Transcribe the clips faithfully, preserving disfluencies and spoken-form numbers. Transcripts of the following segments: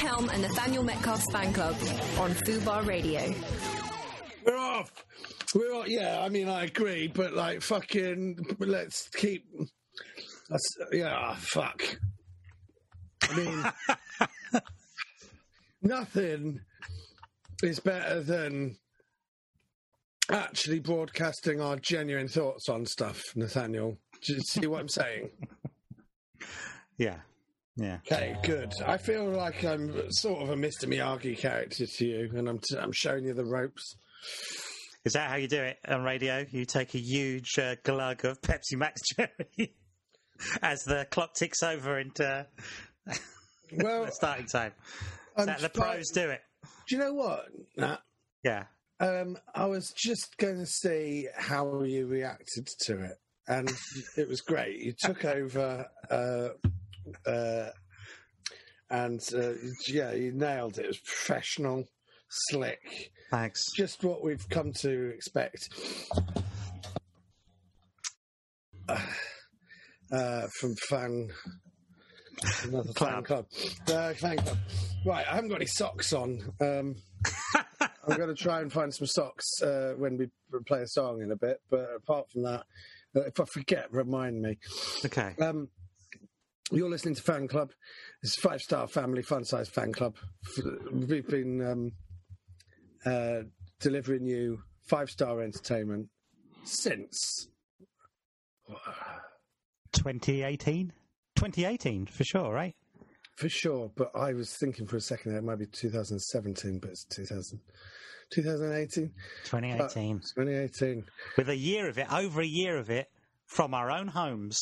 Helm and Nathaniel Metcalf's fan club on Fubar Radio. We're off. We're off. Yeah, I mean, I agree, but like, fucking, let's keep. That's, yeah, fuck. I mean, nothing is better than actually broadcasting our genuine thoughts on stuff, Nathaniel. Do you see what I'm saying? Yeah. Yeah. Okay, good. I feel like I'm sort of a Mister Miyagi character to you, and I'm t- I'm showing you the ropes. Is that how you do it on radio? You take a huge uh, glug of Pepsi Max Cherry as the clock ticks over into well, the starting time. Is I'm that the try- pros do it? Do you know what, Nat? Yeah. Um, I was just going to see how you reacted to it, and it was great. You took over, uh, uh, and uh, yeah, you nailed it. It was professional, slick. Thanks. Just what we've come to expect uh, uh, from fan. Another Club. fan club. Uh, fan club. Right, I haven't got any socks on. Um, I'm going to try and find some socks uh, when we play a song in a bit. But apart from that, uh, if I forget, remind me. Okay. Um, you're listening to Fan Club. It's a five-star family, fun-sized fan club. We've been um, uh, delivering you five-star entertainment since twenty eighteen? twenty eighteen, for sure, right? For sure, but I was thinking for a second that it might be two thousand seventeen, but it's two thousand, twenty eighteen. twenty eighteen. Uh, twenty eighteen. With a year of it, over a year of it, from our own homes.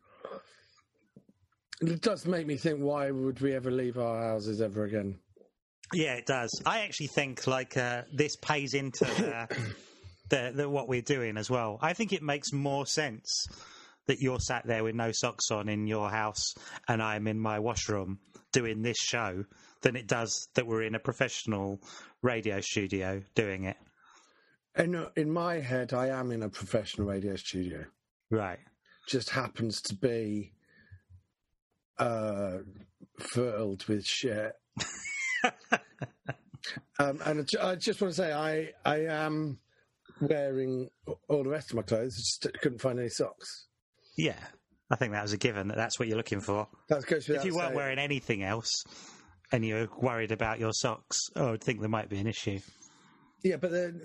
It does make me think, why would we ever leave our houses ever again? Yeah, it does. I actually think like uh, this pays into the, the, the what we're doing as well. I think it makes more sense that you're sat there with no socks on in your house and I'm in my washroom doing this show than it does that we're in a professional radio studio doing it. And uh, in my head, I am in a professional radio studio. Right. Just happens to be uh, filled with shit. um, and I just want to say, I, I am wearing all the rest of my clothes. I just couldn't find any socks. Yeah, I think that was a given, that that's what you're looking for. That goes if you weren't saying. wearing anything else and you're worried about your socks, oh, I think there might be an issue. Yeah, but then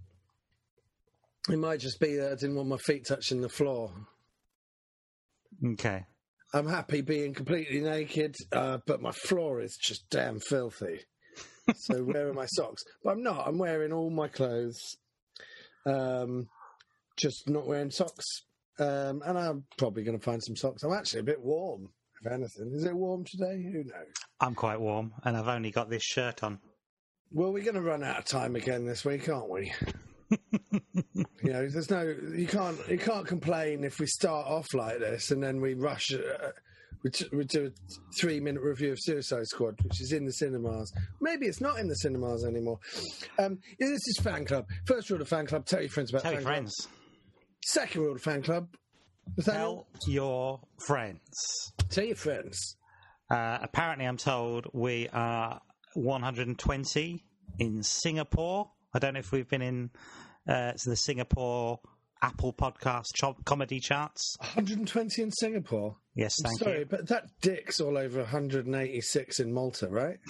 it might just be that I didn't want my feet touching the floor. Okay. I'm happy being completely naked, uh, but my floor is just damn filthy. So where are my socks? But I'm not. I'm wearing all my clothes, um, just not wearing socks. Um, and I'm probably going to find some socks. I'm actually a bit warm, if anything. Is it warm today? Who knows? I'm quite warm, and I've only got this shirt on. Well, we're going to run out of time again this week, aren't we? You know, there's no, you can't, you can't complain if we start off like this and then we rush. Uh, we, t- we do a three-minute review of Suicide Squad, which is in the cinemas. Maybe it's not in the cinemas anymore. Um, yeah, this is Fan Club. First rule of Fan Club: tell your friends about. Tell Fan your friends. Club. Second rule of Fan Club: tell your friends. Tell your friends. Uh, apparently, I'm told we are one hundred twenty in Singapore. I don't know if we've been in uh, the Singapore Apple Podcast ch- comedy charts. one hundred twenty in Singapore? Yes, thank I'm sorry, you. but that dick's all over one hundred eighty-six in Malta, right?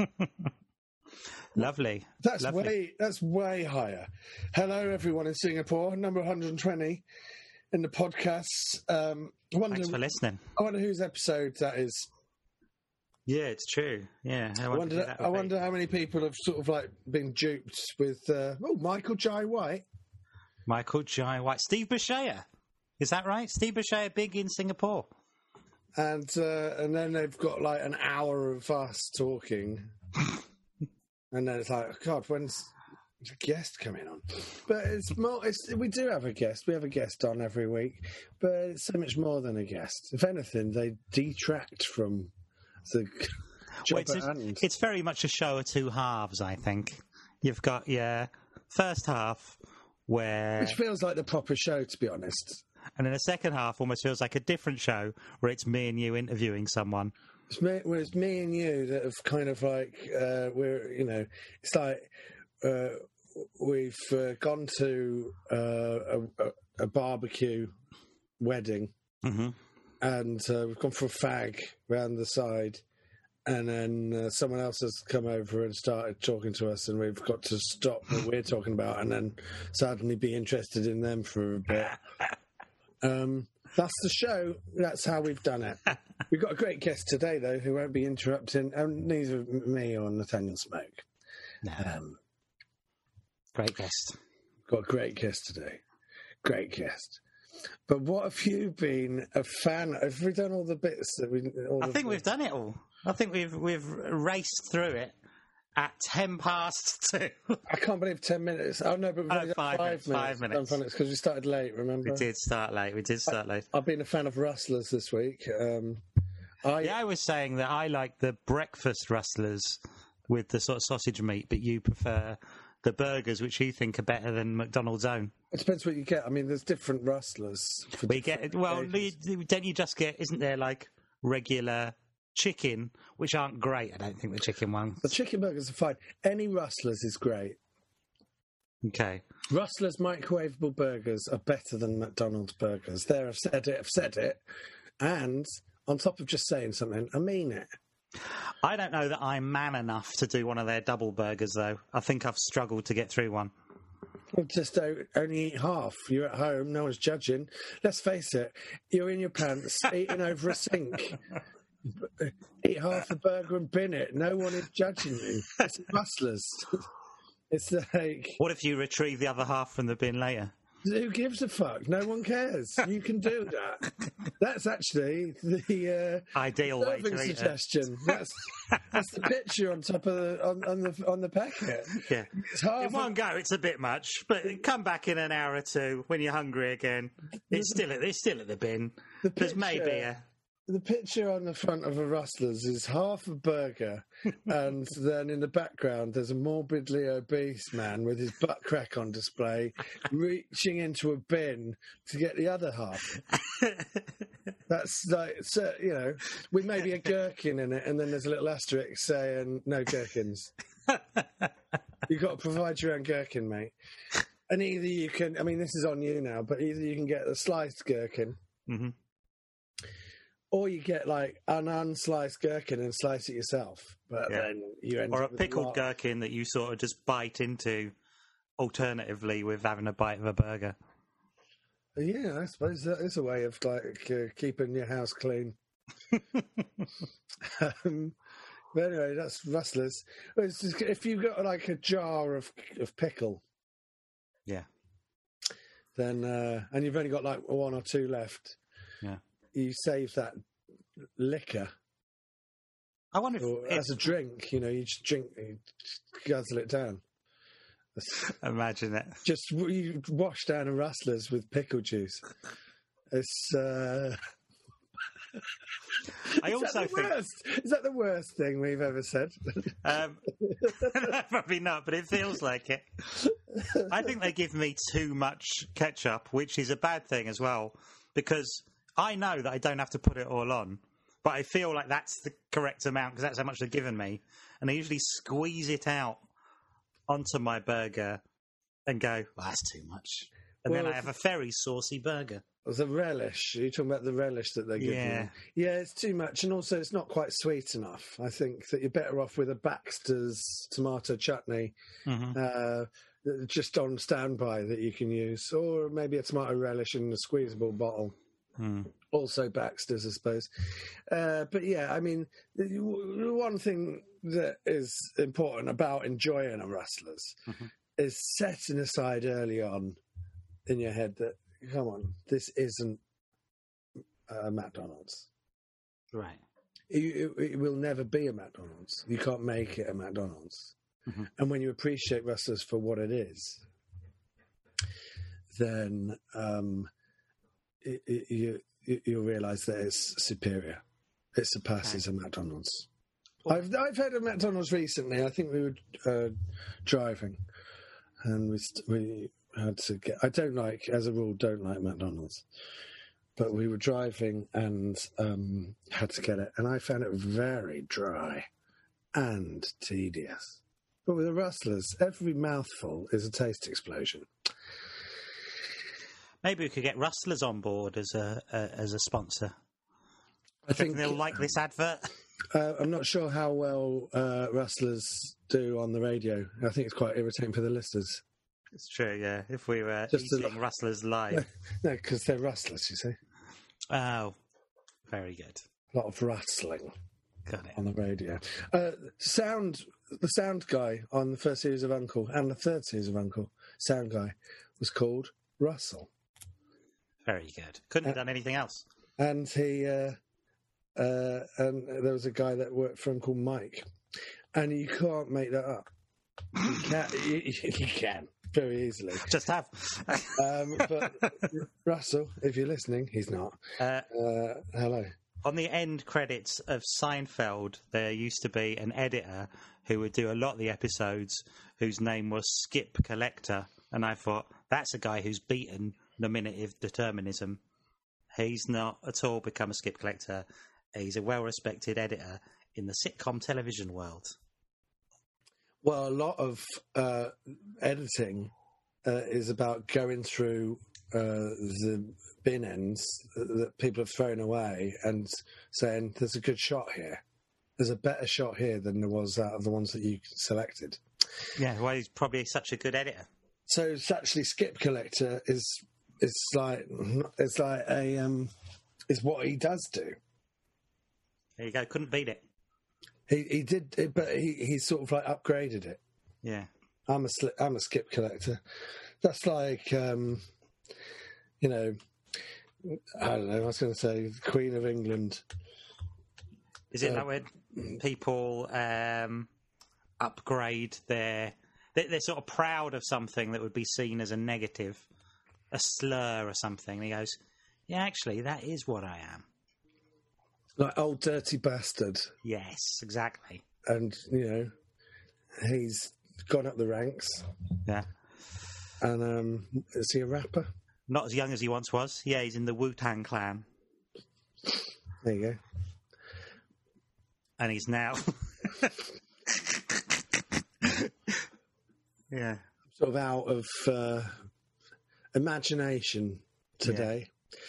Lovely. That's Lovely. way that's way higher. Hello, everyone in Singapore, number one hundred twenty in the podcasts. Um, I wonder, Thanks for listening. I wonder whose episode that is. Yeah, it's true. Yeah, I I wonder. wonder, who that would I be. wonder how many people have sort of like been duped with. Uh, oh, Michael Jai White. Michael Jai White, Steve Bashea. Is that right? Steve Bashea, big in Singapore. And uh, and then they've got like an hour of us talking, and then it's like, oh, God, when's the guest coming on? But it's more. It's, we do have a guest. We have a guest on every week, but it's so much more than a guest. If anything, they detract from the job Well, it's, at a, hand. it's very much a show of two halves, I think. You've got your first half where... Which feels like the proper show, to be honest. And then the second half almost feels like a different show where it's me and you interviewing someone. It's me, well, it's me and you that have kind of like uh, we're you know it's like uh, we've uh, gone to uh, a, a, a barbecue wedding Mm-hmm. and uh, we've gone for a fag round the side, and then uh, someone else has come over and started talking to us, and we've got to stop what we're talking about and then suddenly be interested in them for a bit. Um, that's the show. That's how we've done it. We've got a great guest today, though, who won't be interrupting um, neither me or Nathaniel Smoke. No. Um, Great guest. got a great guest today. Great guest. But what have you been a fan of? Have we done all the bits that we... All I the think we've bits? done it all. I think we've we've raced through it at ten past two. I can't believe ten minutes. Oh, no, but we've Oh, only done five five, minutes, minutes. five minutes. Because we started late, remember? We did start late. We did start late. I've been a fan of Rustlers this week. Um, I, Yeah, I was saying that I like the breakfast rustlers with the sort of sausage meat, but you prefer the burgers, which you think are better than McDonald's own. It depends what you get. I mean, there's different Rustlers. For We different get well. occasions. you- Don't you just get? Isn't there like regular chicken, which aren't great? I don't think the chicken one. The chicken burgers are fine. Any Rustlers is great. Okay. Rustlers microwavable burgers are better than McDonald's burgers. There, I've said it, I've said it. And on top of just saying something, I mean it. I don't know that I'm man enough to do one of their double burgers, though. I think I've struggled to get through one. Well, just don't, only eat half. You're at home, no one's judging. Let's face it, you're in your pants, eating over a sink. Eat half a burger and bin it. No one is judging you. It's Rustlers. It's like, What if you retrieve the other half from the bin later? who gives a fuck? No one cares. You can do that. That's actually the uh, Ideal way serving to eat it. suggestion. That's that's the picture on top of the on, on the on the packet. Yeah. It's half. In one go, it's a bit much, but come back in an hour or two when you're hungry again. It's still at, it's still at the bin. The There's picture- maybe a... The picture on the front of a Rustlers is half a burger, and then in the background there's a morbidly obese man with his butt crack on display, reaching into a bin to get the other half. That's like, so, you know, with maybe a gherkin in it, and then there's a little asterisk saying no gherkins. You've got to provide your own gherkin, mate. And either you can, I mean, this is on you now, but either you can get the sliced gherkin. Mhm. Or you get like an unsliced gherkin and slice it yourself, but Yeah. then you end Or a up with pickled lot- gherkin that you sort of just bite into, alternatively with having a bite of a burger. Yeah, I suppose that is a way of like uh, keeping your house clean. um, but anyway, that's Rustlers. It's just, if you've got like a jar of of pickle, Yeah. then uh, and you've only got like one or two left, Yeah. you save that liquor I wonder if, or if as a drink. You know, you just drink, you just guzzle it down. That's- imagine it. Just you wash down a Rustlers with pickle juice. It's. Uh... I Is also that the think worst? Is that the worst thing we've ever said? um, probably not, but it feels like it. I think they give me too much ketchup, which is a bad thing as well, because I know that I don't have to put it all on, but I feel like that's the correct amount because that's how much they've given me, and I usually squeeze it out onto my burger and go, well, that's too much. And Well, then I have a very saucy burger. The relish. Are you talking about the relish that they give Yeah. you? Yeah, it's too much, and also it's not quite sweet enough. I think that you're better off with a Baxter's tomato chutney, Mhm. uh, just on standby that you can use, or maybe a tomato relish in a squeezable bottle. Mm. Also Baxter's, I suppose. Uh, but yeah, I mean, the the one thing that is important about enjoying a Rustlers Mhm. is setting aside early on in your head that, come on, this isn't a McDonald's. Right. It, it, it will never be a McDonald's. You can't make it a McDonald's. Mhm. And when you appreciate Rustlers for what it is, then um, it, it, you, you- you'll realise that it's superior. It surpasses a McDonald's. I've I've had a McDonald's recently. I think we were uh, driving, and we st- we had to get. I don't like, as a rule, don't like McDonald's, but we were driving and um, had to get it, and I found it very dry and tedious. But with the Rustlers, every mouthful is a taste explosion. Maybe we could get Rustlers on board as a, a as a sponsor. I think they'll like this advert. Uh, I'm not sure how well uh, Rustlers do on the radio. I think it's quite irritating for the listeners. It's true, yeah. If we were Just eating a- Rustlers live. No, because they're Rustlers, you see. Oh, very good. A lot of rustling Got it. on the radio. Uh, sound, the sound guy on the first series of Uncle and the third series of Uncle, sound guy, was called Russell. Very good. Couldn't have Uh, done anything else. And he, uh, uh, and there was a guy that worked for him called Mike. And you can't make that up. You can, you, you can very easily. Just have. Um, but Russell, if you're listening, he's not. uh, Uh, hello. on the end credits of Seinfeld, there used to be an editor who would do a lot of the episodes whose name was Skip Collector. And I thought, that's a guy who's beaten nominative determinism. He's not at all become a Skip Collector. He's a well-respected editor in the sitcom television world. Well, a lot of uh, editing uh, is about going through uh, the bin ends that people have thrown away and saying, there's a good shot here. There's a better shot here than there was out of the ones that you selected. Yeah, well, he's probably such a good editor. So it's actually Skip Collector is it's like it's like a um, is what he does do. There you go. Couldn't beat it. He he did, it, but he he sort of like upgraded it. Yeah. I'm a sli- I'm a Skip Collector. That's like um, you know, I don't know. I was going to say Queen of England. Is it Uh, like when people um, upgrade their... They're, they're sort of proud of something that would be seen as a negative, a slur or something. And he goes, yeah, actually, that is what I am. Like old dirty bastard, Yes, exactly. and you know, he's gone up the ranks. Yeah. And um, is he a rapper? Not as young as he once was. Yeah, he's in the Wu-Tang Clan. There you go. And he's now... yeah. Sort of out of uh, imagination today.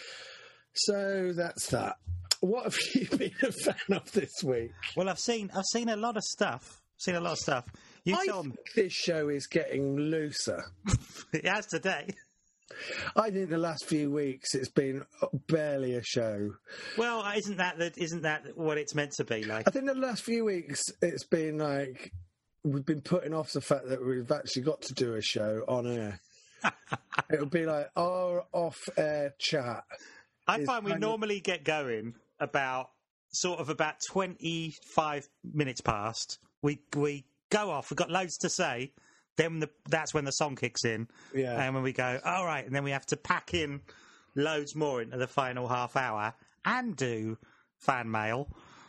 So that's that. What have you been a fan of this week? Well, I've seen I've seen a lot of stuff. Seen a lot of stuff. You I told me think this show is getting looser. it has today. I think the last few weeks it's been barely a show. Well, isn't that the, isn't that what it's meant to be like? I think the last few weeks it's been like we've been putting off the fact that we've actually got to do a show on air. It would be like our off-air chat. I is find we kind of- normally get going about sort of about twenty-five minutes past. We we go off. We've got loads to say. Then the, that's when the song kicks in. Yeah. And when we go, all right, and then we have to pack in loads more into the final half hour and do fan mail.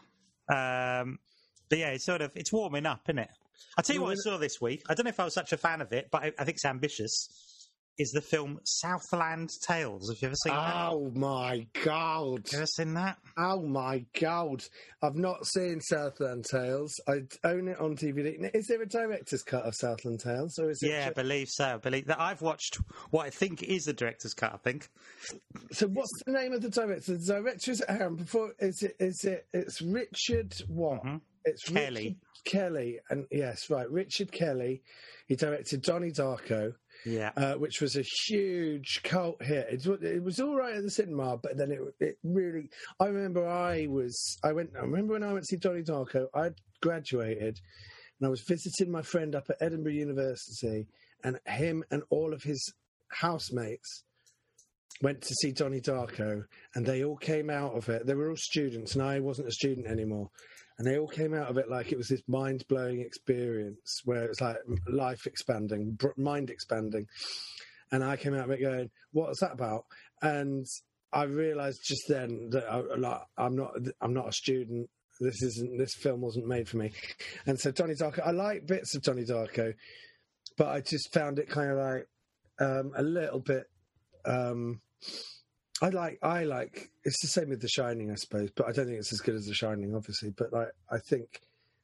Um, but yeah, it's sort of it's warming up, isn't it? I'll tell you what I saw this week. I don't know if I was such a fan of it, but I, I think it's ambitious. Is the film Southland Tales? Have you ever seen that? Oh my god! Have you ever seen that? Oh my god! I've not seen Southland Tales. I own it on D V D. Is there a director's cut of Southland Tales, or is it? Yeah, I ju- believe so. I believe that I've watched what I think is the director's cut. I think. So, what's the name of the director? The director is Aaron. Before is it? Is it? It's Richard what? Mhm. It's Kelly. Richard Kelly, and yes, right, Richard Kelly. He directed Donnie Darko. Yeah. Uh, which was a huge cult hit. It, was- it was all right at the cinema, but then it, it really. I remember I was. I went. I remember when I went to see Donnie Darko. I'd graduated, and I was visiting my friend up at Edinburgh University, and him and all of his housemates went to see Donnie Darko, and they all came out of it. They were all students, and I wasn't a student anymore. And they all came out of it like it was this mind-blowing experience where it's like life expanding, br- mind expanding. And I came out of it going, "What's that about?" And I realised just then that I, like, I'm not, I'm not a student. This isn't. This film wasn't made for me. And so Donnie Darko, I like bits of Donnie Darko, but I just found it kind of like um, a little bit. Um, I like, I like. It's the same with The Shining, I suppose, but I don't think it's as good as The Shining, obviously. But like, I think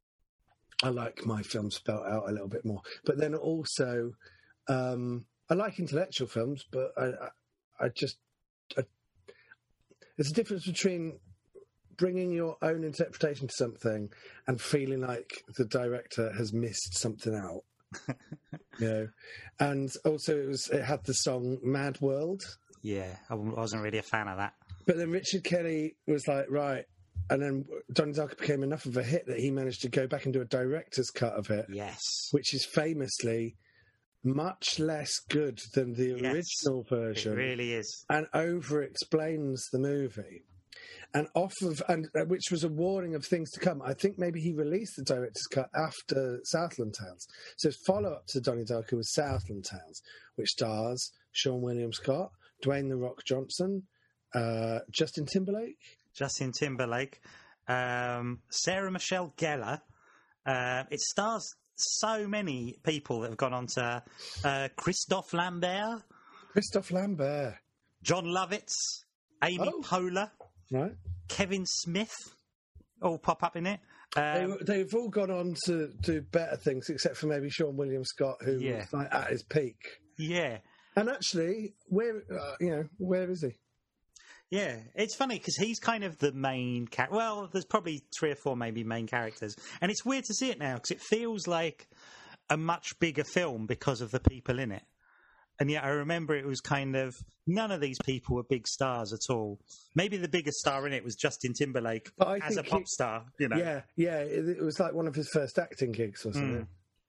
I like my films spelt out a little bit more. But then also, um, I like intellectual films, but I, I, I just, I, there's a difference between bringing your own interpretation to something and feeling like the director has missed something out. You know, and also it was it had the song Mad World. Yeah, I wasn't really a fan of that. But then Richard Kelly was like, right, and then Donnie Darko became enough of a hit that he managed to go back and do a director's cut of it. Yes. Which is famously much less good than the Yes, original version. It really is. And over-explains the movie. And off of, and uh, which was a warning of things to come. I think maybe he released the director's cut after Southland Tales. So his follow-up to Donnie Darko was Southland Tales, which stars Sean William Scott, Dwayne The Rock Johnson, uh, Justin Timberlake. Justin Timberlake, um, Sarah Michelle Gellar. Uh, it stars so many people that have gone on to uh, Christophe Lambert, Christophe Lambert, John Lovitz, Amy Oh. Poehler, right? Kevin Smith, all pop up in it. Um, they, they've all gone on to do better things, except for maybe Sean William Scott, who Yeah. was like at his peak. yeah, And actually, where uh, you know where is he? yeah. It's funny because he's kind of the main character. Well, there's probably three or four maybe main characters, and it's weird to see it now because it feels like a much bigger film because of the people in it. And yet I remember it was kind of, none of these people were big stars at all. Maybe the biggest star in it was Justin Timberlake But I as a think pop he- star, you know. Yeah, yeah. It, it was like one of his first acting gigs or something.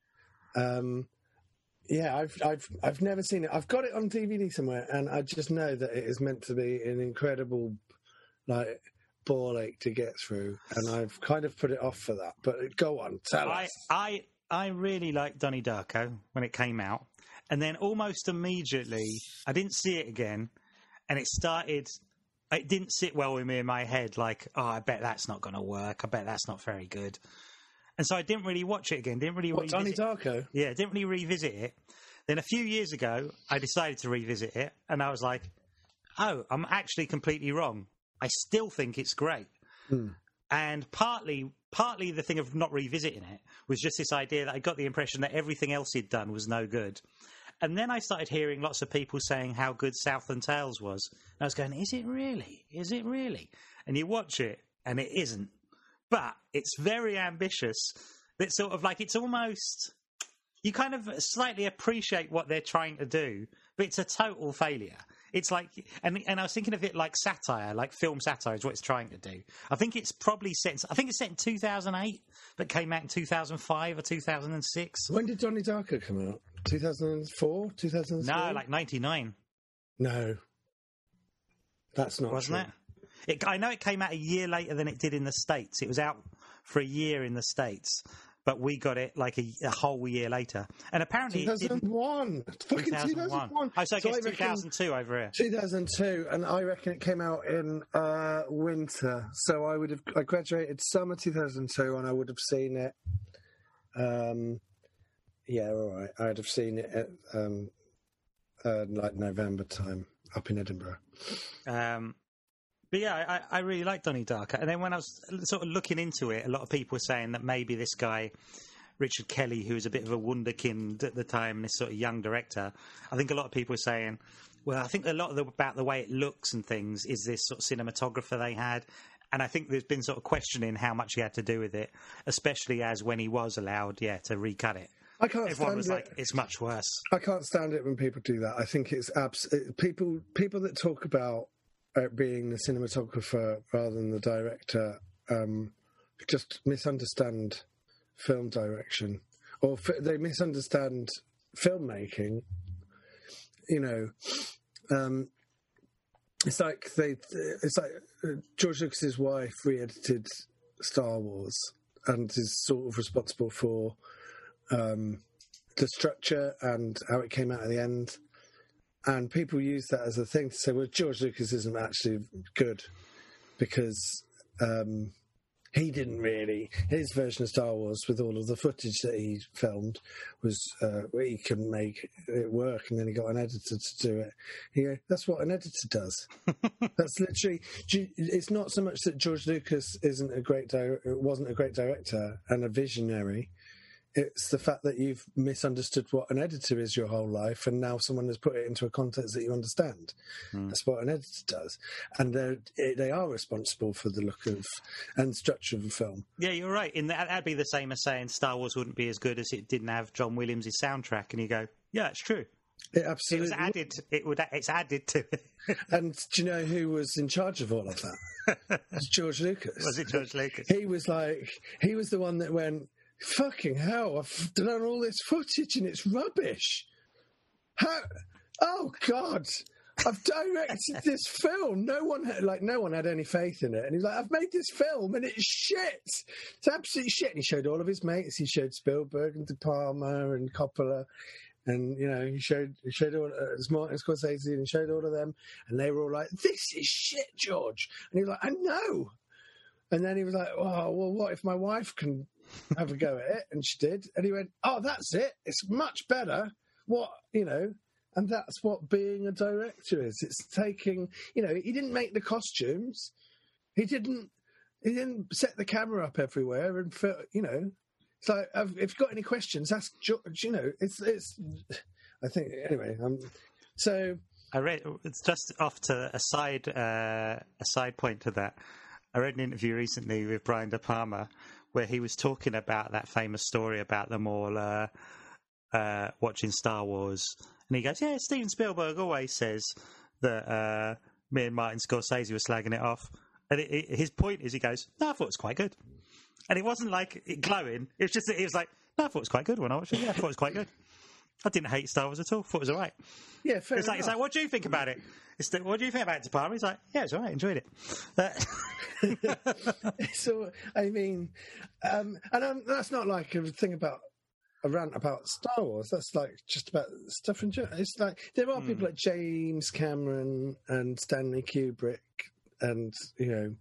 Um, yeah, I've I've I've never seen it. I've got it on D V D somewhere, and I just know that it is meant to be an incredible, like, ball ache to get through, and I've kind of put it off for that. But go on, tell I, us. I, I really liked Donnie Darko when it came out. And then almost immediately, I didn't see it again. And it started, it didn't sit well with me in my head. Like, oh, I bet that's not going to work. I bet that's not very good. And so I didn't really watch it again. Didn't really What, Donnie revisit Darko? Yeah, didn't really revisit it. Then a few years ago, I decided to revisit it. And I was like, oh, I'm actually completely wrong. I still think it's great. Hmm. And partly, partly the thing of not revisiting it was just this idea that I got the impression that everything else he'd done was no good. And then I started hearing lots of people saying how good Southland Tales was. And I was going, is it really? Is it really? And you watch it, and it isn't. But it's very ambitious. It's sort of like, it's almost, you kind of slightly appreciate what they're trying to do, but it's a total failure. It's like, and and I was thinking of it like satire, like film satire is what it's trying to do. I think it's probably set, I think it's set in two thousand eight, but came out in two thousand five or two thousand six. When did Donnie Darko come out? two thousand four? two thousand three? No, like ninety-nine. No. That's not Wasn't true. it? it? I know it came out a year later than it did in the States. It was out for a year in the States, but we got it like a, a whole year later. And apparently it two thousand one. didn't... Fucking two thousand one. two thousand one. Oh, so I So guess I reckon- two thousand two over here. two thousand two, and I reckon it came out in uh, winter. So I would have I graduated summer two thousand two, and I would have seen it. Um, yeah, all right. I'd have seen it at um, uh, like November time up in Edinburgh. Um, but yeah, I, I really like Donnie Darko. And then when I was sort of looking into it, a lot of people were saying that maybe this guy, Richard Kelly, who was a bit of a wunderkind at the time, this sort of young director, I think a lot of people were saying, well, I think a lot of the, about the way it looks and things is this sort of cinematographer they had. And I think there's been sort of questioning how much he had to do with it, especially as when he was allowed, yeah, to recut it. I can't Everyone stand was it. like, it's much worse. I can't stand it when people do that. I think it's abs- it, people people that talk about it being the cinematographer rather than the director um, just misunderstand film direction, or f- they misunderstand filmmaking. You know, um, it's like they. It's like uh, George Lucas's wife re-edited Star Wars and is sort of responsible for um, the structure and how it came out at the end. And people use that as a thing to say, well, George Lucas isn't actually good because um, he didn't really. His version of Star Wars, with all of the footage that he filmed, was uh, he couldn't make it work, and then he got an editor to do it. Yeah, that's what an editor does. That's literally. It's not so much that George Lucas isn't a great di- wasn't a great director and a visionary. It's the fact that you've misunderstood what an editor is your whole life, and now someone has put it into a context that you understand. Mm. That's what an editor does, and they are responsible for the look of and structure of a film. Yeah, you're right. In that, that'd be the same as saying Star Wars wouldn't be as good as it didn't have John Williams' soundtrack, and you go, "Yeah, it's true." It absolutely. It was added. It would. It's added to it. And do you know who was in charge of all of that? It was George Lucas. Was it George Lucas? He was like, he was the one that went, fucking hell, I've done all this footage and it's rubbish. How? Oh God, I've directed this film. No one had, like, no one had any faith in it. And he's like, I've made this film and it's shit. It's absolutely shit. And he showed all of his mates. He showed Spielberg and De Palma and Coppola. And, you know, he showed he showed all uh, Martin Scorsese and he showed all of them. And they were all like, this is shit, George. And he was like, I know. And then he was like, oh, well, what if my wife can have a go at it? And she did. And he went, oh, that's it. It's much better. What, you know, and that's what being a director is. It's taking, you know, he didn't make the costumes. He didn't, he didn't set the camera up everywhere and, you know, it's like, if you've got any questions, ask George, you know, it's, it's, I think, anyway, um, so. I read, it's just off to a side, uh, a side point to that. I read an interview recently with Brian De Palma where he was talking about that famous story about them all uh, uh, watching Star Wars. And he goes, yeah, Steven Spielberg always says that uh, me and Martin Scorsese were slagging it off. And it, it, his point is, he goes, no, I thought it was quite good. And it wasn't like it glowing. It was just that he was like, no, I thought it was quite good when I watched it. Yeah, I thought it was quite good. I didn't hate Star Wars at all. I thought it was all right. Yeah, fair it's like, enough. It's like, what do you think about it? It's the, what do you think about it, De Palma? He's like, yeah, it's all right. Enjoyed it. Uh, so, I mean, um, and um, that's not like a thing about a rant about Star Wars. That's like just about stuff in general. It's like there are mm. people like James Cameron and Stanley Kubrick and, you know,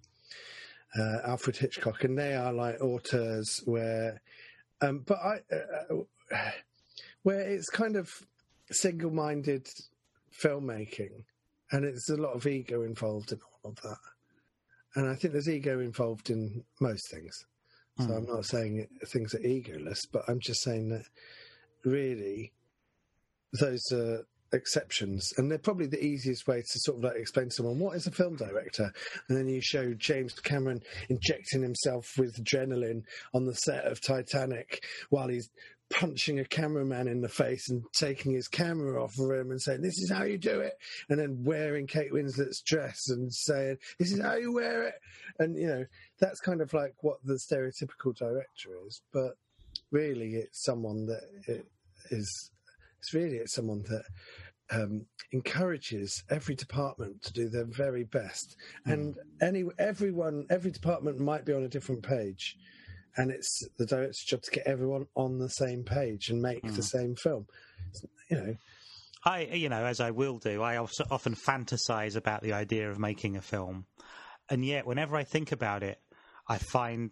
uh, Alfred Hitchcock, and they are like auteurs where, um, but I, uh, where it's kind of single-minded filmmaking, and it's a lot of ego involved in all of that. And I think there's ego involved in most things. So mm. I'm not saying it, things are egoless, but I'm just saying that really those are exceptions, and they're probably the easiest way to sort of like explain to someone what is a film director. And then you show James Cameron injecting himself with adrenaline on the set of Titanic while he's punching a cameraman in the face and taking his camera off of him and saying, this is how you do it, and then wearing Kate Winslet's dress and saying, this is how you wear it. And, you know, that's kind of like what the stereotypical director is, but really it's someone that it is it's really it's someone that um, encourages every department to do their very best. Mm. And any everyone every department might be on a different page, and it's the director's job to get everyone on the same page and make mm. the same film. You know, I, you know, as I will do, I also often fantasize about the idea of making a film. And yet, whenever I think about it, I find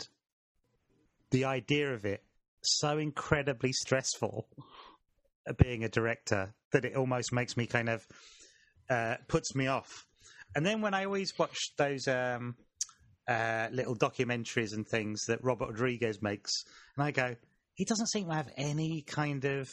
the idea of it so incredibly stressful, being a director, that it almost makes me kind of, uh, puts me off. And then when I always watch those um, uh, little documentaries and things that Robert Rodriguez makes, and I go, he doesn't seem to have any kind of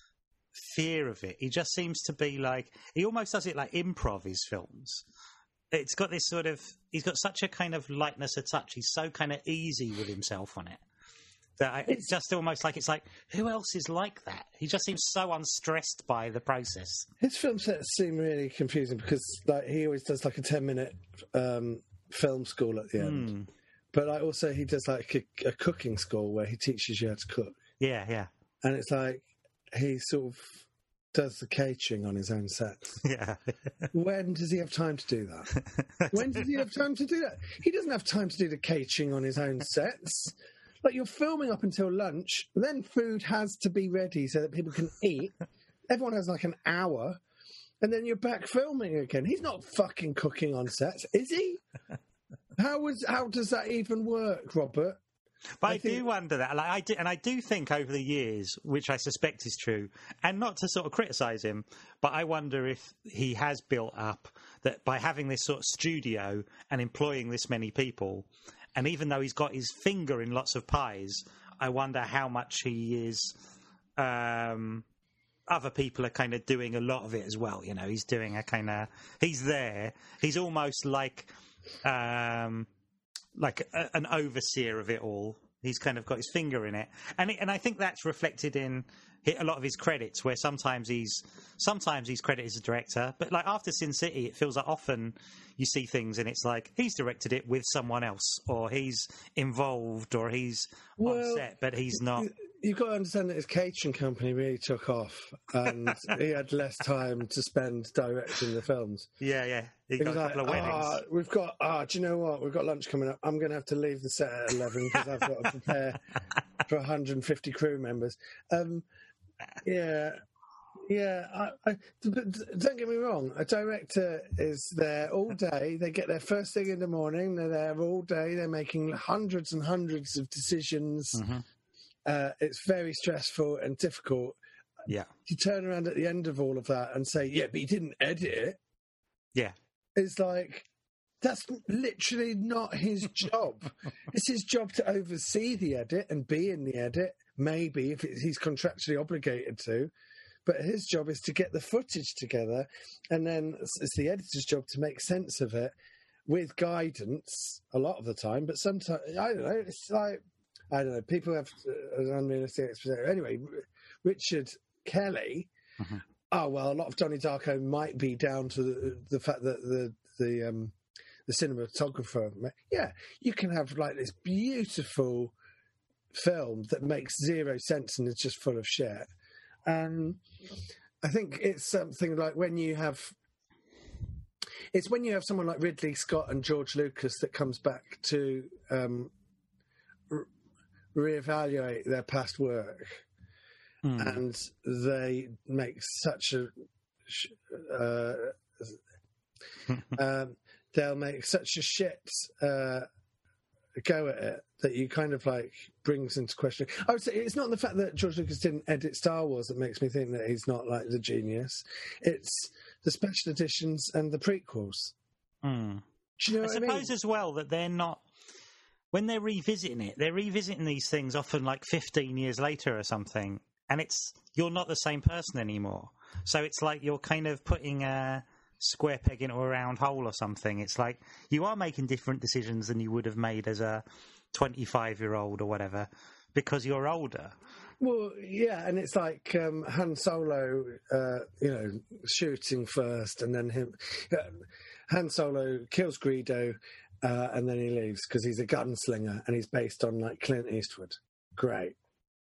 fear of it. He just seems to be like, he almost does it like improv, his films. It's got this sort of, he's got such a kind of lightness of touch. He's so kind of easy with himself on it. That I, it's just almost like, it's like, who else is like that? He just seems so unstressed by the process. His film sets seem really confusing because like he always does like a ten minute um, film school at the end. Mm. But like also he does like a, a cooking school where he teaches you how to cook. Yeah, yeah. And it's like he sort of does the catering on his own sets. Yeah. When does he have time to do that? When does he have time to do that? He doesn't have time to do the catering on his own sets. Like, you're filming up until lunch, then food has to be ready so that people can eat. Everyone has like an hour, and then you're back filming again. He's not fucking cooking on sets, is he? How was how does that even work, Robert? But I, I think- do wonder that, like I do, and I do think over the years, which I suspect is true, and not to sort of criticise him, but I wonder if he has built up that by having this sort of studio and employing this many people, and even though he's got his finger in lots of pies, I wonder how much he is. Um, other people are kind of doing a lot of it as well. You know, he's doing a kind of he's there. He's almost like. Um, like a, an overseer of it all. He's kind of got his finger in it, and it, and I think that's reflected in a lot of his credits. Where sometimes he's sometimes he's credited as a director, but like after Sin City, it feels like often you see things and it's like he's directed it with someone else, or he's involved, or he's Well, on set, but he's not. You've got to understand that his catering company really took off, and he had less time to spend directing the films. Yeah, yeah. He He got was a like, couple of weddings. "Ah, we've got, ah, do you know what? We've got lunch coming up. I'm going to have to leave the set at eleven because I've got to prepare for one hundred fifty crew members." Um, yeah, yeah. I, I, but don't get me wrong. A director is there all day. They get there first thing in the morning. They're there all day. They're making hundreds and hundreds of decisions. Mm-hmm. Uh, it's very stressful and difficult. Yeah, You turn around at the end of all of that and say, "Yeah, but he didn't edit it." yeah. It's like, that's literally not his job. It's his job to oversee the edit and be in the edit, maybe, if it, he's contractually obligated to. But his job is to get the footage together, and then it's, it's the editor's job to make sense of it with guidance a lot of the time. But sometimes, I don't know, it's like, I don't know, people have uh, an unrealistic expectation. Anyway, Richard Kelly... Mm-hmm. Oh well, a lot of Donnie Darko might be down to the, the fact that the the um, the cinematographer. Yeah, you can have like this beautiful film that makes zero sense and is just full of shit. And I think it's something like when you have, it's when you have someone like Ridley Scott and George Lucas that comes back to um, re- reevaluate their past work. Mm. And they make such a, uh, um, they'll make such a shit uh, go at it that you kind of like brings into question. I would say it's not the fact that George Lucas didn't edit Star Wars that makes me think that he's not like the genius. It's the special editions and the prequels. Mm. Do you know I what I suppose mean? as well that they're not. When they're revisiting it, they're revisiting these things often like fifteen years later or something. And it's you're not the same person anymore. So it's like you're kind of putting a square peg into a round hole or something. It's like you are making different decisions than you would have made as a twenty-five-year-old or whatever because you're older. Well, yeah, and it's like um, Han Solo, uh, you know, shooting first, and then him. Uh, Han Solo kills Greedo, uh, and then he leaves because he's a gunslinger, and he's based on like Clint Eastwood. Great.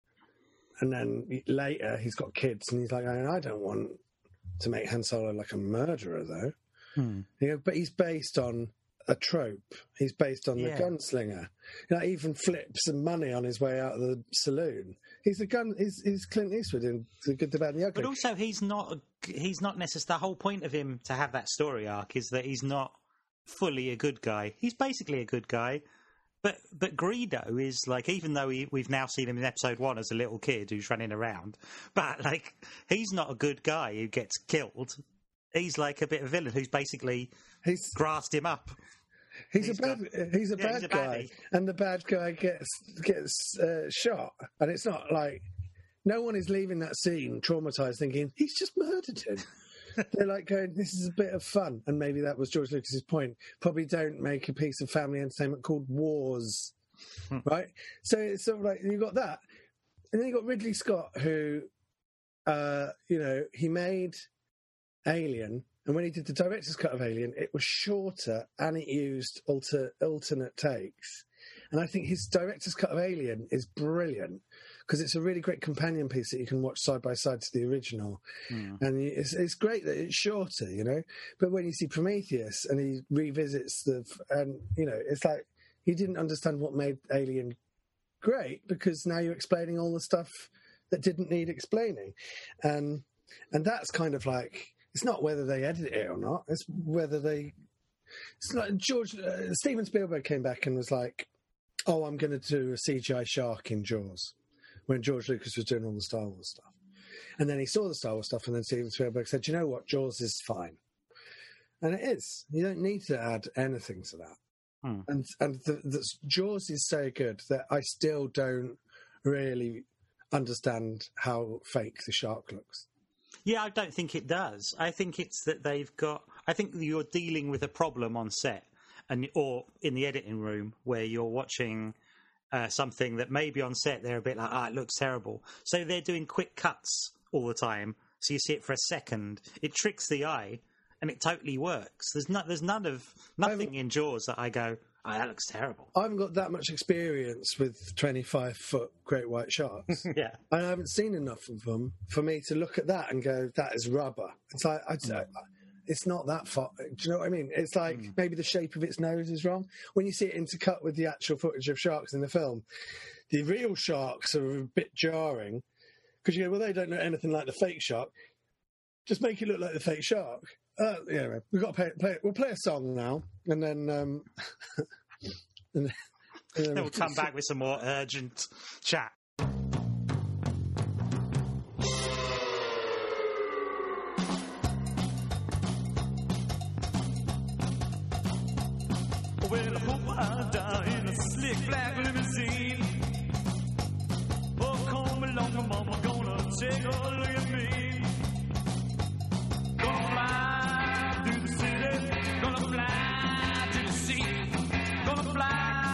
And then later, he's got kids, and he's like, I don't want to make Han Solo like a murderer, though. Hmm. You know, but he's based on a trope. He's based on Yeah. the gunslinger. You know, even flips some money on his way out of the saloon. He's the gun. He's, he's Clint Eastwood in The Good, the Bad, and the Ugly. But also, he's not. He's not necessarily. The whole point of him to have that story arc is that he's not fully a good guy. He's basically a good guy. But but Greedo is like, even though he, we've now seen him in episode one as a little kid who's running around, but like he's not a good guy who gets killed. He's like a bit of a villain who's basically he's grassed him up. he's, he's a bad he's a yeah, bad he's a guy, baddie. and the bad guy gets gets uh, shot, and it's not like no one is leaving that scene traumatized, thinking he's just murdered him. They're like going, this is a bit of fun. And maybe that was George Lucas's point. Probably don't make a piece of family entertainment called Wars. Right? So it's sort of like, you got that. And then you got Ridley Scott, who, uh, you know, he made Alien. And when he did the director's cut of Alien, it was shorter and it used alter, alternate takes. And I think his director's cut of Alien is brilliant because it's a really great companion piece that you can watch side by side to the original. Mm. And it's, it's great that it's shorter, you know. But when you see Prometheus and he revisits the, and you know, it's like he didn't understand what made Alien great because now you're explaining all the stuff that didn't need explaining, and and that's kind of like, it's not whether they edit it or not; it's whether they It's like George uh, Steven Spielberg came back and was like, "Oh, I'm going to do a C G I shark in Jaws," when George Lucas was doing all the Star Wars stuff. And then he saw the Star Wars stuff, and then Steven Spielberg said, "You know what? Jaws is fine," and it is. You don't need to add anything to that. Hmm. And and the, the Jaws is so good that I still don't really understand how fake the shark looks. Yeah, I don't think it does. I think it's that they've got. I think you're dealing with a problem on set, and or in the editing room where you're watching uh, something that maybe on set they're a bit like, ah, it looks terrible. So they're doing quick cuts all the time, so you see it for a second. It tricks the eye, and it totally works. There's no, there's none of nothing in Jaws that I go, oh, that looks terrible. I haven't got that much experience with twenty-five foot great white sharks. Yeah, I haven't seen enough of them for me to look at that and go, that is rubber. It's like I, I, it's not that far. Do you know what I mean? It's like mm. maybe the shape of its nose is wrong. When you see it intercut with the actual footage of sharks in the film, the real sharks are a bit jarring. Because you go, well, they don't look anything like the fake shark. Just make it look like the fake shark. Uh, yeah, we've got to play, play. We'll play a song now, and then, um, and then, and then we'll, we'll come back with some more urgent chat. Well, I hope I die in a slick black limousine. Oh, come along, mama, gonna take a look at me. Gonna fly to the city, gonna fly to the sea, gonna fly,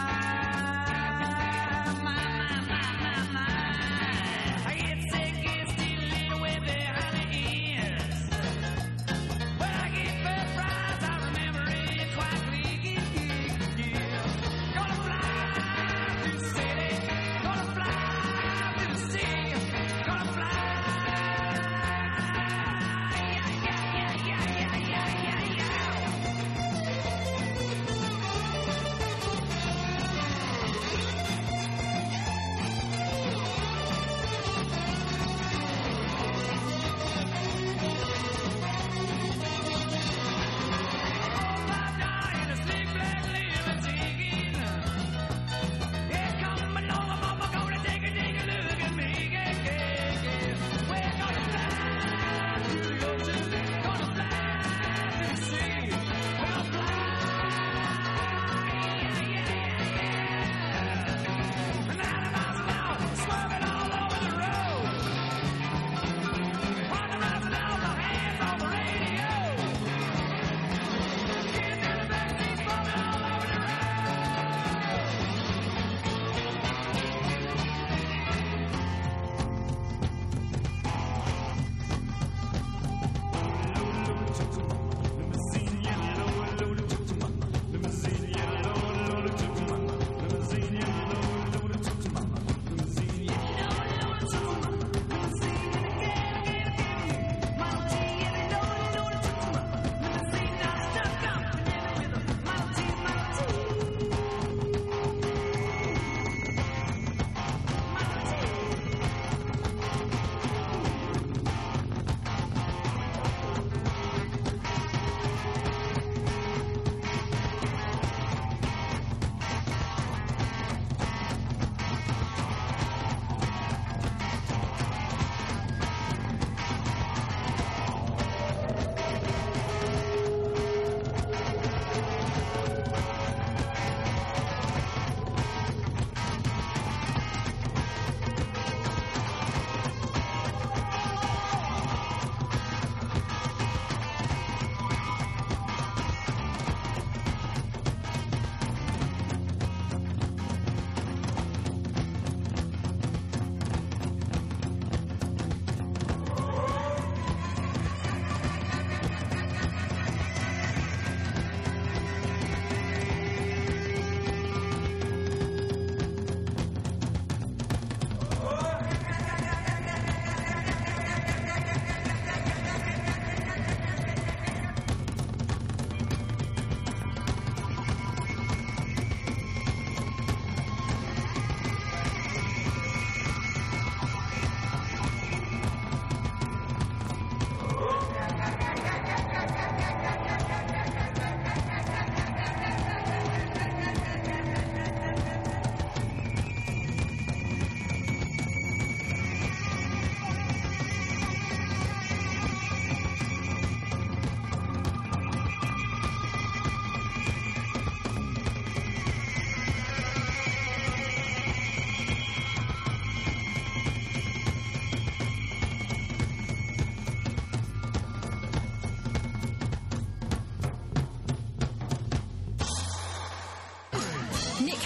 my, my, my, my, my. I get sick and steal a little way behind the ears. When I get first prize, I remember it quite clearly. Gonna fly to the city, gonna fly to the sea, gonna fly.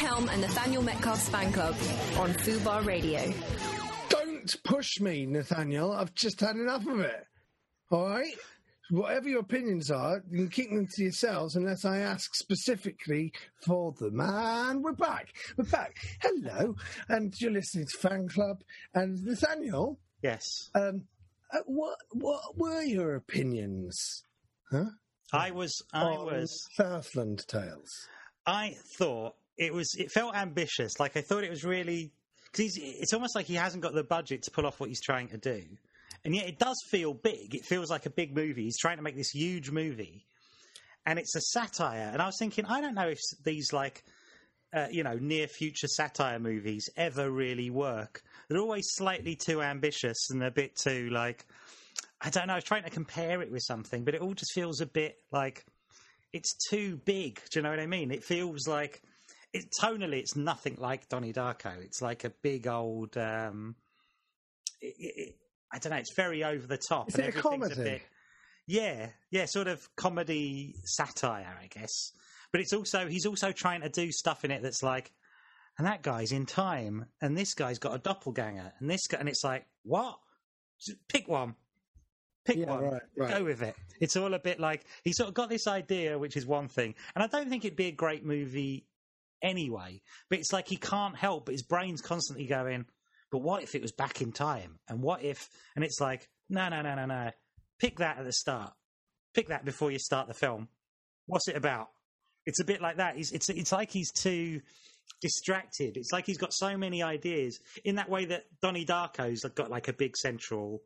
Helm and Nathaniel Metcalf's fan club on Fubar Radio. Don't push me, Nathaniel. I've just had enough of it. All right? Whatever your opinions are, you can keep them to yourselves unless I ask specifically for them. And we're back. We're back. Hello. And you're listening to Fan Club. And Nathaniel, Yes. um, uh, what what were your opinions? Huh? I was, I on was, Southland Tales. I thought it was, it felt ambitious. Like, I thought it was really, because it's almost like he hasn't got the budget to pull off what he's trying to do. And yet it does feel big. It feels like a big movie. He's trying to make this huge movie. And it's a satire. And I was thinking, I don't know if these, like, uh, you know, near-future satire movies ever really work. They're always slightly too ambitious and a bit too, like, I don't know. I was trying to compare it with something, but it all just feels a bit like it's too big. Do you know what I mean? It feels like, it, tonally, it's nothing like Donnie Darko. It's like a big old... Um, it, it, I don't know. It's very over the top. Is and it a everything's comedy? bit, yeah, yeah, sort of comedy satire, I guess. But it's also he's also trying to do stuff in it that's like, and that guy's in time, and this guy's got a doppelganger, and this guy, and it's like, what? Just pick one, pick Yeah, one, right, right. go with it. It's all a bit like he's sort of got this idea, which is one thing, and I don't think it'd be a great movie anyway. But it's like he can't help, but his brain's constantly going, but what if it was back in time? And what if... And it's like, no, no, no, no, no. Pick that at the start. Pick that before you start the film. What's it about? It's a bit like that. It's, it's, it's like he's too distracted. It's like he's got so many ideas in that way that Donnie Darko's got like a big central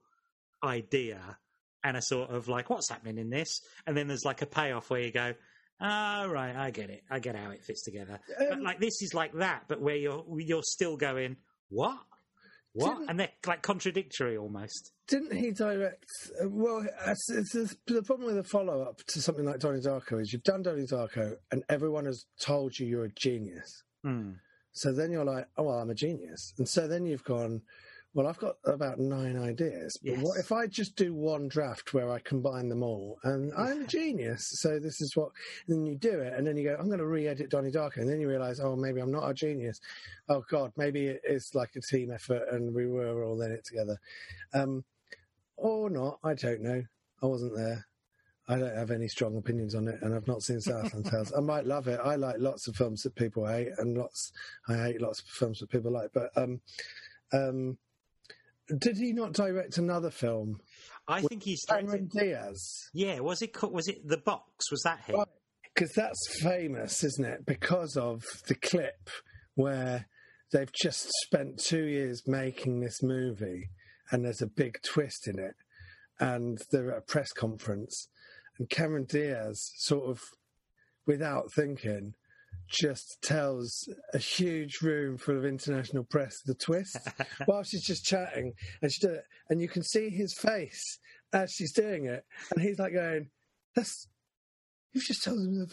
idea and a sort of like, what's happening in this? And then there's like a payoff where you go, oh, right, I get it. I get how it fits together. Um, but like this is like that, but where you're you're still going, what? What? Didn't- And they're like contradictory almost. Didn't he direct... Uh, well, it's, it's, it's, the problem with the follow-up to something like Donnie Darko is you've done Donnie Darko and everyone has told you you're a genius. Mm. So then you're like, oh, well, I'm a genius. And so then you've gone, well, I've got about nine ideas. But Yes. what if I just do one draft where I combine them all? And I'm a genius. So this is what... And then you do it. And then you go, I'm going to re-edit Donnie Darko. And then you realise, oh, maybe I'm not a genius. Oh, God, maybe it is like a team effort and we were all in it together. Um, or not. I don't know. I wasn't there. I don't have any strong opinions on it, and I've not seen Southland Tales. I might love it. I like lots of films that people hate, and lots I hate lots of films that people like. But um, um, did he not direct another film? I think he's Cameron Diaz. Yeah, was it called, was it The Box? Was that him? Right. Because that's famous, isn't it? Because of the clip where they've just spent two years making this movie, and there's a big twist in it, and they're at a press conference. And Cameron Diaz, sort of without thinking, just tells a huge room full of international press the twist while she's just chatting. And she does it, and you can see his face as she's doing it. And he's like going, "That's you've just told him."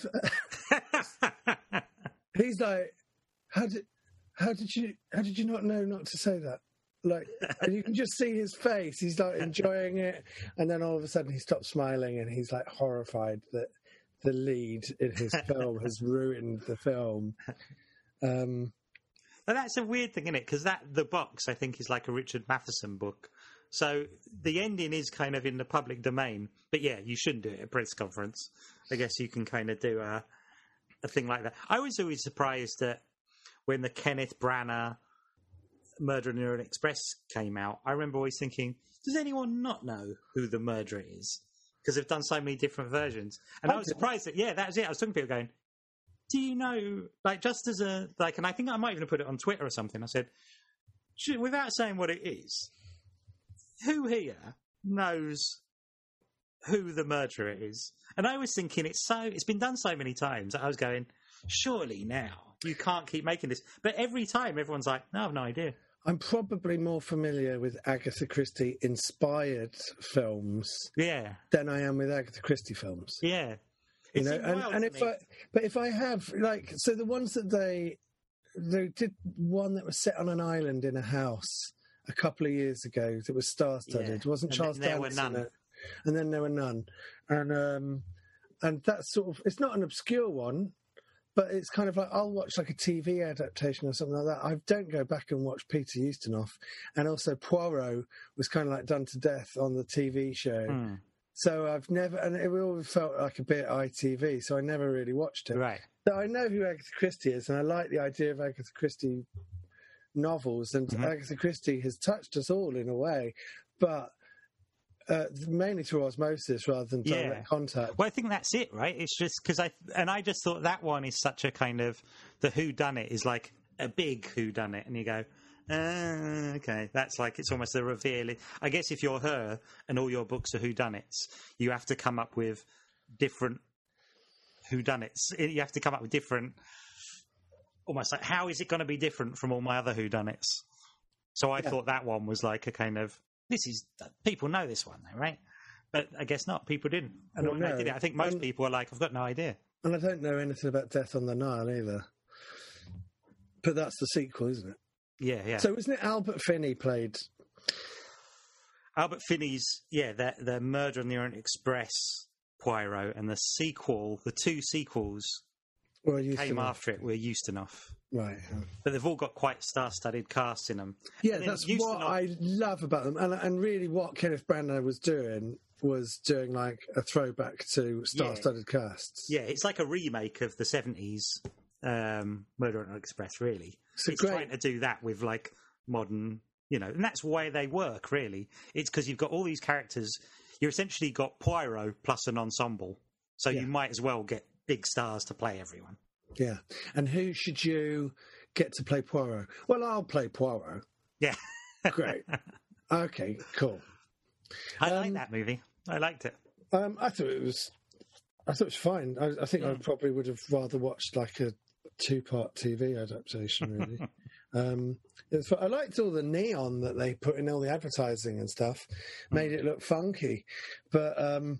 The he's like, "How did how did you how did you not know not to say that?" Like, and you can just see his face. He's like enjoying it, and then all of a sudden he stops smiling, and he's like horrified that the lead in his film has ruined the film. Um, And that's a weird thing, isn't it? Because that The Box, I think, is like a Richard Matheson book. So the ending is kind of in the public domain. But yeah, you shouldn't do it at a press conference. I guess you can kind of do a, a thing like that. I was always surprised that when the Kenneth Branagh Murder on the Orient Express came out, I remember always thinking, does anyone not know who the murderer is? Because they've done so many different versions. And I, I was did. surprised that, yeah, that was it. I was talking to people going, do you know, like, just as a, like, and I think I might even put it on Twitter or something. I said, "Should- without saying what it is, who here knows who the murderer is?" And I was thinking, it's so, it's been done so many times that I was going, surely now you can't keep making this. But every time everyone's like, no, I have no idea. I'm probably more familiar with Agatha Christie inspired films Yeah, than I am with Agatha Christie films. yeah. You It know, seemed and, wild and to if me. I, but if I have like, so the ones that they, they did one that was set on an island in a house a couple of years ago that was star-studded. Yeah. Wasn't And Charles then there were Dance in none. it? And then there were none, and um, and that's sort of it's not an obscure one, but it's kind of like I'll watch like a T V adaptation or something like that. I don't go back and watch Peter Ustinov, and also Poirot was kind of like done to death on the T V show. Hmm. So I've never, and it always felt like a bit I T V, so I never really watched it. Right. So I know who Agatha Christie is, and I like the idea of Agatha Christie novels, and Mhm. Agatha Christie has touched us all in a way, but uh, mainly through osmosis rather than direct Yeah. contact. Well, I think that's it, right? It's just because I and I just thought that one is such a kind of the who done it is like a big who done it, and you go, uh, okay, that's like it's almost a reveal. I guess if you're her and all your books are who done it's, you have to come up with different who done it's. You have to come up with different, almost like how is it going to be different from all my other who done it's? So I Yeah. thought that one was like a kind of this is people know this one, though, right? But I guess not. People didn't. I don't When they know. did it, I think most And- people are like, I've got no idea. And I don't know anything about Death on the Nile either. But that's the sequel, isn't it? Yeah, yeah. So isn't it Albert Finney played? Albert Finney's, yeah, the, the Murder on the Orient Express Poirot and the sequel, the two sequels Well, you came after it were Ustinov. Right. But they've all got quite star-studded casts in them. Yeah, And then that's Ustinov- what I love about them. And, and really what Kenneth Branagh was doing was doing like a throwback to star-studded casts. Yeah, it's like a remake of the seventies um, Murder on the Orient Express, really. It's a It's great- trying to do that with, like, modern, you know, and that's why they work, really. It's because you've got all these characters. You've essentially got Poirot plus an ensemble. So Yeah. you might as well get big stars to play everyone. Yeah. And who should you get to play Poirot? Well, I'll play Poirot. Yeah. Great. Okay, cool. I Um, like that movie. I liked it. Um, I thought it was, I thought it was fine. I, I think I probably would have rather watched like a two-part T V adaptation. Really, um, it's, I liked all the neon that they put in all the advertising and stuff, made it look funky, but um,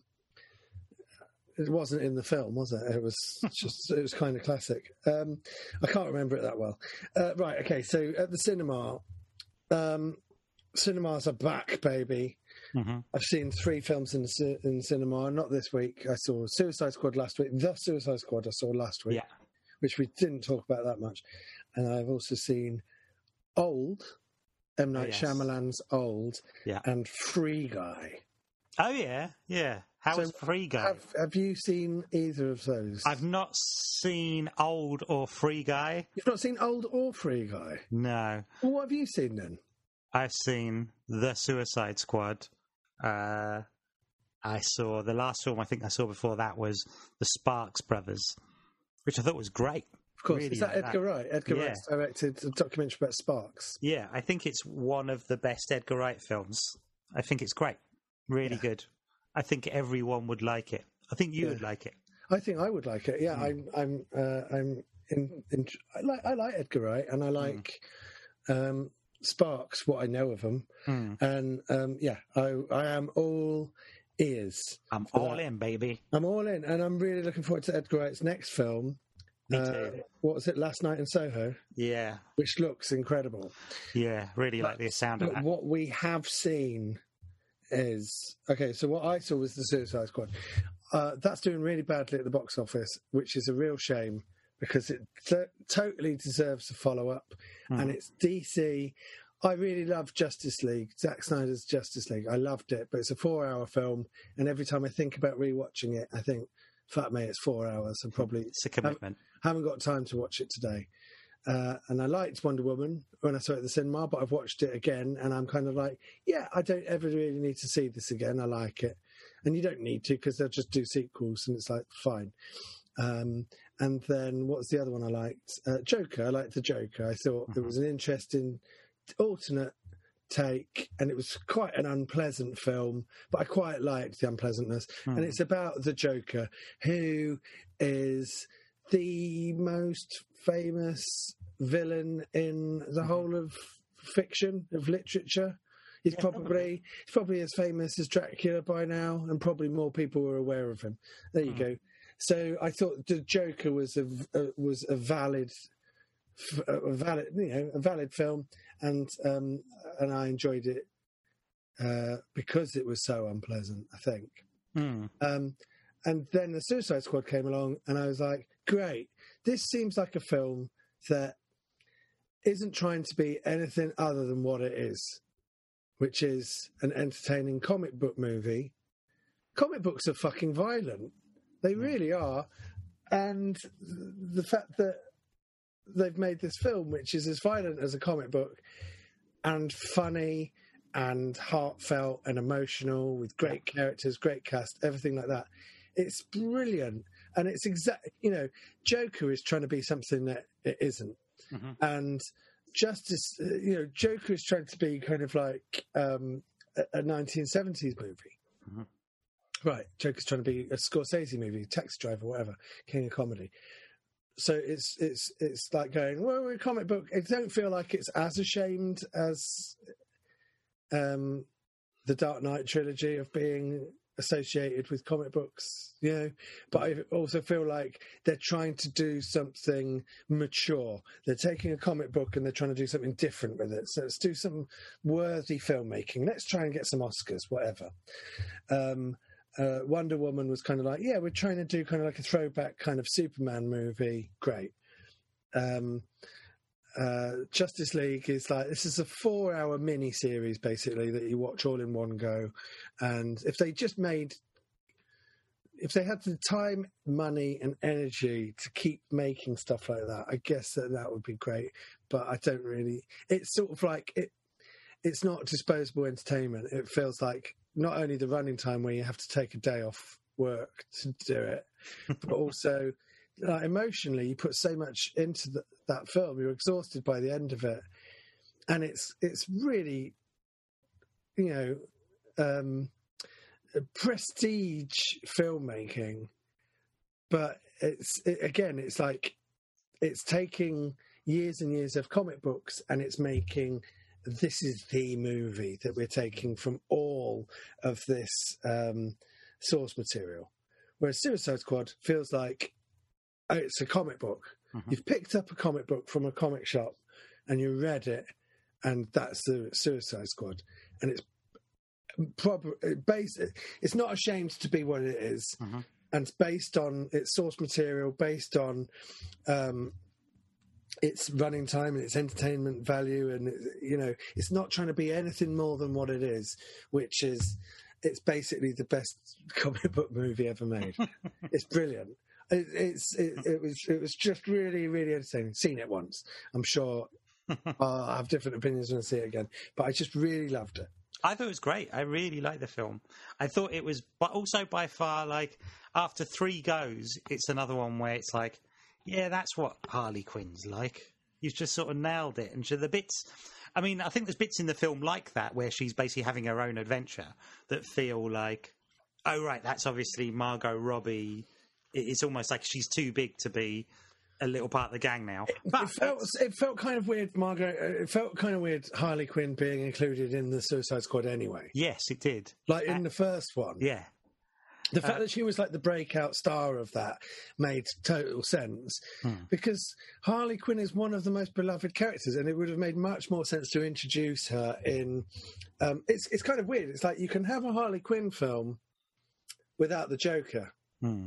it wasn't in the film, was it? It was just, it was kind of classic. Um, I can't remember it that well. Uh, right, okay. So at the cinema, um, cinemas are back, baby. hmm I've seen three films in the, ci- in the cinema. Not this week. I saw Suicide Squad last week. The Suicide Squad I saw last week, Yeah. which we didn't talk about that much. And I've also seen Old, M. Night Oh, yes. Shyamalan's Old, Yeah. and Free Guy. Oh, yeah. Yeah. How So was Free Guy? Have, have you seen either of those? I've not seen Old or Free Guy. You've not seen Old or Free Guy? No. Well, what have you seen then? I've seen The Suicide Squad. Uh, I saw the last film I think I saw before that was The Sparks Brothers, which I thought was great. Of course, Really is that like Edgar Wright? Edgar Yeah. Wright's directed a documentary about Sparks. Yeah, I think it's one of the best Edgar Wright films. I think it's great. Really Yeah. good. I think everyone would like it. I think you Yeah. would like it. I think I would like it. Yeah, Hmm. I'm. I'm. Uh, I'm. In, in, I like. I like Edgar Wright, and I Hmm. like um, Sparks. What I know of him, Mm. and um, yeah, I. I am all ears. I'm for all that. in, baby. I'm all in, and I'm really looking forward to Edgar Wright's next film. Me Uh, too. what was it? Last Night in Soho, Yeah, which looks incredible. yeah. Really like the sound of But that. what we have seen is okay. So what I saw was the Suicide Squad. Uh, that's doing really badly at the box office, which is a real shame because it t- totally deserves a follow up. Mm. And it's D C. I really love Justice League, Zack Snyder's Justice League. I loved it, but it's a four-hour film, and every time I think about rewatching it, I think, "Fuck me, it's four hours." and probably It's a commitment. haven't got time to watch it today. Uh, and I liked Wonder Woman when I saw it at the cinema, but I've watched it again, and I'm kind of like, yeah, I don't ever really need to see this again. I like it. And you don't need to because they'll just do sequels, and it's like, fine. Um, and then what's the other one I liked? Uh, Joker. I liked the Joker. I thought it was an interesting alternate take, and it was quite an unpleasant film, but I quite liked the unpleasantness. Hmm. And it's about the Joker, who is the most famous villain in the whole of fiction, of literature. He's Yeah, probably, probably. he's probably as famous as Dracula by now, and probably more people are aware of him. There you Hmm. go. So I thought the Joker was a, a was a valid, a valid, you know, a valid film, and um, and I enjoyed it uh, because it was so unpleasant, I think. Mm. Um, and then the Suicide Squad came along, and I was like, great. This seems like a film that isn't trying to be anything other than what it is, which is an entertaining comic book movie. Comic books are fucking violent. They really are. And the fact that they've made this film, which is as violent as a comic book, and funny and heartfelt and emotional, with great characters, great cast, everything like that. It's brilliant. And it's exact, you know, Joker is trying to be something that it isn't. Mm-hmm. And Justice, you know, Joker is trying to be kind of like um, a, a nineteen seventies movie. Mm-hmm. Right. Joker's trying to be a Scorsese movie, Taxi Driver, whatever, King of Comedy. So it's it's it's like going, well, we're a comic book. I don't feel like it's as ashamed as um, the Dark Knight trilogy of being associated with comic books, you know. But I also feel like they're trying to do something mature. They're taking a comic book and they're trying to do something different with it. So let's do some worthy filmmaking. Let's try and get some Oscars, whatever. Um, Uh, Wonder Woman was kind of like, yeah, we're trying to do kind of like a throwback kind of Superman movie. Great. Um, uh, Justice League is like, this is a four hour mini series basically that you watch all in one go. And if they just made, if they had the time, money and energy to keep making stuff like that, I guess that that would be great. But I don't really, it's sort of like, it. it's not disposable entertainment. It feels like not only the running time where you have to take a day off work to do it, but also uh, emotionally, you put so much into the, that film. You're exhausted by the end of it, and it's it's really, you know, um, prestige filmmaking. But it's it, again, it's like it's taking years and years of comic books, and it's making. This is the movie that we're taking from all of this um, source material. Whereas Suicide Squad feels like oh, it's a comic book. Mm-hmm. You've picked up a comic book from a comic shop and you read it, and that's the Suicide Squad. And it's proper, based, it's not ashamed to be what it is. Mm-hmm. And it's based on its source material, based on um, its running time and its entertainment value, and you know, it's not trying to be anything more than what it is, which is it's basically the best comic book movie ever made. It's brilliant. It, it's it, it was it was just really really entertaining. Seen it once, I'm sure I'll have different opinions when I see it again, but I just really loved it. I thought it was great. I really liked the film. I thought it was, but also by far, like after three goes, it's another one where it's like, yeah, that's what Harley Quinn's like. You've just sort of nailed it. And so the bits, I mean, I think there's bits in the film like that where she's basically having her own adventure that feel like, oh, right, that's obviously Margot Robbie. It's almost like she's too big to be a little part of the gang now. But it felt, it felt kind of weird, Margot. It felt kind of weird Harley Quinn being included in the Suicide Squad anyway. Yes, it did. Like in uh, the first one. Yeah. The fact Uh, that she was like the breakout star of that made total sense hmm. because Harley Quinn is one of the most beloved characters, and it would have made much more sense to introduce her in. Um, it's it's kind of weird. It's like you can have a Harley Quinn film without the Joker, hmm.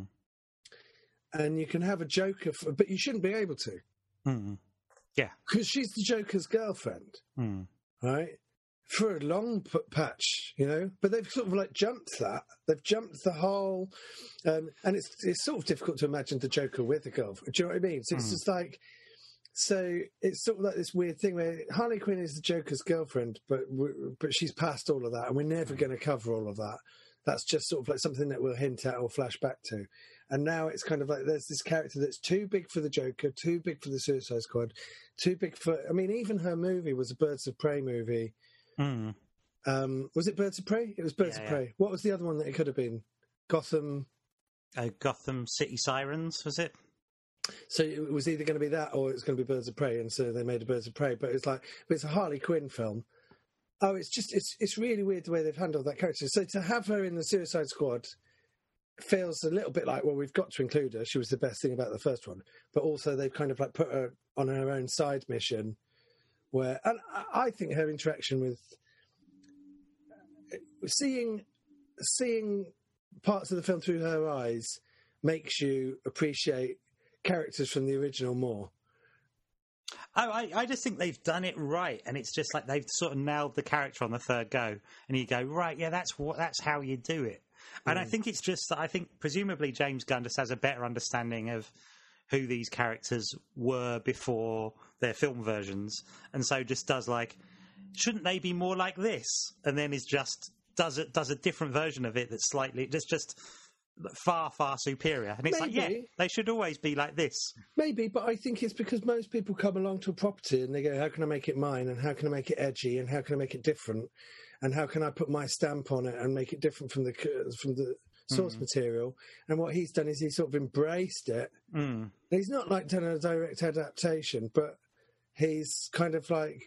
and you can have a Joker, f- but you shouldn't be able to. Hmm. Yeah, because she's the Joker's girlfriend, hmm. right? For a long p- patch, you know, but they've sort of like jumped that. They've jumped the whole, um, and it's it's sort of difficult to imagine the Joker with a girlfriend. Do you know what I mean? So it's mm. just like, so it's sort of like this weird thing where Harley Quinn is the Joker's girlfriend, but but she's past all of that, and we're never going to cover all of that. That's just sort of like something that we'll hint at or flash back to. And now it's kind of like there's this character that's too big for the Joker, too big for the Suicide Squad, too big for. I mean, even her movie was a Birds of Prey movie. Mm. Um, was it Birds of Prey? It was Birds yeah, of Prey. Yeah. What was the other one that it could have been? Gotham. Uh, Gotham City Sirens, was it? So it was either going to be that or it's going to be Birds of Prey, and so they made a Birds of Prey. But it's like, but it's a Harley Quinn film. Oh, it's just it's it's really weird the way they've handled that character. So to have her in the Suicide Squad feels a little bit like, well, we've got to include her. She was the best thing about the first one, but also they've kind of like put her on her own side mission. Where, and I think her interaction with seeing seeing parts of the film through her eyes makes you appreciate characters from the original more. Oh, I, I just think they've done it right, and it's just like they've sort of nailed the character on the third go, and you go, right, yeah, that's what that's how you do it. And mm. I think it's just that I think presumably James Gunn just has a better understanding of who these characters were before their film versions, and so just does like, shouldn't they be more like this? And then is just does it does a different version of it that's slightly just just. far, far superior. And it's Maybe. like, yeah, they should always be like this. Maybe, but I think it's because most people come along to a property and they go, how can I make it mine? And how can I make it edgy? And how can I make it different? And how can I put my stamp on it and make it different from the from the source mm. material? And what he's done is he's sort of embraced it. Mm. He's not like done a direct adaptation, but he's kind of like,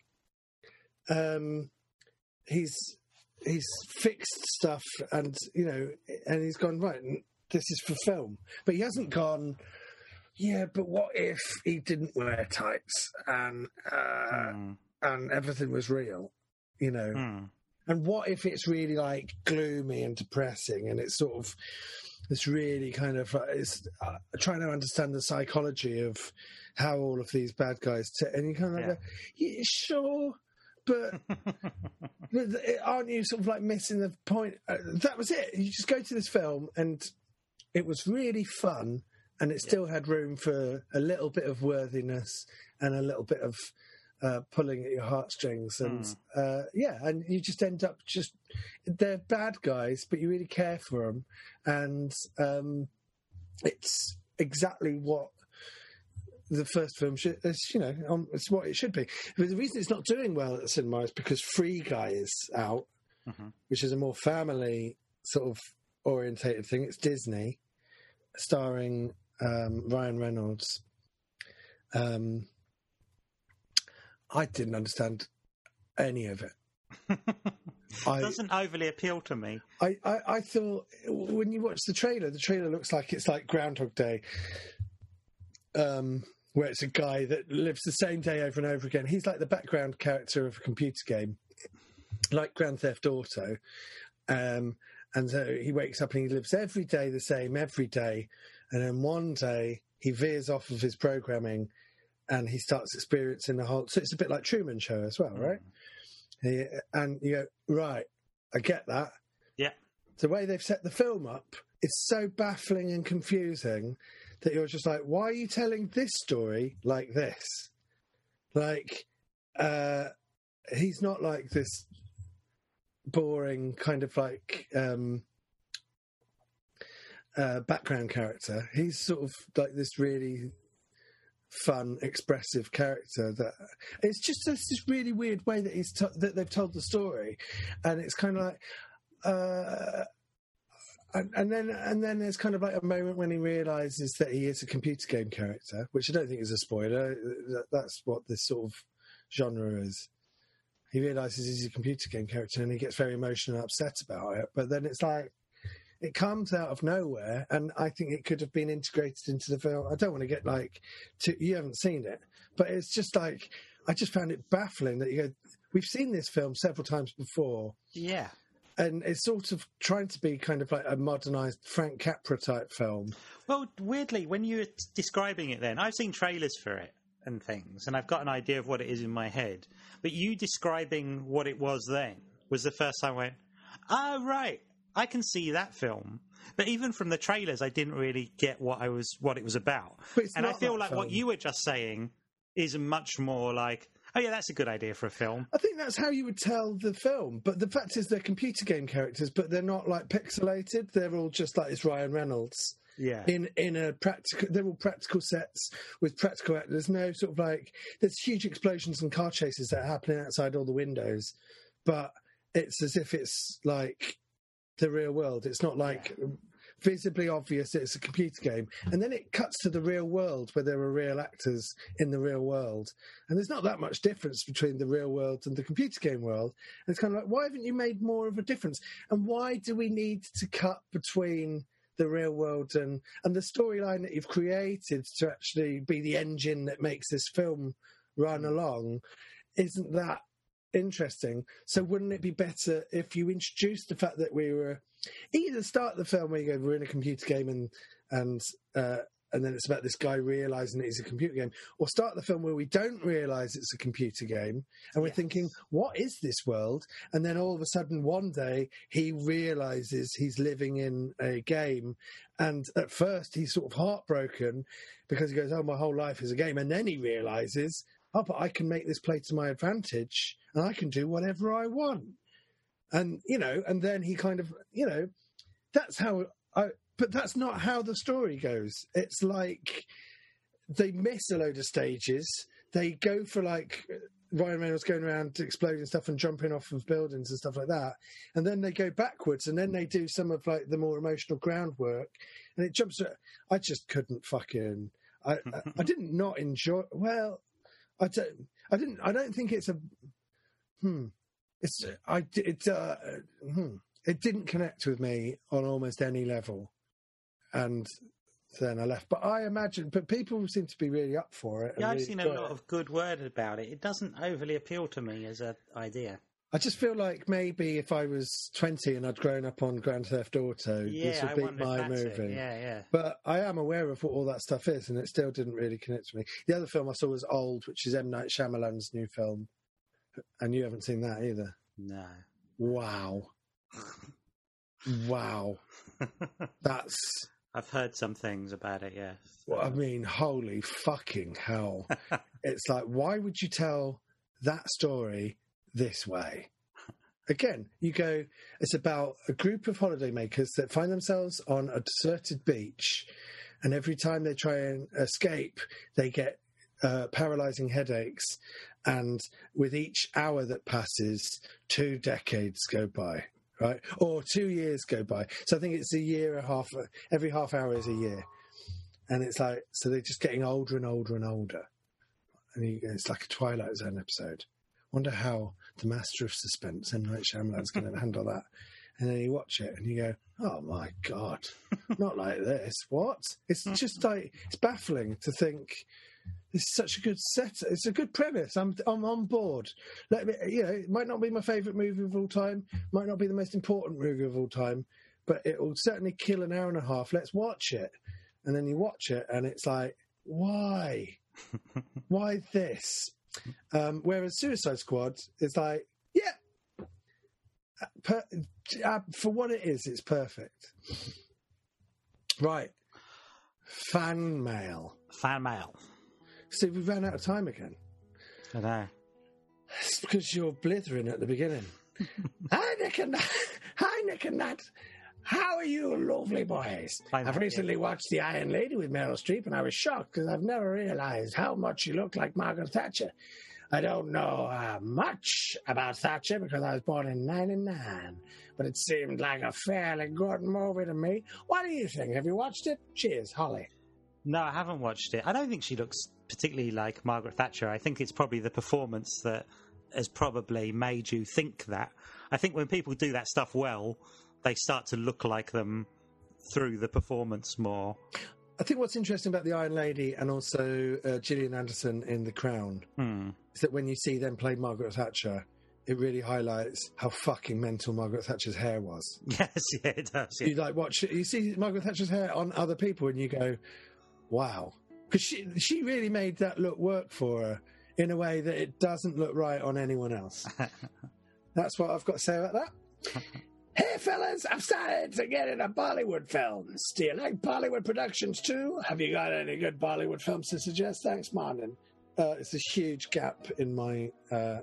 um, he's... he's fixed stuff, and you know, and he's gone, right, this is for film. But he hasn't gone, yeah, but what if he didn't wear tights and uh, mm. and everything was real, you know? Mm. And what if it's really like gloomy and depressing, and it's sort of it's really kind of uh, it's uh, trying to understand the psychology of how all of these bad guys t- and you kind of yeah. go, yeah, sure. But, but aren't you sort of like missing the point? Uh, that was it. You just go to this film and it was really fun, and it still yeah. had room for a little bit of worthiness and a little bit of uh, pulling at your heartstrings. And mm. uh, yeah, and you just end up just, they're bad guys, but you really care for them. And um, it's exactly what the first film should, it's, you know, um, it's what it should be. But the reason it's not doing well at the cinema is because Free Guy is out, mm-hmm. which is a more family sort of orientated thing. It's Disney, starring um, Ryan Reynolds. Um, I didn't understand any of it. It doesn't I, overly appeal to me. I, I, I thought when you watch the trailer, the trailer looks like it's like Groundhog Day. Um, where it's a guy that lives the same day over and over again. He's like the background character of a computer game, like Grand Theft Auto. Um, and so he wakes up and he lives every day the same, every day. And then one day he veers off of his programming and he starts experiencing the whole... So it's a bit like Truman Show as well, right? Mm. He, and you go, right, I get that. Yeah. The way they've set the film up, it's so baffling and confusing that you're just like, why are you telling this story like this? Like, uh, he's not like this boring kind of like um, uh, background character. He's sort of like this really fun, expressive character. That it's just this, this really weird way that he's to- that they've told the story, and it's kind of like. Uh, And, and then, and then there's kind of like a moment when he realizes that he is a computer game character, which I don't think is a spoiler. That, that's what this sort of genre is. He realizes he's a computer game character, and he gets very emotional and upset about it. But then it's like it comes out of nowhere, and I think it could have been integrated into the film. I don't want to get like to, you haven't seen it, but it's just like I just found it baffling that you go. We've seen this film several times before. Yeah. And it's sort of trying to be kind of like a modernised Frank Capra type film. Well, weirdly, when you were describing it then, I've seen trailers for it and things, and I've got an idea of what it is in my head. But you describing what it was then was the first time I went, oh, right, I can see that film. But even from the trailers, I didn't really get what I was what it was about. And I feel like film. What you were just saying is much more like... Oh, yeah, that's a good idea for a film. I think that's how you would tell the film. But the fact is they're computer game characters, but they're not, like, pixelated. They're all just like it's Ryan Reynolds. Yeah. In in a practical... They're all practical sets with practical actors. There's no sort of, like... There's huge explosions and car chases that are happening outside all the windows. But it's as if it's, like, the real world. It's not, like... Yeah. Visibly obvious it's a computer game, and then it cuts to the real world where there are real actors in the real world, and there's not that much difference between the real world and the computer game world. And it's kind of like, why haven't you made more of a difference, and why do we need to cut between the real world and and the storyline that you've created to actually be the engine that makes this film run along? Isn't that interesting? So wouldn't it be better if you introduced the fact that we were either start the film where you go, we're in a computer game and and uh, and then it's about this guy realizing it's a computer game, or start the film where we don't realize it's a computer game and we're Yes. thinking, what is this world? And then all of a sudden one day he realizes he's living in a game, and at first he's sort of heartbroken because he goes, oh, my whole life is a game. And then he realizes, oh, but I can make this play to my advantage and I can do whatever I want. And, you know, and then he kind of, you know, that's how I, but that's not how the story goes. It's like they miss a load of stages. They go for like Ryan Reynolds going around exploding stuff and jumping off of buildings and stuff like that. And then they go backwards and then they do some of like the more emotional groundwork and it jumps. I just couldn't fucking, I, I, I didn't not enjoy, well, I don't, I didn't, I don't think it's a, hmm, it's, I, it, uh, hmm, it didn't connect with me on almost any level. And then I left. But I imagine, but people seem to be really up for it. and Yeah, I've really seen a enjoy lot it. of good word about it. It doesn't overly appeal to me as an idea. I just feel like maybe if I was twenty and I'd grown up on Grand Theft Auto, this Yeah, would I be wonder my if that's movie. it. Yeah, yeah. But I am aware of what all that stuff is, and it still didn't really connect to me. The other film I saw was Old, which is M. Night Shyamalan's new film. And you haven't seen that either. No. Wow. Wow. That's... I've heard some things about it, yeah. Well, I mean, holy fucking hell. It's like, why would you tell that story this way? Again, you go, it's about a group of holidaymakers that find themselves on a deserted beach, and every time they try and escape, they get uh, paralyzing headaches, and with each hour that passes, two decades go by. Right, or two years go by. So I think it's a year and a half. Every half hour is a year, and it's like so they're just getting older and older and older. And you, it's like a Twilight Zone episode. Wonder how the master of suspense, M. Night Shyamalan's going to handle that. And then you watch it and you go, "Oh my god, not like this! What?" It's just like it's baffling to think. It's such a good set. It's a good premise. I'm I'm on board. Let me, you know, it might not be my favourite movie of all time. Might not be the most important movie of all time, but it will certainly kill an hour and a half. Let's watch it. And then you watch it, and it's like, why, why this? Um, whereas Suicide Squad is like, yeah, per, uh, for what it is, it's perfect. Right, fan mail. Fan mail. See, we ran out of time again. I know. It's because you're blithering at the beginning. Hi, Nick and Nat. Hi, Nick and Nat. How are you, lovely boys? Fine, I've yeah. recently watched The Iron Lady with Meryl Streep, and I was shocked because I've never realised how much she looked like Margaret Thatcher. I don't know uh, much about Thatcher because I was born in ninety-nine, but it seemed like a fairly good movie to me. What do you think? Have you watched it? Cheers, Holly. No, I haven't watched it. I don't think she looks particularly like Margaret Thatcher. I think it's probably the performance that has probably made you think that. I think when people do that stuff well, they start to look like them through the performance more. I think what's interesting about The Iron Lady and also uh, Gillian Anderson in The Crown Hmm. is that when you see them play Margaret Thatcher, it really highlights how fucking mental Margaret Thatcher's hair was. Yes, yeah, it does. Yeah. You like watch, you see Margaret Thatcher's hair on other people, and you go, "Wow," because she she really made that look work for her in a way that it doesn't look right on anyone else. That's what I've got to say about that. Hey fellas, I've started to get into Bollywood films. Do you like Bollywood productions too? Have you got any good Bollywood films to suggest? Thanks, Martin. Uh, it's a huge gap in my uh,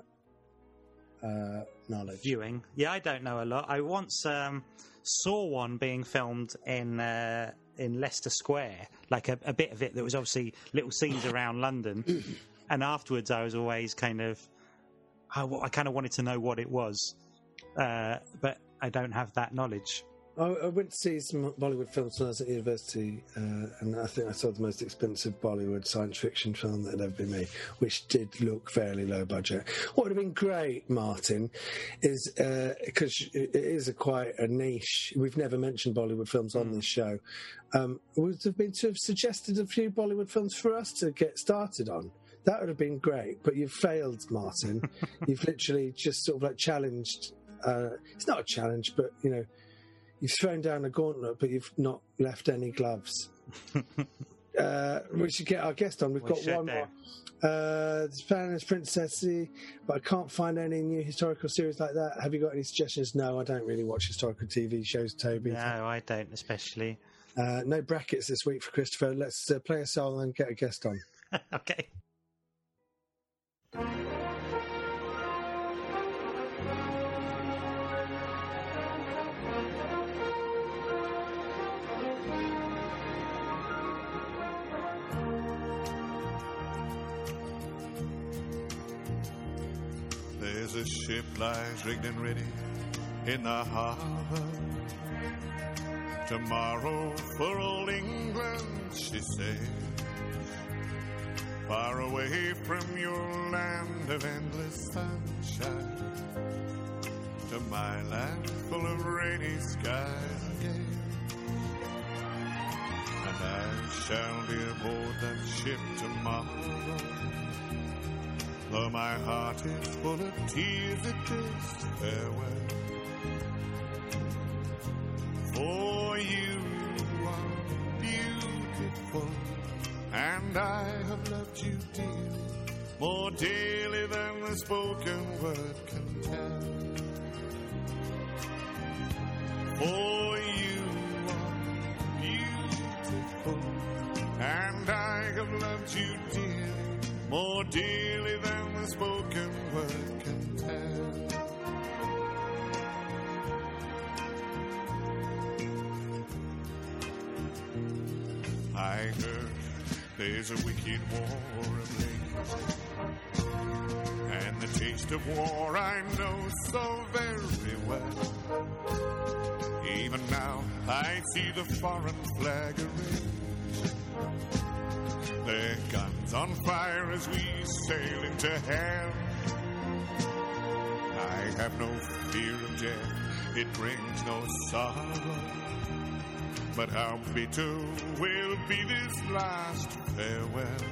uh, knowledge. Viewing. Yeah, I don't know a lot. I once um, saw one being filmed in uh, in Leicester Square, like a, a bit of it that was obviously little scenes around London. And afterwards, I was always kind of, I, I kind of wanted to know what it was, uh, but I don't have that knowledge. I, I went to see some Bollywood films when I was at university, uh, and I think I saw the most expensive Bollywood science fiction film that had ever been made, which did look fairly low budget. What would have been great, Martin, is because uh, it is a quite a niche. We've never mentioned Bollywood films on mm. this show. Um, would have been to have suggested a few Bollywood films for us to get started on. That would have been great, but you've failed, Martin. You've literally just sort of like challenged. Uh, it's not a challenge, but you know. You've thrown down a gauntlet, but you've not left any gloves. uh, uh, we should get our guest on. We've We got should one do. more. Uh, Spanish Princessy, but I can't find any new historical series like that. Have you got any suggestions? No, I don't really watch historical T V shows, Toby. No, I don't especially. Uh, no brackets this week for Christopher. Let's uh, play a song and get a guest on. Okay. There's a ship lies rigged and ready in the harbor. Tomorrow for old England she sails, far away from your land of endless sunshine, to my land full of rainy skies and gales. And I shall be aboard that ship tomorrow, though my heart is full of tears at this farewell. For you are beautiful, and I have loved you dearly, more dearly than the spoken word can tell. For you are beautiful, and I have loved you dearly, more dearly than the spoken word can tell. I heard there's a wicked war ablaze, and the taste of war I know so very well. Even now I see the foreign flag arrayed, their guns on fire as we sail into hell. I have no fear of death, it brings no sorrow, but how bitter will be this last farewell.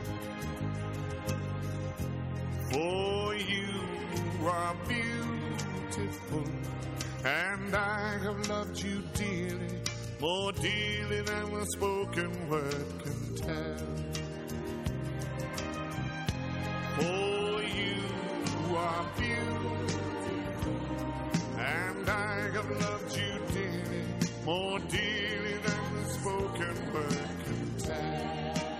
For you are beautiful, and I have loved you dearly, more dearly than the spoken word can tell. For you are beautiful, and I have loved you dearly, more dearly than the spoken word can tell.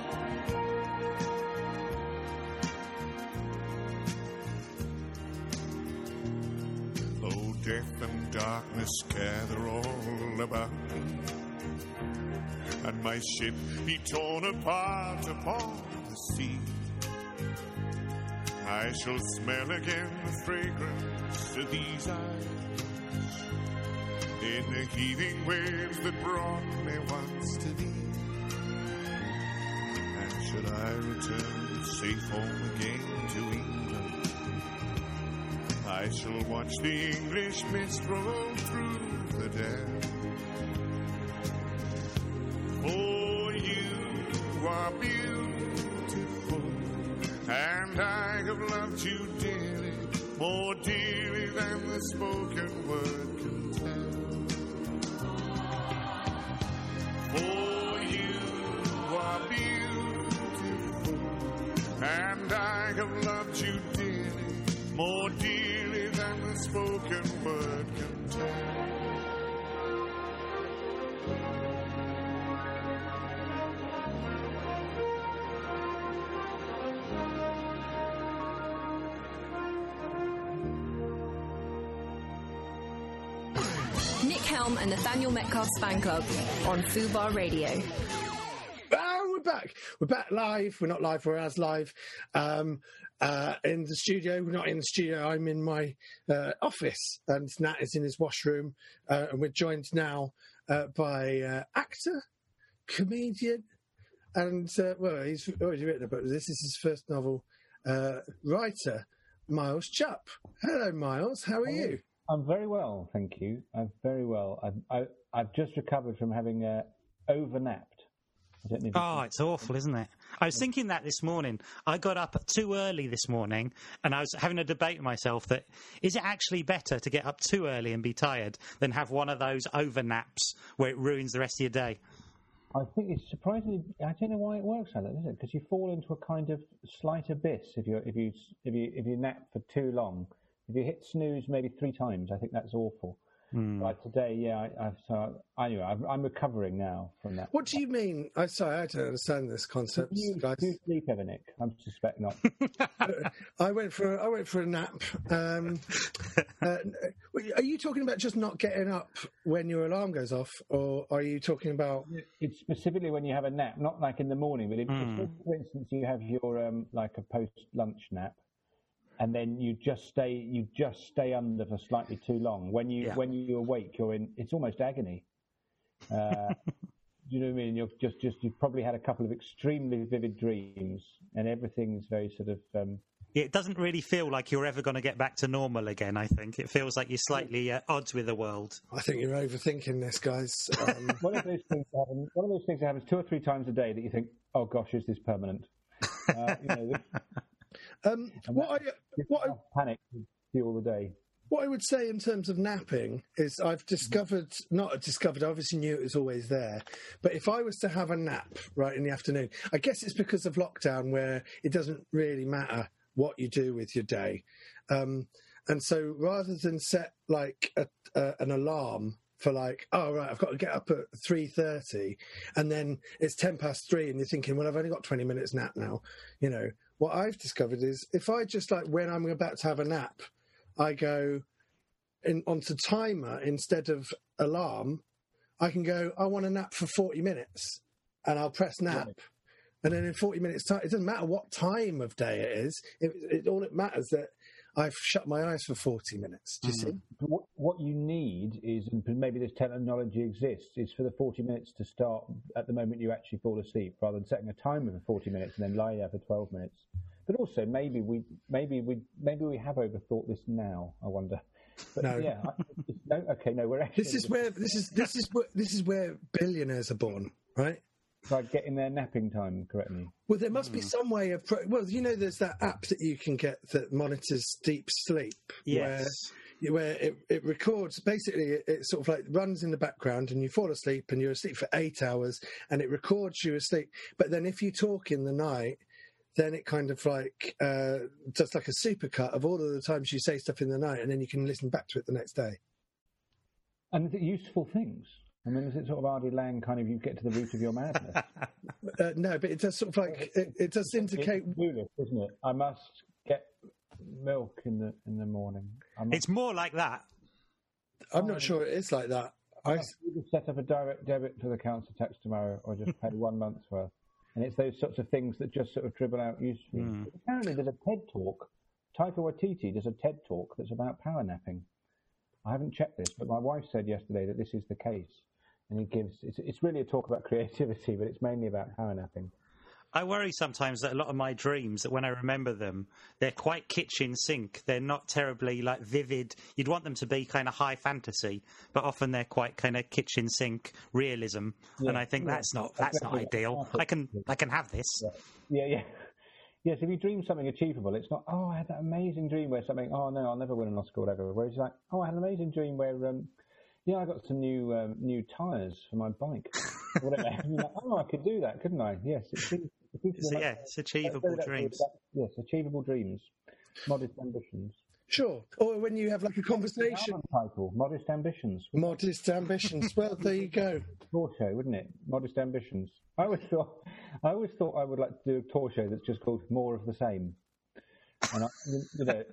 Though death and darkness gather all about me, and my ship be torn apart upon the sea, I shall smell again the fragrance of these eyes in the heaving waves that brought me once to thee. And should I return safe home again to England, I shall watch the English mist roll through the dell. For you are beautiful, and I have loved you dearly, more dearly than the spoken word can tell. For you are beautiful, and I have loved you dearly, more dearly than the spoken word can tell. Nick Helm and Nathaniel Metcalf's fan club on Fubar Radio. Ah, we're back. We're back live. We're not live. We're as live um, uh, in the studio. We're not in the studio. I'm in my uh, office, and Nat is in his washroom. Uh, and we're joined now uh, by uh, actor, comedian, and uh, well, he's already written a book. This is his first novel. Uh, writer Miles Jupp. Hello, Miles. How are Hello. you? I'm very well, thank you. I'm very well. I've, I, I've just recovered from having uh, overnapped. I don't know if Oh, it's awful, isn't it? I was thinking that this morning. I got up too early this morning, and I was having a debate with myself that is it actually better to get up too early and be tired than have one of those overnaps where it ruins the rest of your day? I think it's surprisingly. I don't know why it works like that, is it? Because you fall into a kind of slight abyss if you if you if you if you nap for too long. If you hit snooze maybe three times, I think that's awful. Mm. But today, yeah, I, I've so anyway, I'm, I'm recovering now from that. What do you mean? I sorry, I don't understand this concept, Do you, guys. do you sleep ever, Nick? I suspect not. I went for I went for a nap. Um, uh, are you talking about just not getting up when your alarm goes off, or are you talking about? It's specifically when you have a nap, not like in the morning, but if, Mm. if for instance, you have your um, like a post-lunch nap, and then you just stay you just stay under for slightly too long. When you Yeah. when you awake, you're in. It's almost agony. Uh, do you know what I mean? You're just just you've probably had a couple of extremely vivid dreams, and everything's very sort of. Um, It doesn't really feel like you're ever going to get back to normal again, I think. It feels like you're slightly at odds with the world. I think you're overthinking this, guys. Um, one of those things that happen, one of those things that happens two or three times a day that you think, oh gosh, is this permanent? Uh, you know, um, what I what I, panic fuel the day. what I would say in terms of napping is I've discovered, not discovered, I obviously knew it was always there, but if I was to have a nap right in the afternoon, I guess it's because of lockdown where it doesn't really matter what you do with your day. Um, and so rather than set like a, uh, an alarm for like, oh, right, I've got to get up at three thirty and then it's ten past three and you're thinking, well, I've only got twenty minutes nap now. You know, what I've discovered is if I just like when I'm about to have a nap, I go in onto timer instead of alarm, I can go, I want a nap for forty minutes and I'll press nap. Right. And then in forty minutes time, it doesn't matter what time of day it is. It, it all it matters that I've shut my eyes for forty minutes. Do you mm. see? What, what you need is, and maybe this technology exists, is for the forty minutes to start at the moment you actually fall asleep, rather than setting a timer for forty minutes and then lie there for twelve minutes. But also, maybe we, maybe we, maybe we have overthought this now. I wonder. But no. Yeah. I, no. Okay. No. We're actually. This is where this is this is where this is where billionaires are born, right? Like getting their napping time correctly. Well, there must mm. be some way of. Pro- well, you know, there's that app that you can get that monitors deep sleep. Yes. Where, where it, it records. Basically, it, it sort of like runs in the background, and you fall asleep, and you're asleep for eight hours, and it records you asleep. But then, if you talk in the night, then it kind of like uh, does like a supercut of all of the times you say stuff in the night, and then you can listen back to it the next day. And is it useful things? I mean, is it sort of Ardy Lang kind of you get to the root of your madness? uh, no, but it does sort of like it, it does indicate. It's do this, isn't it? I must get milk in the in the morning. It's more like that. I'm not sure it is like that. I just set up a direct debit to the council tax tomorrow, or just pay one month's worth. And it's those sorts of things that just sort of dribble out usefully. Mm. Apparently, there's a TED talk. Taika Waititi does a TED talk that's about power napping. I haven't checked this, but my wife said yesterday that this is the case. And he gives, it's, it's really a talk about creativity, but it's mainly about power napping. I worry sometimes that a lot of my dreams, that when I remember them, they're quite kitchen sink. They're not terribly like vivid. You'd want them to be kind of high fantasy, but often they're quite kind of kitchen sink realism. Yeah, and I think yeah, that's not that's exactly. not ideal. I can I can have this. Yeah, yeah. yeah. Yes, if you dream something achievable, it's not, oh, I had that amazing dream where something, oh no, I'll never win an Oscar or whatever. Whereas it's like, oh, I had an amazing dream where, um, yeah, I got some new um, new tyres for my bike. Or whatever. Like, oh, I could do that, couldn't I? Yes, it seems, it seems so, yeah, it's achievable dreams. That, yes, achievable dreams, modest ambitions. Sure. Or when you have like a conversation. Title, Modest Ambitions. Modest Ambitions. Well, there you go. Tour show, wouldn't it? Modest Ambitions. I always thought, I always thought I would like to do a tour show that's just called More of the Same. And I, you know,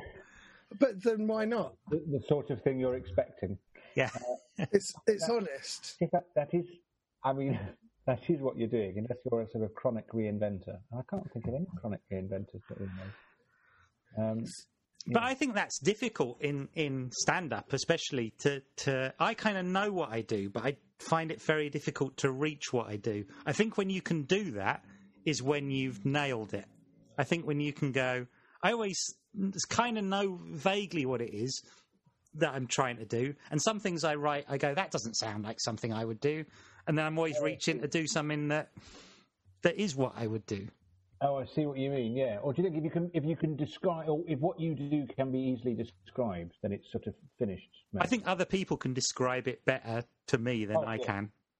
but then why not? The, the sort of thing you're expecting. Yeah. Uh, it's it's that, honest. That, that is, I mean, that is what you're doing, unless you're a sort of chronic reinventor. I can't think of any chronic reinventors that we know. Um, But I think that's difficult in, in stand-up, especially to, to... I kind of know what I do, but I find it very difficult to reach what I do. I think when you can do that is when you've nailed it. I think when you can go... I always kind of know vaguely what it is that I'm trying to do. And some things I write, I go, that doesn't sound like something I would do. And then I'm always reaching to do something that that is what I would do. Oh, I see what you mean. Yeah. Or do you think if you can, if you can describe, or if what you do can be easily described, then it's sort of finished? Maybe? I think other people can describe it better to me than oh, I yeah. can.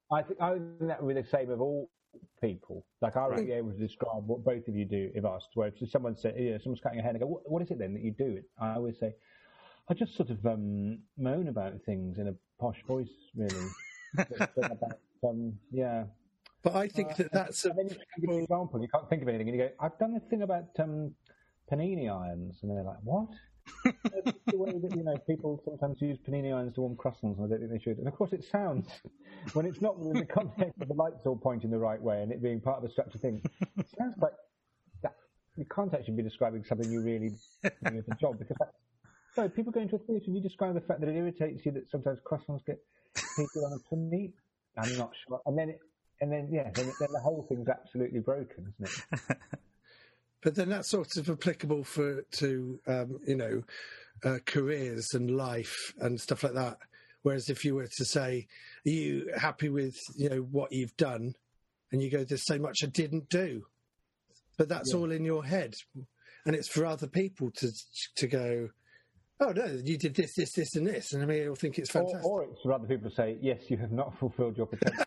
I think I think that would be the same of all people. Like I would be able to describe what both of you do if asked. Where if someone said, you know, someone's cutting your hair, and I go, what, what is it then that you do? I always say, I just sort of um, moan about things in a posh voice, really. about, um, yeah. But I think uh, that that's a... And then you give an example. You can't think of anything, and you go, I've done a thing about um, panini irons, and they're like, what? That's the way that, you know, people sometimes use panini irons to warm croissants, and I don't think they should. And of course, it sounds, when it's not within the context of the lights all pointing the right way and it being part of the structure thing, it sounds like that you can't actually be describing something you really do as a job, because that's, so people go into a theatre and you describe the fact that it irritates you that sometimes croissants get people on a panini. I'm not sure. And then, it, and then yeah, then, then the whole thing's absolutely broken, isn't it? But then that's sort of applicable for to um, you know uh, careers and life and stuff like that. Whereas if you were to say, "Are you happy with you know what you've done?" and you go, "There's so much I didn't do," but that's yeah. all in your head, and it's for other people to to go, "Oh no, you did this, this, this, and this," and I mean, you'll think it's fantastic. Or, or it's for other people to say, "Yes, you have not fulfilled your potential."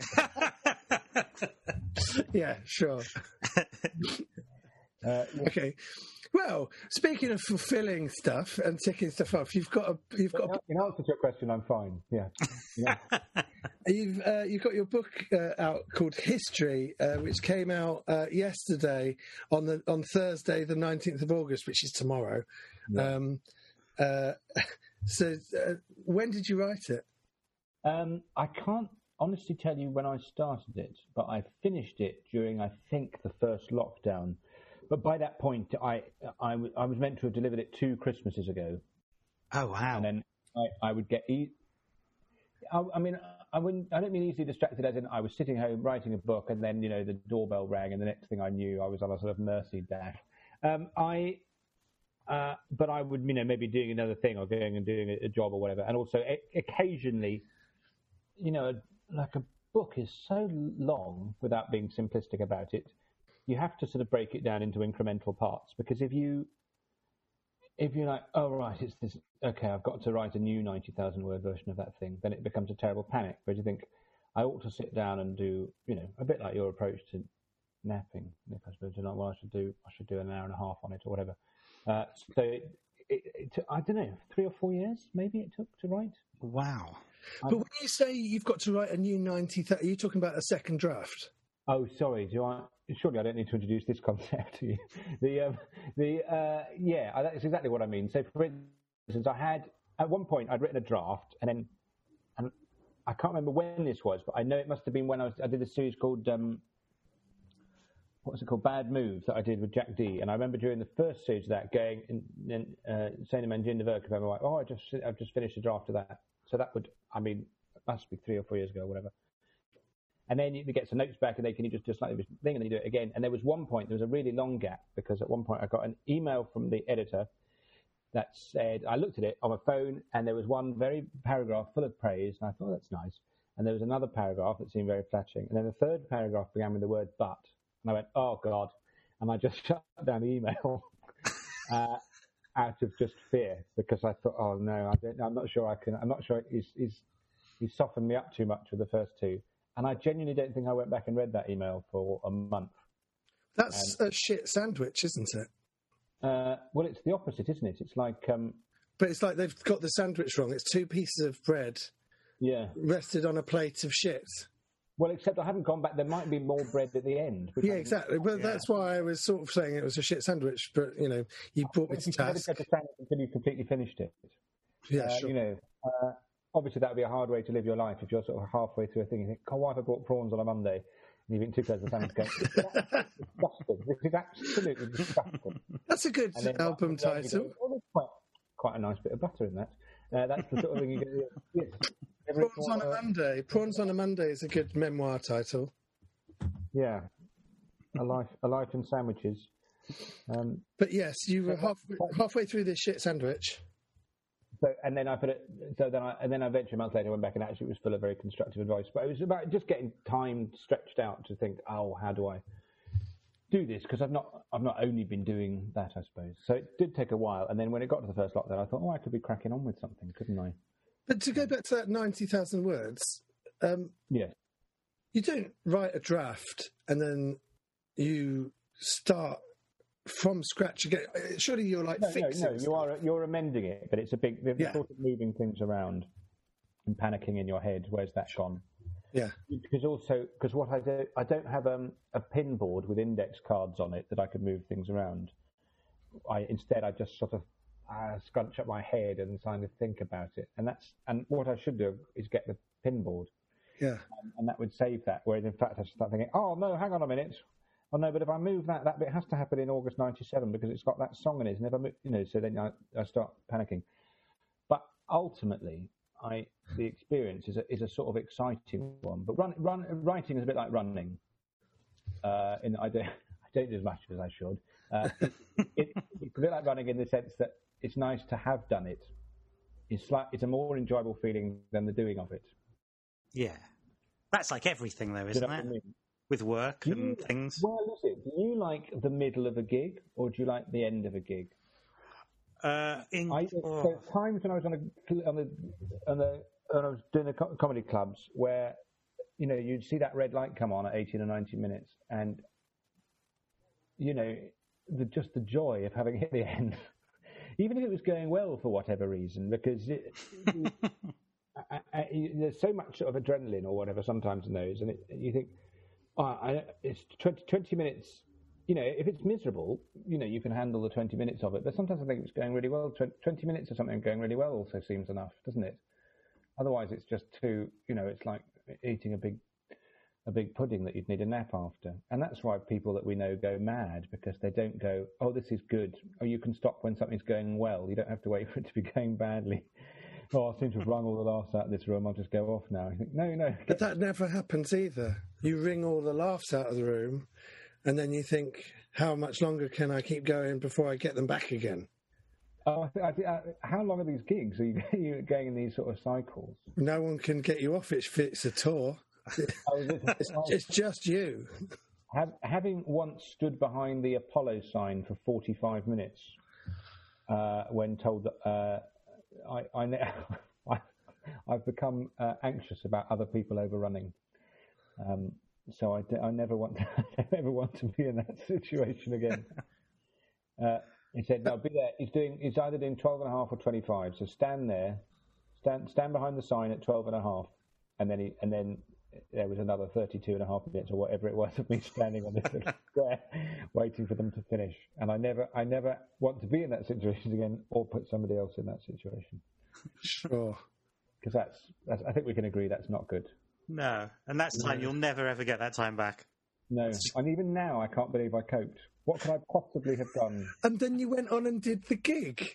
Yeah, sure. Uh, yeah. Okay. Well, speaking of fulfilling stuff and ticking stuff off, you've got a you've got. A, in answer to your question, I'm fine. Yeah. yeah. You've uh, you've got your book uh, out called History, uh, which came out uh, yesterday on the on Thursday, the nineteenth of August, which is tomorrow. Yeah. Um, uh, so, uh, when did you write it? Um, I can't honestly tell you when I started it, but I finished it during, I think, the first lockdown. But by that point, I, I, w- I was meant to have delivered it two Christmases ago. Oh, wow. And then I, I would get... E- I, I mean, I wouldn't. I don't mean easily distracted as in I was sitting home writing a book and then, you know, the doorbell rang and the next thing I knew I was on a sort of mercy dash. Um, I... Uh, but I would, you know, maybe doing another thing or going and doing a, a job or whatever. And also, a- occasionally, you know, like a book is so long without being simplistic about it. You have to sort of break it down into incremental parts, because if you, if you're like, oh right, it's this, okay, I've got to write a new ninety thousand word version of that thing, then it becomes a terrible panic. Whereas you think, I ought to sit down and do, you know, a bit like your approach to napping. If I suppose not, well, I should do, I should do an hour and a half on it or whatever. Uh, so it, it, it, I don't know, three or four years maybe it took to write. Wow. But when you say you've got to write a new ninety, are you talking about a second draft? Oh, sorry. Do I? Surely I don't need to introduce this concept to you. The um, the uh, yeah, that's exactly what I mean. So, for instance, I had at one point I'd written a draft, and then and I can't remember when this was, but I know it must have been when I was I did a series called um, what was it called, Bad Moves, that I did with Jack D. And I remember during the first series of that going and then uh, saying to Manjinder Verkar, I'm like, oh, I just I've just finished a draft of that. So that would, I mean, it must be three or four years ago, or whatever. And then you get some notes back, and they can you just just like this thing, and then you do it again. And there was one point, there was a really long gap, because at one point I got an email from the editor that said, I looked at it on my phone, and there was one very paragraph full of praise, and I thought, oh, that's nice. And there was another paragraph that seemed very flattering, and then the third paragraph began with the word "but," and I went, oh God, and I just shut down the email uh, out of just fear, because I thought, oh no, I don't, I'm not sure I can. I'm not sure he's he's he's softened me up too much with the first two. And I genuinely don't think I went back and read that email for a month. That's um, a shit sandwich, isn't it? Uh, well, it's the opposite, isn't it? It's like... Um, but it's like they've got the sandwich wrong. It's two pieces of bread yeah, rested on a plate of shit. Well, except I haven't gone back. There might be more bread at the end. Yeah, exactly. Well, yeah. That's why I was sort of saying it was a shit sandwich. But, you know, you brought me to task. You never get a sandwich until you've completely finished it. Yeah, uh, sure. You know... Uh, Obviously, that would be a hard way to live your life if you're sort of halfway through a thing. You think, oh, why have I brought prawns on a Monday? And you've eaten two plates of sandwich. It's disgusting. This is absolutely disgusting. That's a good album title. Go, oh, there's quite, quite a nice bit of butter in that. Uh, that's the sort of thing you go, yes. Prawns on a Monday. Prawns on a Monday is a good memoir title. Yeah. A life, a life in sandwiches. Um, but yes, you were half, halfway through this shit sandwich. So, and then I put it. So then, I, and then eventually, a month later, I went back and actually it was full of very constructive advice. But it was about just getting time stretched out to think, oh, how do I do this? Because I've not, I've not only been doing that, I suppose. So it did take a while. And then when it got to the first lockdown, I thought, oh, I could be cracking on with something, couldn't I? But to go back to that ninety thousand words, um, yes, you don't write a draft and then you start from scratch again. Surely you're like No, fixing. no, no. You are you're amending it, but it's a big. They're Yeah. sort of moving things around and panicking in your head. Where's that gone? Yeah. Because also, because what I do, I don't have um, a pin board with index cards on it that I could move things around. I instead I just sort of uh, scrunch up my head and kind of think about it, and that's and what I should do is get the pin board, Yeah. um, and that would save that. Whereas in fact I start thinking, oh no, hang on a minute. Oh no, but if I move that, that bit has to happen in August ninety-seven because it's got that song in it. It's never, mo- you know. So then I, I start panicking. But ultimately, I the experience is a, is a sort of exciting one. But run, run, writing is a bit like running. Uh, in I don't I don't do as much as I should. Uh, it, it's a bit like running in the sense that it's nice to have done it. It's like it's a more enjoyable feeling than the doing of it. Yeah. That's like everything, though, Do you isn't know what it? I mean? With work Do and you- things. Well, listen, do you like the middle of a gig or do you like the end of a gig? Uh, in, I, oh, there are times when I was on a on the on the when I was doing the co- comedy clubs where you know you'd see that red light come on at eighteen or ninety minutes, and you know the just the joy of having hit the end, even if it was going well for whatever reason, because it, I, I, I, there's so much sort of adrenaline or whatever sometimes in those, and it, you think, oh, I, it's twenty, twenty minutes. You know, if it's miserable, you know, you can handle the twenty minutes of it. But sometimes I think it's going really well. twenty minutes or something going really well also seems enough, doesn't it? Otherwise, it's just too, you know, it's like eating a big, a big pudding that you'd need a nap after. And that's why people that we know go mad, because they don't go, oh, this is good. Oh, you can stop when something's going well. You don't have to wait for it to be going badly. Oh, I seem to have wrung all the laughs out of this room. I'll just go off now. You think, no, no. But that never happens either. You wring all the laughs out of the room, and then you think, how much longer can I keep going before I get them back again? Oh, I th- I th- uh, how long are these gigs? Are you, you going in these sort of cycles? No one can get you off it if it's a tour. Oh, is it- It's, it's just you. Have, having once stood behind the Apollo sign for forty-five minutes, uh, when told that uh, I, I, ne- I, I've become uh, anxious about other people overrunning. Um, so I, d- I never want to, I never want to be in that situation again. Uh, he said, "No, be there." He's doing. He's either doing twelve and a half or twenty-five. So stand there, stand stand behind the sign at twelve and a half, and then he and then. There was another thirty-two and a half minutes or whatever it was of me standing on this little square waiting for them to finish. And I never, I never want to be in that situation again or put somebody else in that situation. Sure. Because that's, that's, I think we can agree that's not good. no. And that's time, you'll never ever get that time back. No. And even now, I can't believe I coped. What could I possibly have done? And then you went on and did the gig.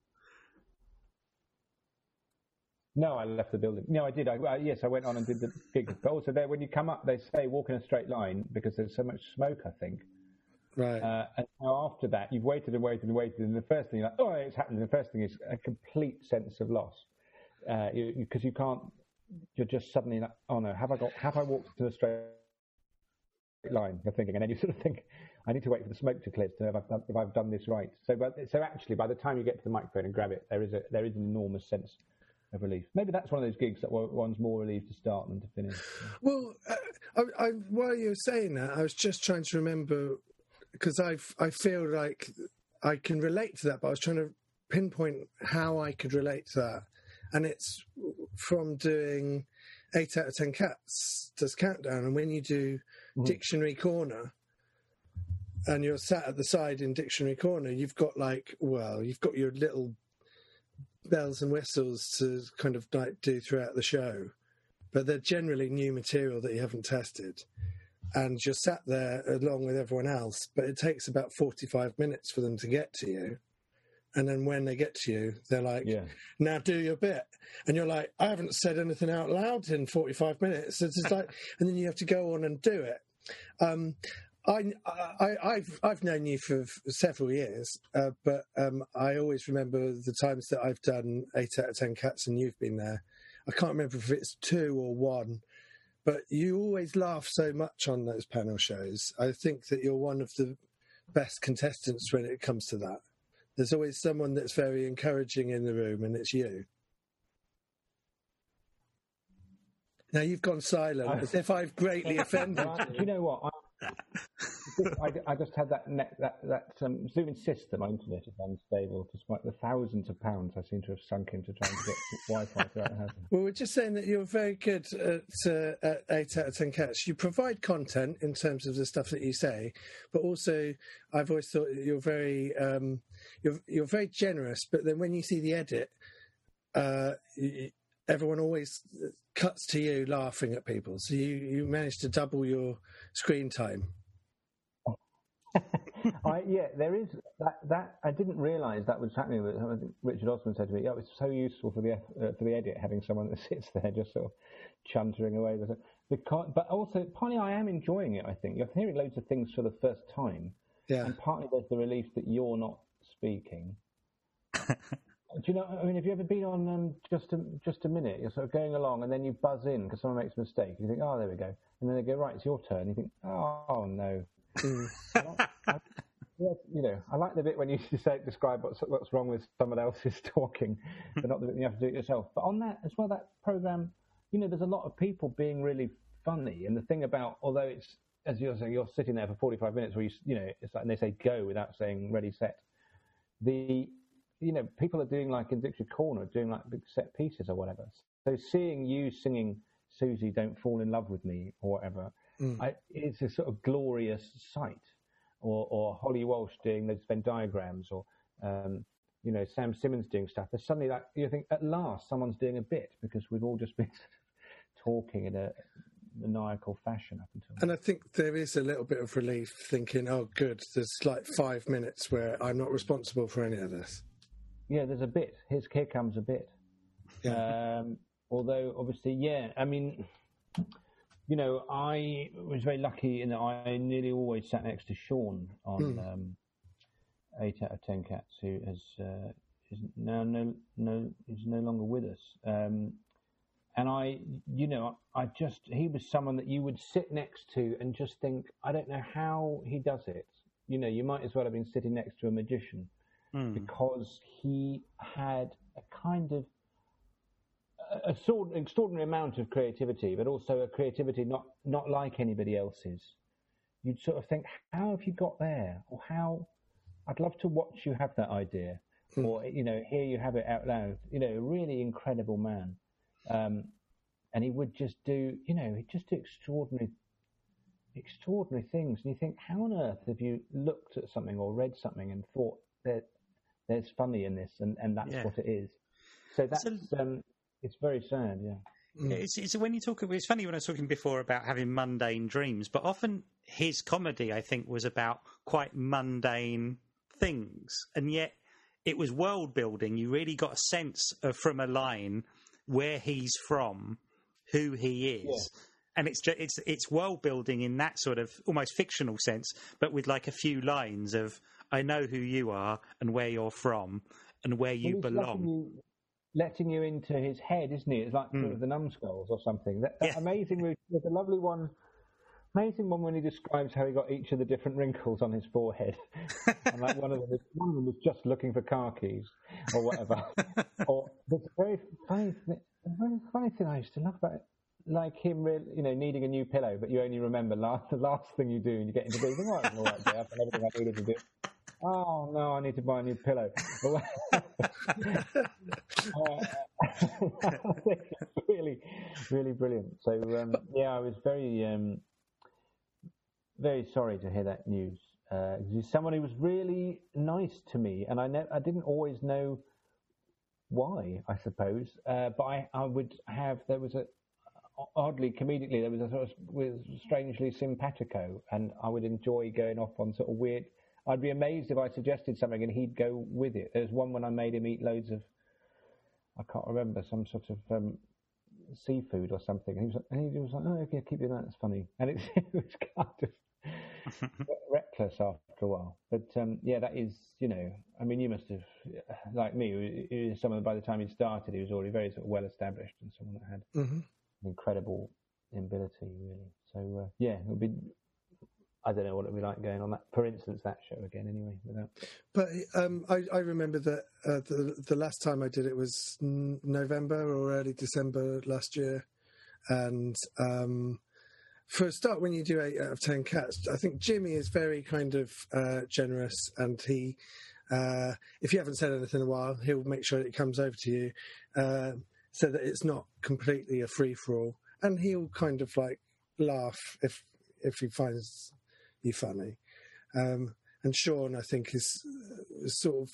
No, I left the building. No, I did. I, uh, yes, I went on and did the gig. But also there, when you come up, they say walk in a straight line because there's so much smoke, I think. Right. Uh, and now after that, you've waited and waited and waited, and the first thing you're like, oh, it's happening. The first thing is a complete sense of loss, because uh, you, you, 'cause you can't. You're just suddenly like, oh no, have I got? Have I walked to a straight line? You're thinking, and then you sort of think, I need to wait for the smoke to clear to know if I've done, if I've done this right. So, but, so actually, by the time you get to the microphone and grab it, there is a there is an enormous sense of relief. Maybe that's one of those gigs that one's more relieved to start than to finish. Well, uh, I, I, while you were saying that, I was just trying to remember, because I I feel like I can relate to that, but I was trying to pinpoint how I could relate to that. And it's from doing eight out of ten cats does Countdown. And when you do Mm. Dictionary Corner and you're sat at the side in Dictionary Corner, you've got like, well, you've got your little bells and whistles to kind of like do throughout the show. But they're generally new material that you haven't tested. And you're sat there along with everyone else, but it takes about forty-five minutes for them to get to you. And then when they get to you, they're like, Yeah. now do your bit. And you're like, I haven't said anything out loud in forty-five minutes. It's just like, and then you have to go on and do it. Um, I, I, I've, I've known you for several years, uh, but um, I always remember the times that I've done eight out of ten cats and you've been there. I can't remember if it's two or one, but you always laugh so much on those panel shows. I think that you're one of the best contestants when it comes to that. There's always someone that's very encouraging in the room, and it's you. Now you've gone silent, I- as if I've greatly offended Right, do you. you know what? I, I, I just had that net, that that um, Zoom insist that my internet is unstable, despite the thousands of pounds I seem to have sunk into trying to get Wi-Fi throughout the house. Well, we're just saying that you're very good at, uh, at eight out of ten cats. You provide content in terms of the stuff that you say, but also I've always thought that you're very um, you're you're very generous. But then when you see the edit, uh, you, everyone always cuts to you laughing at people. So you you managed to double your screen time. I, yeah, there is that. That I didn't realise that was happening. But I think Richard Osman said to me, "Yeah, it's so useful for the uh, for the edit having someone that sits there just sort of chuntering away with it." Because, but also partly I am enjoying it. I think you're hearing loads of things for the first time, Yeah. and partly there's the relief that you're not speaking. Do you know? I mean, have you ever been on um, just a just a minute? You're sort of going along, and then you buzz in because someone makes a mistake. You think, "Oh, there we go," and then they go, "Right, it's your turn." You think, "Oh no." Mm. I like, I, yeah, you know, I like the bit when you say describe what's what's wrong with someone else's talking, but not the bit you have to do it yourself. But on that as well, that program, you know, there's a lot of people being really funny, and the thing about, although it's as you're saying, you're sitting there for forty-five minutes, where you you know, it's like and they say go without saying ready set. The you know, people are doing like in Dixie Corner, doing like big set pieces or whatever. So seeing you singing Susie, Don't Fall in Love with Me or whatever, Mm. I, it's a sort of glorious sight. Or, or Holly Walsh doing those Venn diagrams, or um, you know, Sam Simmons doing stuff. There's suddenly like you think at last someone's doing a bit, because we've all just been talking in a maniacal fashion up until. And I think there is a little bit of relief thinking, oh, good, there's like five minutes where I'm not responsible for any of this. Yeah, there's a bit. Here's, here comes a bit. Yeah. Um, although, obviously, yeah, I mean, you know, I was very lucky in that I nearly always sat next to Sean on Mm. um, eight out of ten Cats, who has uh, is now no no is no longer with us. Um, and I, you know, I just he was someone that you would sit next to and just think, I don't know how he does it. You know, you might as well have been sitting next to a magician. Mm. Because he had a kind of a, a sort extraordinary amount of creativity, but also a creativity not not like anybody else's. You'd sort of think, how have you got there? Or how? I'd love to watch you have that idea, Hmm. or you know, hear you have it out loud. You know, a really incredible man, um, and he would just do, you know, he'd just do extraordinary, extraordinary things. And you think, how on earth have you looked at something or read something and thought that there's funny in this, and, and that's Yeah. what it is. So that's So- um, it's very sad, yeah. Mm. It's, it's when you talk. It's funny when I was talking before about having mundane dreams, but often his comedy, I think, was about quite mundane things, and yet it was world building. You really got a sense of, from a line, where he's from, who he is. And it's just, it's it's world building in that sort of almost fictional sense, but with like a few lines of I know who you are and where you're from and where you Well, he's belong. Letting you, letting you into his head, isn't he? It's like sort Mm. of the numbskulls or something. That, that Yeah. amazing. route- There's a lovely one. Amazing one when he describes how he got each of the different wrinkles on his forehead. And like one of them, is, one of them was just looking for car keys or whatever. Or there's a very funny, thi- a very funny thing I used to love about it. Like him, really, you know, needing a new pillow, but you only remember last, the last thing you do, and you get into bed. You think, oh, I'm all right, Dad, I've done everything I needed to do. Oh no, I need to buy a new pillow. uh, it's really, really brilliant. So um, yeah, I was very, um, very sorry to hear that news. Uh, he's someone who was really nice to me, and I ne- I didn't always know why, I suppose. Uh, but I, I would have there was a oddly comedically there was a sort of was strangely simpatico, and I would enjoy going off on sort of weird. I'd be amazed if I suggested something and he'd go with it. There's one when I made him eat loads of, I can't remember, some sort of um, seafood or something. And he was, like, and he was like, oh, okay, keep doing that, that's funny. And it's, it was kind of reckless after a while. But um, yeah, that is, you know, I mean, you must have, like me, he was someone by the time he started, he was already very sort of well established and someone that had Mhm. incredible ability, really. So uh, yeah, it would be. I don't know what it would be like going on that, for instance, that show again. Anyway, without. But um, I, I remember that uh, the the last time I did it was n- November or early December last year, and um, for a start, when you do eight out of ten cats, I think Jimmy is very kind of uh, generous, and he, uh, if you haven't said anything in a while, he'll make sure that it comes over to you, uh, so that it's not completely a free for all, and he'll kind of like laugh if if he finds you funny. Um, and Sean, I think, is, is sort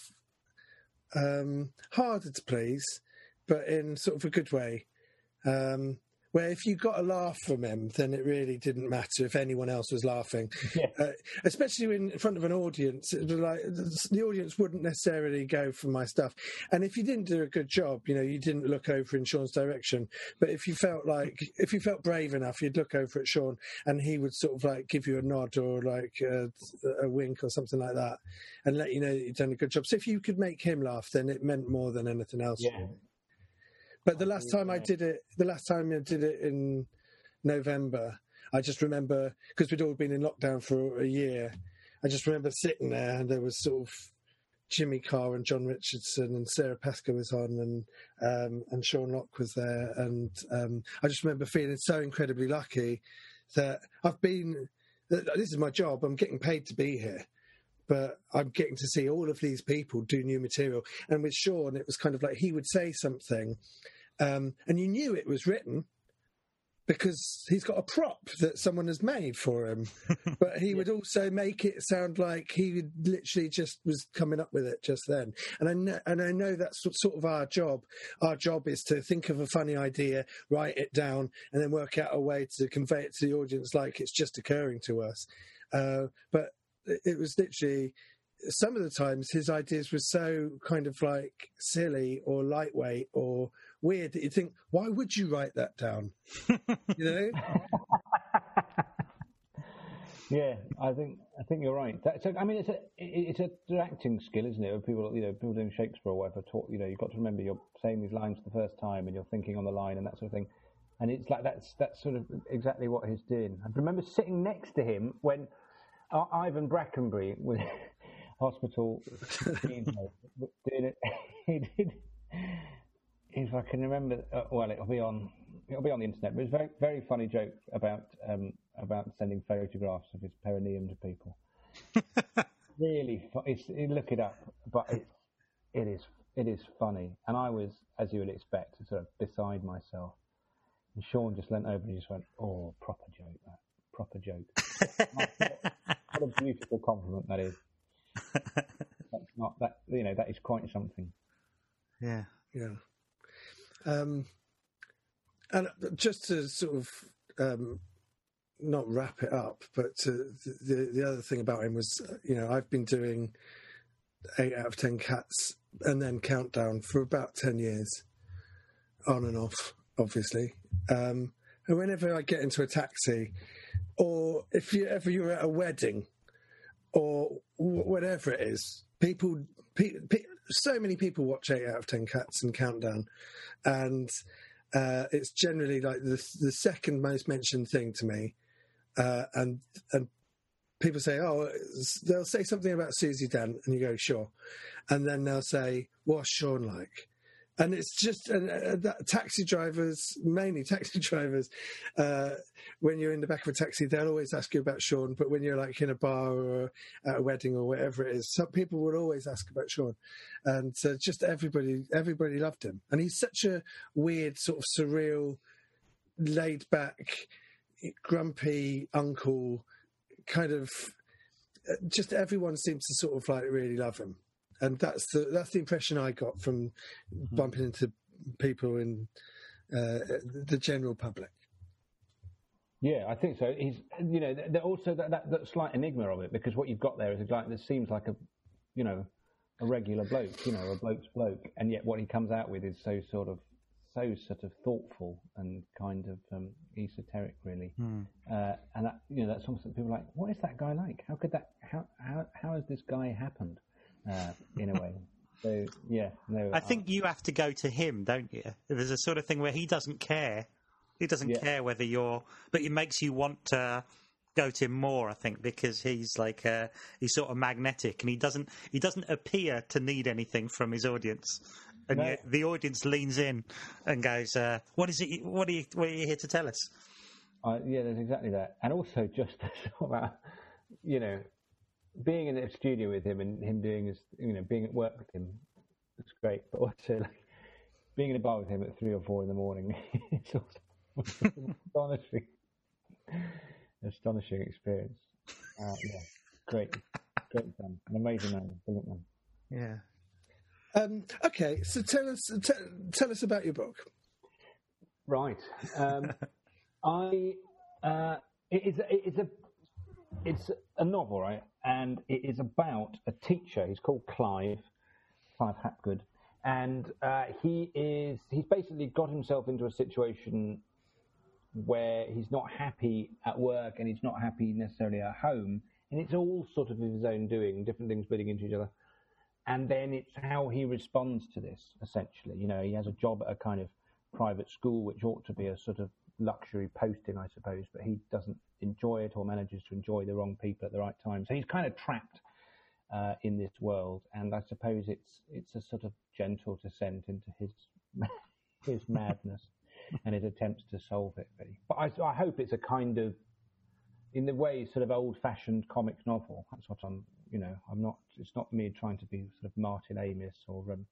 of um, harder to please, but in sort of a good way. Um, where if you got a laugh from him, then it really didn't matter if anyone else was laughing. Yeah. Uh, especially in front of an audience, it was like the audience wouldn't necessarily go for my stuff. And if you didn't do a good job, you know, you didn't look over in Sean's direction. But if you felt like, if you felt brave enough, you'd look over at Sean, and he would sort of like give you a nod or like a, a wink or something like that, and let you know that you'd done a good job. So if you could make him laugh, then it meant more than anything else. Yeah. But the last time I did it, the last time I did it in November, I just remember, because we'd all been in lockdown for a year, I just remember sitting there, and there was sort of Jimmy Carr and John Richardson, and Sarah Pesca was on, and um, and Sean Locke was there, and um, I just remember feeling so incredibly lucky that I've been. That this is my job. I'm getting paid to be here. But I'm getting to see all of these people do new material. And with Sean, it was kind of like he would say something, um, and you knew it was written because he's got a prop that someone has made for him. But he yeah. would also make it sound like he would literally just was coming up with it just then. And I know, and I know that's sort of our job. Our job is to think of a funny idea, write it down, and then work out a way to convey it to the audience like it's just occurring to us. Uh, but it was literally, some of the times his ideas were so kind of like silly or lightweight or weird that you think, why would you write that down? You know? Yeah, I think I think you're right. That, so, I mean, it's a it's a it's an acting skill, isn't it? When people, you know, people doing Shakespeare or whatever, talk, you know, you've got to remember you're saying these lines for the first time and you're thinking on the line and that sort of thing. And it's like that's that's sort of exactly what he's doing. I remember sitting next to him when Uh, Ivan Brackenbury was hospital. You know, doing it. He did. If I can remember, uh, well, it'll be on. It'll be on the internet. But it was a very, very funny joke about um, about sending photographs of his perineum to people. Really, fu- it's, you look it up, but it's it is it is funny. And I was, as you would expect, sort of beside myself. And Sean just leant over and just went, "Oh, proper joke, that proper joke." What a beautiful compliment that is. That's not that, you know, that is quite something. Yeah, yeah. Um, and just to sort of um, not wrap it up, but to, the the other thing about him was, you know, I've been doing eight out of ten cats and then Countdown for about ten years, on and off, obviously. Um, and whenever I get into a taxi, or if you ever you're at a wedding, or w- whatever it is, people, pe- pe- so many people watch eight out of ten cats and Countdown, and uh, it's generally like the the second most mentioned thing to me, uh, and and people say, oh, they'll say something about Susie Dent, and you go, sure, and then they'll say, what's Sean like? And it's just uh, that taxi drivers, mainly taxi drivers, uh, when you're in the back of a taxi, they'll always ask you about Sean. But when you're like in a bar or at a wedding or whatever it is, some people will always ask about Sean. And uh, just everybody, everybody loved him. And he's such a weird, sort of surreal, laid back, grumpy uncle, kind of. Just everyone seems to sort of like really love him. And that's the that's the impression I got from bumping into people in uh, the general public. Yeah, I think so. He's, you know, th- also that, that that slight enigma of it, because what you've got there is a guy that seems like a, you know, a regular bloke, you know, a bloke's bloke, and yet what he comes out with is so sort of so sort of thoughtful and kind of um, esoteric, really. Mm. Uh, and that, you know, that's almost people are like, what is that guy like? How could that? How how how has this guy happened? Uh, in a way. So, yeah. No, I think you have to go to him, don't you? There's a sort of thing where he doesn't care. He doesn't yeah. care whether you're... But it makes you want to go to him more, I think, because he's like... Uh, he's sort of magnetic, and he doesn't he doesn't appear to need anything from his audience. and No. yet the audience leans in and goes, uh, "What is it? What are you? What are you here to tell us?" Uh, yeah, there's exactly that. And also just about, you know, being in the studio with him and him doing his, you know, being at work with him, it's great. But also, like, being in a bar with him at three or four in the morning, it's also an astonishing, astonishing experience. Uh, yeah, great, great fun. An amazing man, brilliant man. Yeah. Um, okay, so tell us t- tell us about your book. Right. Um, I uh, it is it is a it's a novel, right? And it is about a teacher. He's called Clive, Clive Hapgood, and uh, he is he's basically got himself into a situation where he's not happy at work and he's not happy necessarily at home, and it's all sort of his own doing, different things bidding into each other. And then it's how he responds to this, essentially. You know, he has a job at a kind of private school, which ought to be a sort of luxury posting, I suppose, but he doesn't enjoy it or manages to enjoy the wrong people at the right time. So he's kind of trapped uh, in this world, and I suppose it's it's a sort of gentle descent into his his madness and his attempts to solve it, really. But I, I hope it's a kind of, in the way, sort of old-fashioned comic novel. That's what I'm, you know, I'm not, it's not me trying to be sort of Martin Amis or, um,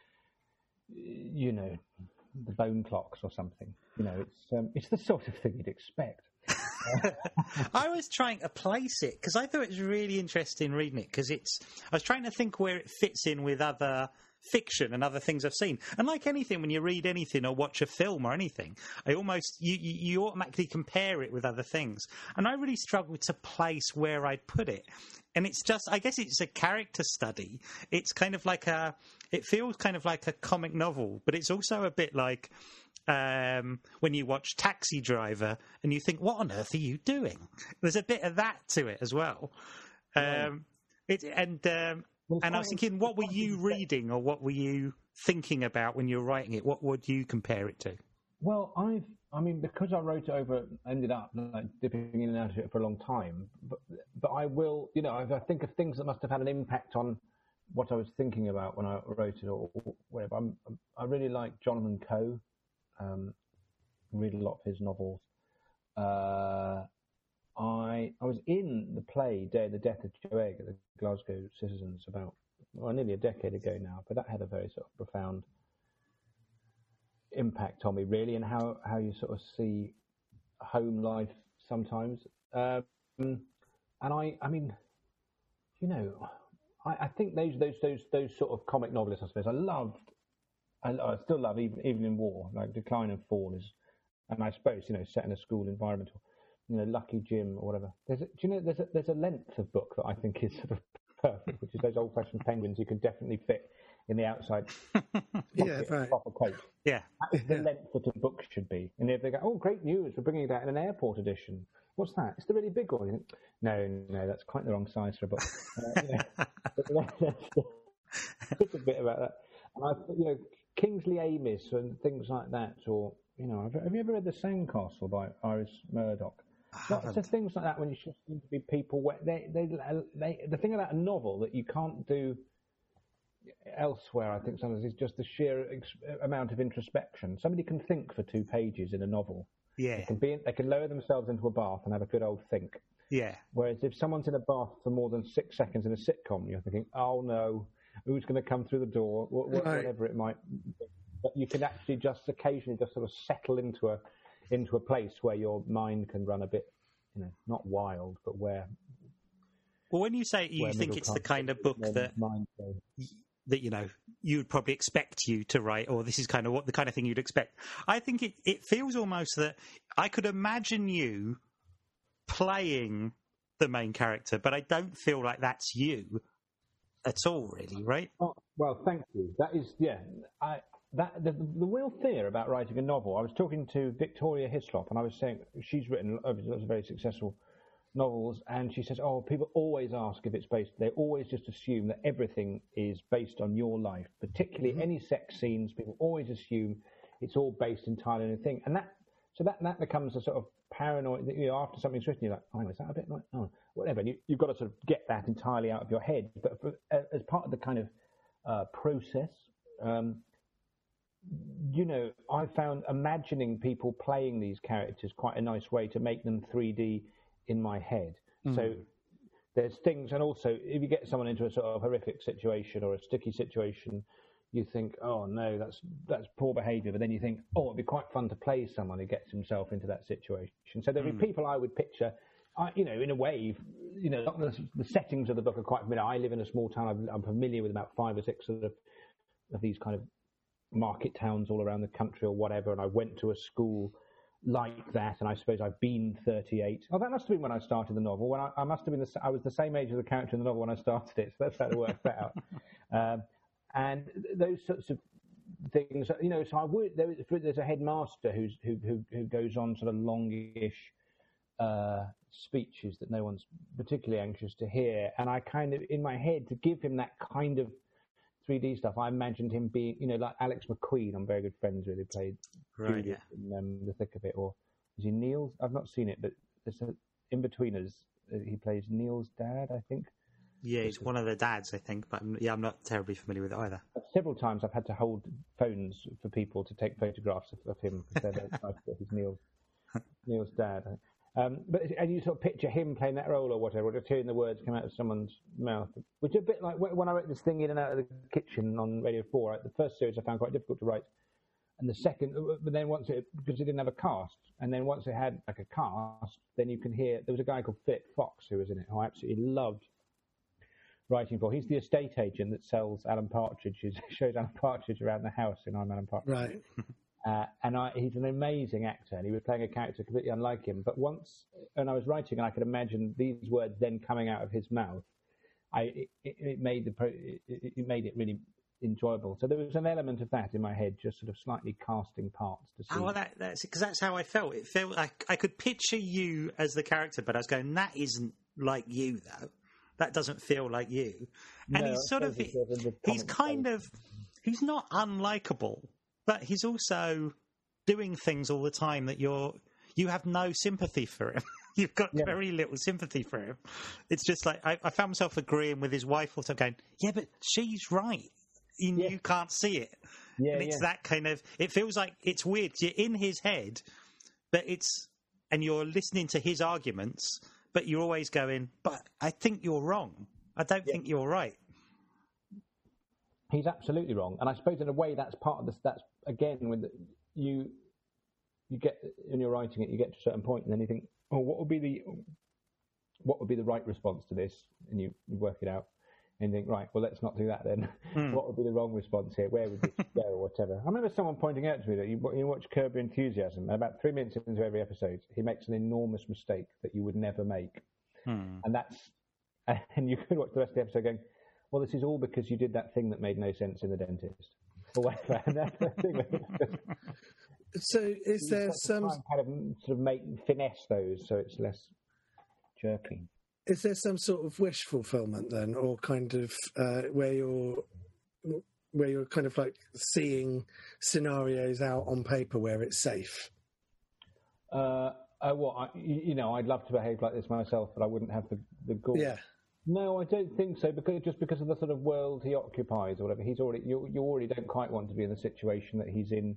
you know, the Bone Clocks or something. You know, it's um, it's the sort of thing you'd expect. I was trying to place it because I thought it was really interesting reading it because it's. I was trying to think where it fits in with other fiction and other things I've seen. And like anything, when you read anything or watch a film or anything, I almost you you, you automatically compare it with other things. And I really struggled to place where I'd put it. And it's just, I guess it's a character study. It's kind of like a, it feels kind of like a comic novel, but it's also a bit like um, when you watch Taxi Driver and you think, what on earth are you doing? There's a bit of that to it as well. Um, it, and um, Well, and I was fine. thinking, what were you reading or what were you thinking about when you were writing it? What would you compare it to? Well, I've, I mean, because I wrote it over, ended up like dipping in and out of it for a long time. But, but I will, you know, I think of things that must have had an impact on what I was thinking about when I wrote it or whatever. I'm, I really like Jonathan Coe. Um, read a lot of his novels. Uh, I I was in the play Day of the Death of Joe Egg at the Glasgow Citizens about well, nearly a decade ago now, but that had a very sort of profound impact on me, really, and how, how you sort of see home life sometimes. Um, and I I mean, you know, I, I think those those those those sort of comic novelists, I suppose, I loved. I, I still love even even in war, like Decline and Fall is, and I suppose you know set in a school environment, or, you know, Lucky Jim or whatever. There's a, do you know there's a, there's a length of book that I think is sort of perfect, which is those old-fashioned penguins you can definitely fit in the outside Yeah, pocket, right. proper coat. Yeah. That's the length that a book should be. And if they go, oh, great news, we're bringing it out in an airport edition. What's that? It's the really big one. You think, no, no, that's quite the wrong size for a book. Uh, you know, but that's just a bit about that. And I, you know, Kingsley Amis and things like that, or you know, have, have you ever read The Sandcastle by Iris Murdoch? Lots of things like that when you just seem to be people where they, they, they, the thing about a novel that you can't do elsewhere, I think sometimes, is just the sheer ex- amount of introspection. Somebody can think for two pages in a novel. Yeah. They can be, they can lower themselves into a bath and have a good old think. Yeah. Whereas if someone's in a bath for more than six seconds in a sitcom, you're thinking, oh no, who's going to come through the door, wh- wh- Right. whatever it might be. But you can actually just occasionally just sort of settle into a into a place where your mind can run a bit, you know, not wild, but where. Well, when you say you where think middle it's the class kind of book men's that mind goes. that you know you would probably expect you to write, or this is kind of what the kind of thing you'd expect. I think it, it feels almost that I could imagine you playing the main character, but I don't feel like that's you at all, really, right? Oh, well, thank you. That is, yeah. I that the, the real fear about writing a novel. I was talking to Victoria Hislop, and I was saying she's written lots of very successful novels, and she says, "Oh, people always ask if it's based. They always just assume that everything is based on your life, particularly Mm-hmm. any sex scenes. People always assume it's all based entirely on a thing, and that so that that becomes a sort of paranoid. You know, after something's written, you're like, oh, is that a bit like oh, whatever? And you, you've got to sort of get that entirely out of your head. But for, as part of the kind of uh, process, um, you know, I found imagining people playing these characters quite a nice way to make them three D in my head. Mm. So there's things, and also if you get someone into a sort of horrific situation or a sticky situation, you think, oh no, that's that's poor behaviour. But then you think, oh, it'd be quite fun to play someone who gets himself into that situation. So there'd be mm. people I would picture, I, you know, in a way, you know, the, the settings of the book are quite familiar. I live in a small town. I'm, I'm familiar with about five or six sort of, of these kind of market towns all around the country or whatever. And I went to a school like that, and I suppose I've been thirty-eight. Oh, that must have been when I started the novel. When I, I must have been, the, I was the same age as the character in the novel when I started it. So that's how it worked out. Um, and those sorts of things, you know. So I would. There, there's a headmaster who's who who, who goes on sort of longish uh, speeches that no one's particularly anxious to hear, and I kind of in my head to give him that kind of three D stuff. I imagined him being, you know, like Alex McQueen. I'm very good friends with. He played right, yeah. in um, The Thick of It, or is he Neil's? I've not seen it, but there's a In Betweeners. He plays Neil's dad, I think. Yeah, he's one of the dads, I think. But yeah, I'm not terribly familiar with it either. Several times I've had to hold phones for people to take photographs of, of him because they're very nice that he's Neil's Neil's dad. Um, but and you sort of picture him playing that role or whatever, or just hearing the words come out of someone's mouth, which is a bit like when I wrote this thing In and Out of the Kitchen on Radio four. Right? The first series I found quite difficult to write, and the second, but then once it, because it didn't have a cast, and then once it had like a cast, then you can hear, there was a guy called Philip Fox who was in it, who I absolutely loved writing for. He's the estate agent that sells Alan Partridge, shows Alan Partridge around the house in I'm Alan Partridge. Right. Uh, and I, he's an amazing actor, and he was playing a character completely unlike him. But once, and I was writing, and I could imagine these words then coming out of his mouth, I it, it made the it, it made it really enjoyable. So there was an element of that in my head, just sort of slightly casting parts to see. Oh, well, that, that's because that's how I felt. It felt I, I could picture you as the character, but I was going, that isn't like you, though. That doesn't feel like you. And no, he's sort of he, he's kind of he's not unlikable. But he's also doing things all the time that you're you have no sympathy for him. You've got yeah. very little sympathy for him. It's just like I, I found myself agreeing with his wife all the time, going, "Yeah, but she's right. You, yeah. you can't see it." Yeah, and it's yeah. that kind of. It feels like it's weird. You're in his head, but it's and you're listening to his arguments, but you're always going, "But I think you're wrong. I don't yeah. think you're right." He's absolutely wrong, and I suppose in a way that's part of this. That's again when the, you you get when you're writing it, you get to a certain point, and then you think, "Oh, what would be the what would be the right response to this?" And you, you work it out, and you think, "Right, well, let's not do that then. Mm. What would be the wrong response here? Where would this go, or whatever?" I remember someone pointing out to me that you, you watch Curb Your Enthusiasm, and about three minutes into every episode, he makes an enormous mistake that you would never make, mm. and that's and you could watch the rest of the episode going, well, this is all because you did that thing that made no sense in the dentist. Or whatever. And that's the thing. So, is you there some kind of sort of make finesse those so it's less jerky? Is there some sort of wish fulfillment then, or kind of uh, where you're where you're kind of like seeing scenarios out on paper where it's safe? Uh, uh well, I, you know, I'd love to behave like this myself, but I wouldn't have the the gall. Yeah. No, I don't think so. Because just because of the sort of world he occupies or whatever, he's already you, you already don't quite want to be in the situation that he's in.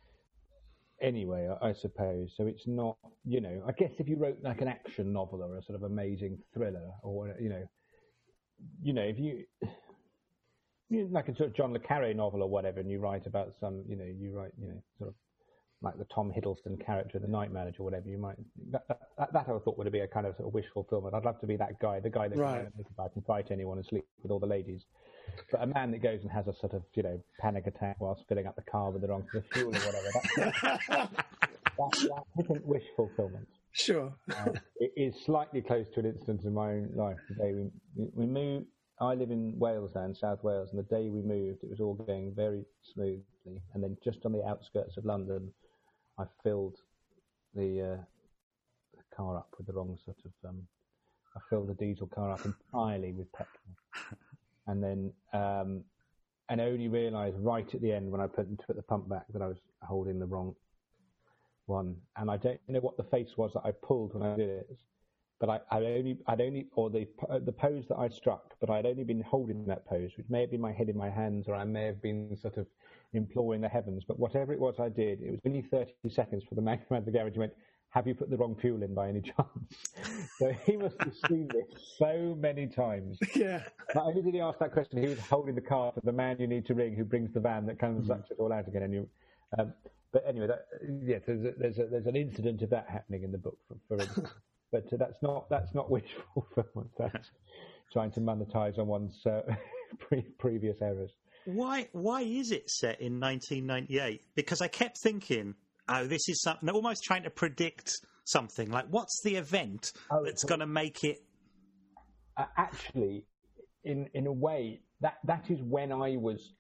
Anyway, I, I suppose so. It's not, you know. I guess if you wrote like an action novel or a sort of amazing thriller, or you know, you know, if you, you know, like a sort of John le Carré novel or whatever, and you write about some, you know, you write, you know, sort of. Like the Tom Hiddleston character in The Night Manager or whatever, you might that, that, that I thought would be a kind of, sort of wish fulfillment. I'd love to be that guy, the guy that right. can, can fight anyone and sleep with all the ladies. But a man that goes and has a sort of, you know, panic attack whilst filling up the car with the wrong sort of fuel or whatever, that, that, that isn't wish fulfillment. Sure. Uh, it is slightly close to an instance in my own life. The day we we moved, I live in Wales now, in South Wales, and the day we moved, it was all going very smoothly. And then just on the outskirts of London, I filled the, uh, the car up with the wrong sort of. Um, I filled the diesel car up entirely with petrol, and then um, and I only realised right at the end when I put put the pump back that I was holding the wrong one, and I don't know what the face was that I pulled when I did it, but I I only I'd only or the the pose that I struck, but I'd only been holding that pose, which may have been my head in my hands, or I may have been sort of imploring the heavens. But whatever it was I did, it was only thirty seconds for the man who had the garage and went, have you put the wrong fuel in by any chance? So he must have seen this so many times. Yeah. Not only did he ask that question, he was holding the card for the man you need to ring who brings the van that comes and sucks it all out again. And you, um, but anyway, that, yeah, there's, a, there's, a, there's an incident of that happening in the book, for, for instance. But uh, that's not that's not wishful fulfillment. That's trying to monetize on one's uh, pre- previous errors. Why why is it set in nineteen ninety-eight? Because I kept thinking, oh, this is something, almost trying to predict something. Like, what's the event Oh, that's so- going to make it? Uh, actually, in in a way, that that is when I was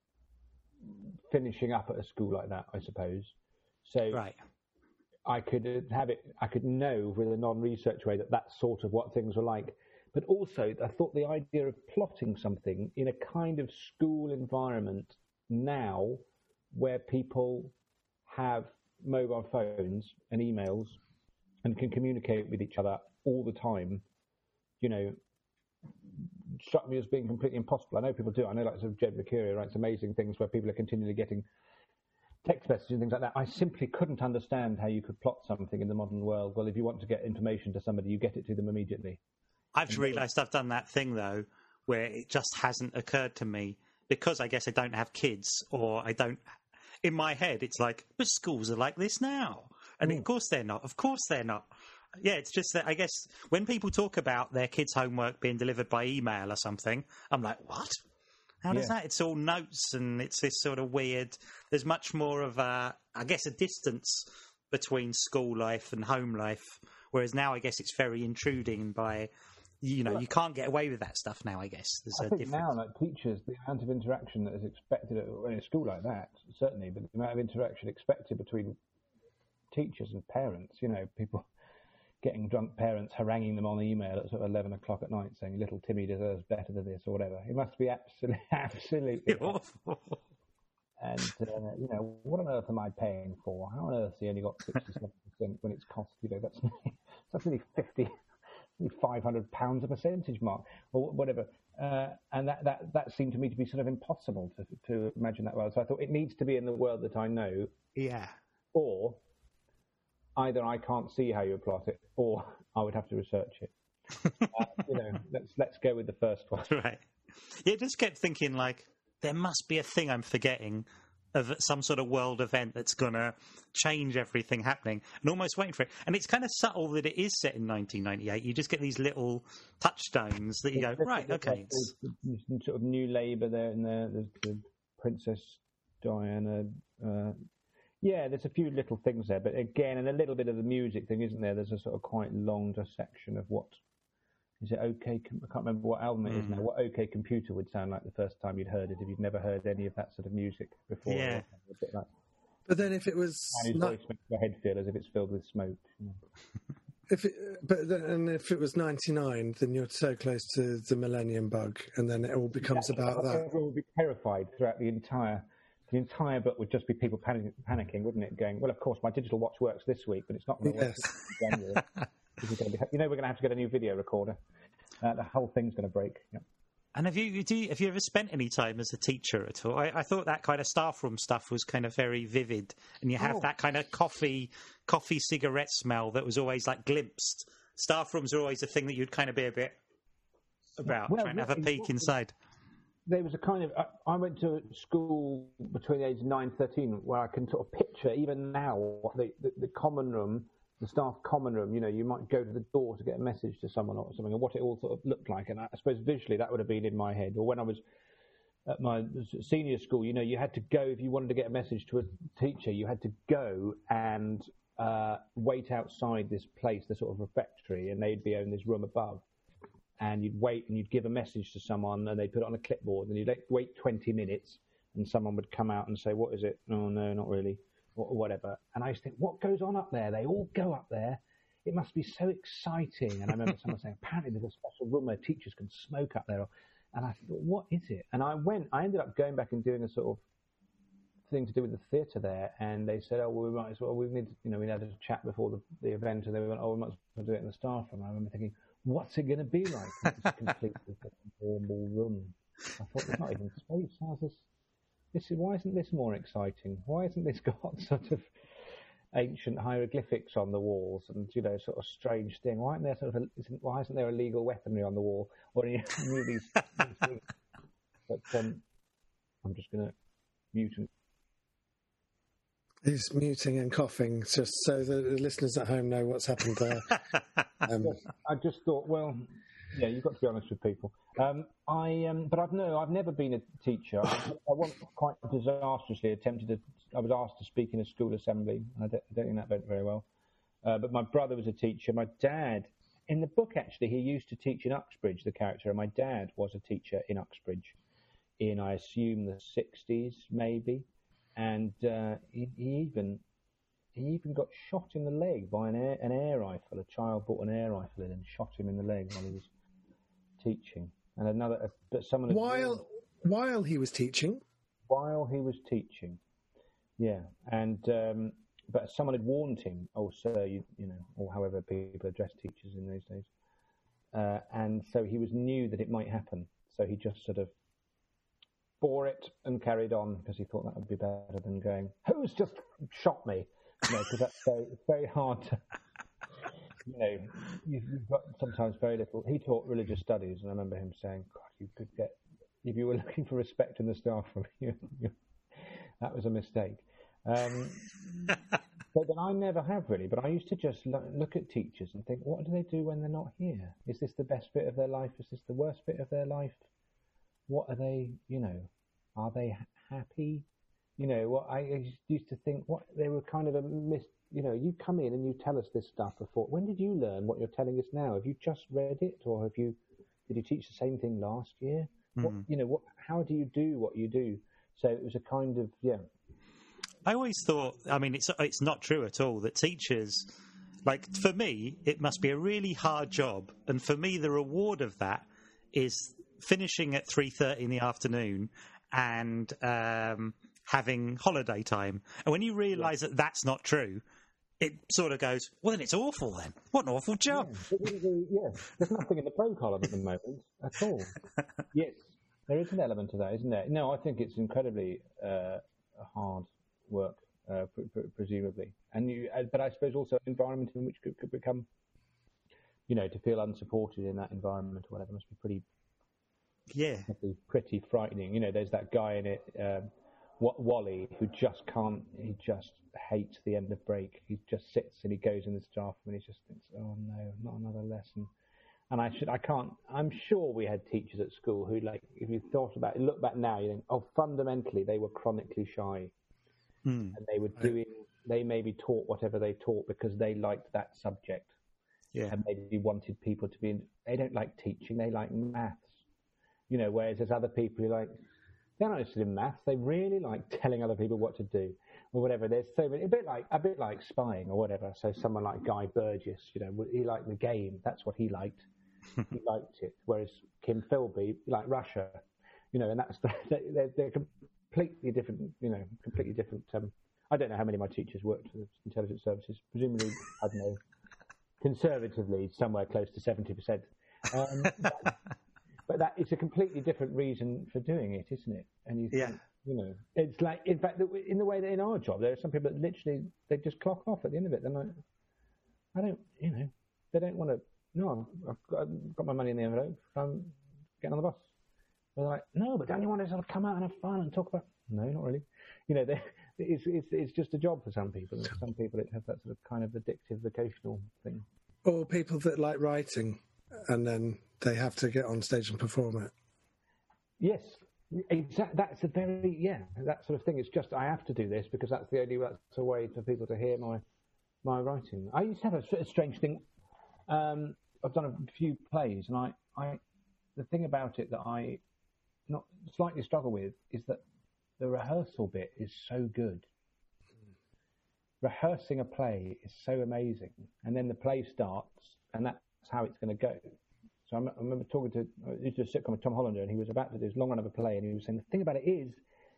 finishing up at a school like that, I suppose. So Right. I could have it, I could know with a non-research way that that's sort of what things were like. But also, I thought the idea of plotting something in a kind of school environment now, where people have mobile phones and emails and can communicate with each other all the time, you know, struck me as being completely impossible. I know people do. I know, like, sort of Jed Mercurio writes amazing things where people are continually getting text messages and things like that. I simply couldn't understand how you could plot something in the modern world. Well, if you want to get information to somebody, you get it to them immediately. I've realised I've done that thing, though, where it just hasn't occurred to me because I guess I don't have kids, or I don't... In my head, it's like, but schools are like this now. And of course they're not. Of course they're not. Yeah, it's just that I guess when people talk about their kids' homework being delivered by email or something, I'm like, what? How does Yeah. that? It's all notes, and it's this sort of weird... There's much more of a, I guess, a distance between school life and home life, whereas now I guess it's very intruding by... You know, you can't get away with that stuff now, I guess. There's I a think difference. now, like teachers, the amount of interaction that is expected at, in a school like that, certainly, but the amount of interaction expected between teachers and parents, you know, people getting drunk parents haranguing them on email at sort of eleven o'clock at night saying, little Timmy deserves better than this or whatever. It must be absolutely, absolutely awful. And, uh, you know, what on earth am I paying for? How on earth has he only got sixty-seven percent when it's cost, you know, that's, that's nearly fifty five hundred pounds a percentage mark, or whatever. Uh, and that, that, that seemed to me to be sort of impossible to, to imagine that world. So I thought it needs to be in the world that I know, Yeah. or either I can't see how you plot it, or I would have to research it. uh, you know, let's let's go with the first one. Right. Yeah, I just kept thinking, like, there must be a thing I'm forgetting of some sort of world event that's going to change everything happening, and almost waiting for it. And it's kind of subtle that it is set in nineteen ninety-eight. You just get these little touchstones that you go, right, okay. It's... There's some sort of New Labour there, and there, there's the Princess Diana. Uh, yeah, there's a few little things there, but again, and a little bit of the music thing, isn't there? There's a sort of quite long dissection of what is it? OK, I can't remember what album it is now. What OK Computer would sound like the first time you'd heard it, if you'd never heard any of that sort of music before. Yeah. A bit like, But then if it was and his not, voice makes your head feel as if it's filled with smoke. You know. if it, but then, and if it was ninety-nine, then you're so close to the Millennium Bug, and then it all becomes about that. Everyone would be terrified throughout the entire. The entire book would just be people panic, panicking, wouldn't it? Going, well, of course, my digital watch works this week, but it's not going to work Yes. in January. This is gonna be, you know, we're going to have to get a new video recorder. Uh, the whole thing's going to break. Yep. And have you, do you have you ever spent any time as a teacher at all? I, I thought that kind of staff room stuff was kind of very vivid, and you have Oh. that kind of coffee, coffee cigarette smell that was always like glimpsed. Staff rooms are always a thing that you'd kind of be a bit about, Well, trying to have a yeah, peek exactly. inside. There was a kind of. I, I went to school between the ages of nine and thirteen, where I can sort of picture even now what the, the, the common room, the staff common room. You know, you might go to the door to get a message to someone or something, and what it all sort of looked like. And I suppose visually that would have been in my head. Or when I was at my senior school, you know, you had to go if you wanted to get a message to a teacher. You had to go and uh, wait outside this place, the sort of refectory, and they'd be in this room above. And you'd wait and you'd give a message to someone and they'd put it on a clipboard and you'd wait twenty minutes and someone would come out and say, what is it? Oh, no, not really, or whatever. And I used to think, what goes on up there? They all go up there. It must be so exciting. And I remember someone saying, apparently there's a special room where teachers can smoke up there. And I thought, what is it? And I went, I ended up going back and doing a sort of thing to do with the theatre there. And they said, oh, well, we might as well, we need, you know, we had a chat before the, the event. And they went, oh, we might as well do it in the staff room. And I remember thinking, what's it going to be like? It's a completely normal room. I thought, there's not even space. How's this? this is why isn't this more exciting? Why hasn't this got sort of ancient hieroglyphics on the walls and, you know, sort of strange thing? Why isn't there sort of a, isn't, why isn't there illegal weaponry on the wall or any any of these, these things? But um, I'm just going to mute and. He's muting and coughing just so that the listeners at home know what's happened there. Um, I just thought, well, yeah, you've got to be honest with people. Um, I, um, but I've no, I've never been a teacher. I, I once quite disastrously attempted to. I was asked to speak in a school assembly, and I don't, I don't think that went very well. Uh, but my brother was a teacher. My dad, in the book actually, he used to teach in Uxbridge, the character, and my dad was a teacher in Uxbridge, in I assume the sixties maybe, and uh, he, he even. He even got shot in the leg by an air, an air rifle. A child brought an air rifle in and shot him in the leg while he was teaching. And another, but someone had warned- while while he was teaching, while he was teaching, yeah. And um, but someone had warned him. Oh, sir, you, you know, or however people address teachers in those days. Uh, and so he was knew that it might happen. So he just sort of bore it and carried on because he thought that would be better than going, "Who's just shot me?" You know, because that's very, it's very hard to, you know, you've, you've got sometimes very little. He taught religious studies, and I remember him saying, God, you could get, if you were looking for respect in the staff room, you, you, that was a mistake. Um, but then I never have really, but I used to just lo- look at teachers and think, what do they do when they're not here? Is this the best bit of their life? Is this the worst bit of their life? What are they, you know, are they ha- happy? You know, what I used to think, what they were kind of a mis. You know, you come in and you tell us this stuff before. When did you learn what you're telling us now? Have you just read it, or have you? Did you teach the same thing last year? Mm. What, you know, what? How do you do what you do? So it was a kind of yeah. I always thought. I mean, it's it's not true at all that teachers, like for me, it must be a really hard job, and for me, the reward of that is finishing at three thirty in the afternoon and. Um, having holiday time. And when you realise yeah. that that's not true, it sort of goes, well, then it's awful then. What an awful job. Yeah, it really, yeah. There's nothing in the pro column at the moment at all. Yes, there is an element to that, isn't there? No, I think it's incredibly uh, hard work, uh, pr- pr- presumably. And you, uh, but I suppose also an environment in which could, could become, you know, to feel unsupported in that environment or whatever must be pretty, yeah, pretty, pretty frightening. You know, there's that guy in it, um, Wally, who just can't, he just hates the end of break. He just sits and he goes in the staff room and he just thinks, oh no, not another lesson. And I should, I can't, I'm sure we had teachers at school who, like, if you thought about it, look back now, you think, oh, fundamentally they were chronically shy. Mm. And they were doing, they maybe taught whatever they taught because they liked that subject. Yeah. And maybe wanted people to be, they don't like teaching, they like maths. You know, whereas there's other people who like, they're not interested in maths. They really like telling other people what to do, or whatever. There's so many, a bit like a bit like spying or whatever. So someone like Guy Burgess, you know, he liked the game. That's what he liked. He liked it. Whereas Kim Philby liked Russia, you know, and that's they're, they're completely different. You know, completely different. Um, I don't know how many of my teachers worked for the intelligence services. Presumably, I don't know, conservatively, somewhere close to seventy percent. Um, But that it's a completely different reason for doing it, isn't it? And you think, yeah. you know, it's like, in fact, in the way that in our job, there are some people that literally, they just clock off at the end of it. They're like, I don't, you know, they don't want to, no, I've got, I've got my money in the envelope, I'm getting on the bus. They're like, no, but don't you want to sort of come out and have fun and talk about, no, not really. You know, it's, it's, it's just a job for some people. And some people, it has that sort of kind of addictive vocational thing. Or people that like writing and then they have to get on stage and perform it. Yes, exactly. That's a very, yeah, that sort of thing. It's just, I have to do this because that's the only, that's a way for people to hear my my writing. I used to have a, a strange thing. Um, I've done a few plays, and I, I, the thing about it that I not slightly struggle with is that the rehearsal bit is so good. Rehearsing a play is so amazing, and then the play starts, and that's how it's going to go. So I remember talking to, I used to do a sitcom with Tom Hollander, and he was about to do his long run of a play, and he was saying, the thing about it is,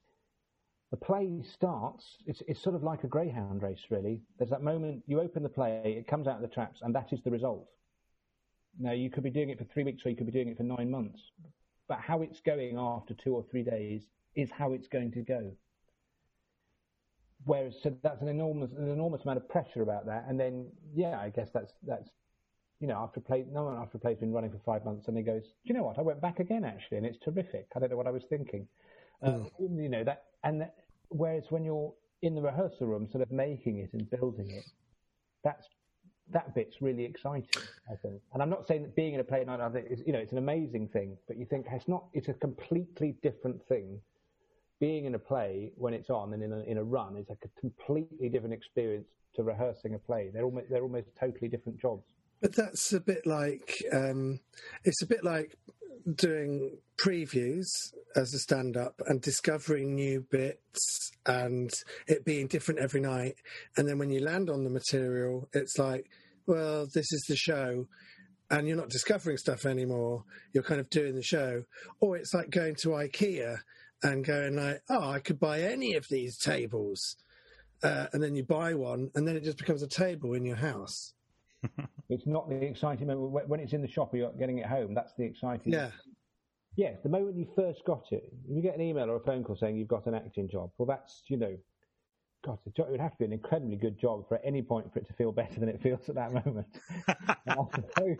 the play starts, it's, it's sort of like a greyhound race, really. There's that moment, you open the play, it comes out of the traps, and that is the result. Now, you could be doing it for three weeks, or you could be doing it for nine months. But how it's going after two or three days is how it's going to go. Whereas so that's an enormous an enormous amount of pressure about that. And then yeah, I guess that's that's you know after play no one after play's been running for five months and he goes, do you know what? I went back again actually, and it's terrific. I don't know what I was thinking. Uh, you know that and that, whereas when you're in the rehearsal room, sort of making it and building it, that's that bit's really exciting, I think. And I'm not saying that being in a play at night, I think is, you know, it's an amazing thing, but you think it's not. It's a completely different thing. Being in a play when it's on and in a in a run is like a completely different experience to rehearsing a play. They're almost they're almost totally different jobs. But that's a bit like um, it's a bit like doing previews as a stand-up and discovering new bits and it being different every night. And then when you land on the material, it's like, well, this is the show. And you're not discovering stuff anymore. You're kind of doing the show. Or it's like going to IKEA and going like, oh, I could buy any of these tables. Uh, and then you buy one and then it just becomes a table in your house. It's not the exciting moment when it's in the shop or you're getting it home. That's the exciting Yeah. moment. Yes, the moment you first got it, you get an email or a phone call saying you've got an acting job. Well, that's, you know, God, it would have to be an incredibly good job for at any point for it to feel better than it feels at that moment. And I suppose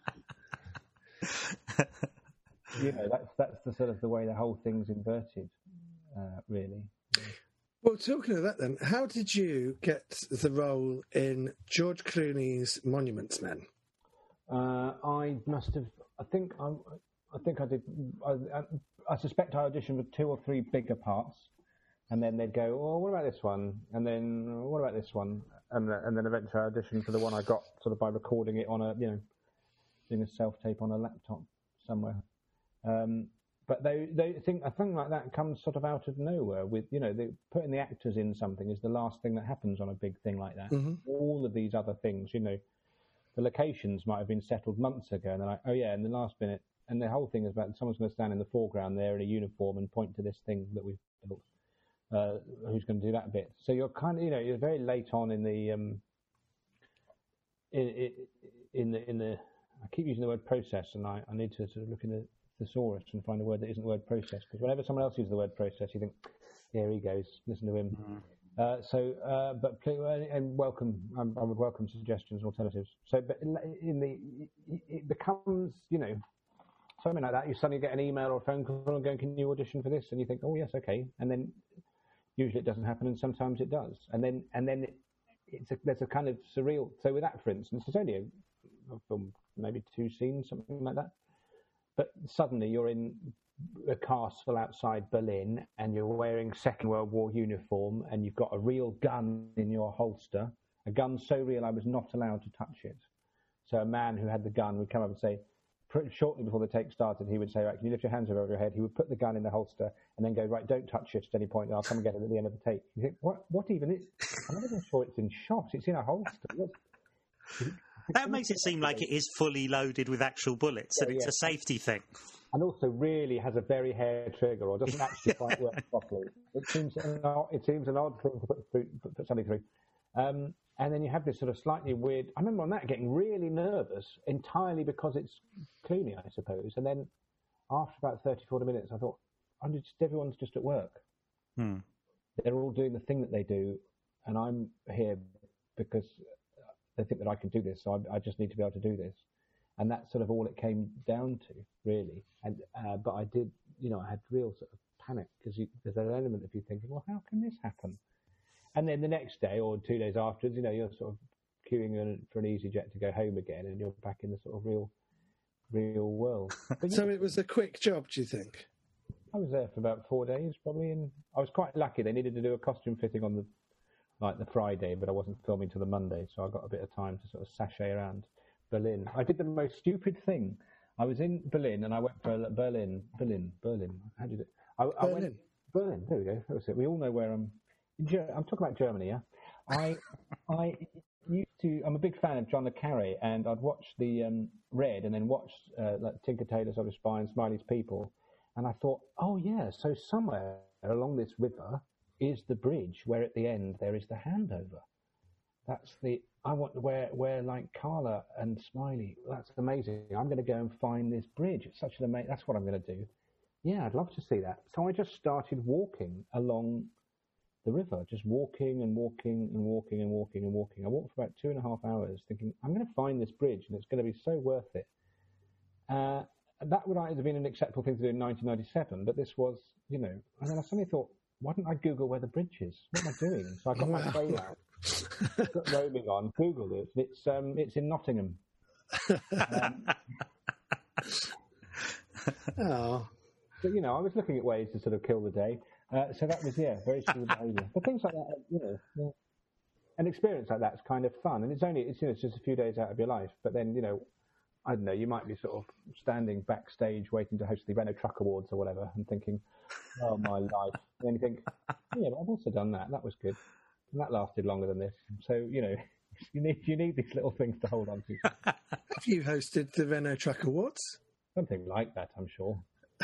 that, you know, that's that's the sort of the way the whole thing's inverted, uh, really. Well, talking of that then, how did you get the role in George Clooney's Monuments Men? Uh, I must have. I think I. I think I did. I, I, I suspect I auditioned for two or three bigger parts, and then they'd go, "Oh, what about this one?" And then, oh, "What about this one?" And and then eventually I auditioned for the one I got, sort of by recording it on a, you know, doing a self tape on a laptop somewhere. Um, but they they think a thing like that comes sort of out of nowhere. With you know, they, putting the actors in something is the last thing that happens on a big thing like that. Mm-hmm. All of these other things, you know, the locations might have been settled months ago, and they're like, "Oh yeah," in the last minute. And the whole thing is about someone's going to stand in the foreground there in a uniform and point to this thing that we've built. Uh, who's going to do that bit? So you're kind of, you know, you're very late on in the, um, in, in the, in the. I keep using the word process, and I, I need to sort of look in the thesaurus and find a word that isn't the word process. Because whenever someone else uses the word process, you think, "Here he goes, listen to him." Mm-hmm. Uh, so, uh, but and welcome. Um, I would welcome suggestions, alternatives. So, but in the, it becomes, you know. Something like that, you suddenly get an email or a phone call and going, "Can you audition for this?" And you think, "Oh yes, okay." And then usually it doesn't happen, and sometimes it does. And then and then it, it's a, there's a kind of surreal. So with that, for instance, it's only a, a film, maybe two scenes, something like that. But suddenly you're in a castle outside Berlin, and you're wearing Second World War uniform, and you've got a real gun in your holster. A gun so real I was not allowed to touch it. So a man who had the gun would come up and say. Shortly before the take started, he would say, "Right, can you lift your hands over your head?" He would put the gun in the holster and then go, "Right, don't touch it at any point. I'll come and get it at the end of the take." You think, "What? What even is?" I'm not even sure it's in shot. It's in a holster. What's... That makes it seem like it is fully loaded with actual bullets, Yeah, and it's yeah. a safety thing. And also, really has a very hair trigger, or doesn't actually quite work properly. It seems an odd, it seems an odd thing to put, through, put, put something through. Um, And then you have this sort of slightly weird. I remember on that getting really nervous, entirely because it's Clooney, I suppose. And then after about thirty, forty minutes, I thought, I'm just, everyone's just at work. Hmm. They're all doing the thing that they do, and I'm here because they think that I can do this. So I, I just need to be able to do this. And that's sort of all it came down to, really. And uh, but I did, you know, I had real sort of panic because there's an element of you thinking, well, how can this happen? And then the next day or two days afterwards, you know, you're sort of queuing for an EasyJet to go home again, and you're back in the sort of real, real world. But, So yeah, it was a quick job, do you think? I was there for about four days, probably, and I was quite lucky. They needed to do a costume fitting on the, like the Friday, but I wasn't filming till the Monday, so I got a bit of time to sort of sashay around Berlin. I did the most stupid thing. I was in Berlin, and I went for a, Berlin, Berlin, Berlin. How did it? I, I Berlin. went Berlin. There we go. That was it. We all know where I'm. I'm talking about Germany, yeah. I I used to. I'm a big fan of John le Carré, and I'd watch the um, Red, and then watch uh, like Tinker Tailor Soldier Spy and Smiley's People, and I thought, oh yeah, so somewhere along this river is the bridge where at the end there is the handover. That's the I want where where like Carla and Smiley. That's amazing. I'm going to go and find this bridge. It's such an amazing. That's what I'm going to do. Yeah, I'd love to see that. So I just started walking along the river, just walking and walking and walking and walking and walking. I walked for about two and a half hours thinking, I'm going to find this bridge and it's going to be so worth it. Uh, that would either have been an acceptable thing to do in nineteen ninety-seven, but this was, you know, and then I suddenly thought, why didn't I Google where the bridge is? What am I doing? So I got my phone out, got roaming on, Googled it. It's, um, it's in Nottingham. Um, Oh. But, you know, I was looking at ways to sort of kill the day. Uh, so that was, yeah, very small behaviour. But things like that, you know, yeah. An experience like that's kind of fun. And it's only, it's, you know, it's just a few days out of your life. But then, you know, I don't know, you might be sort of standing backstage waiting to host the Renault Truck Awards or whatever and thinking, oh, my life. And then you think, yeah, but I've also done that. That was good. And that lasted longer than this. So, you know, you need, you need these little things to hold on to. Have you hosted the Renault Truck Awards? Something like that, I'm sure.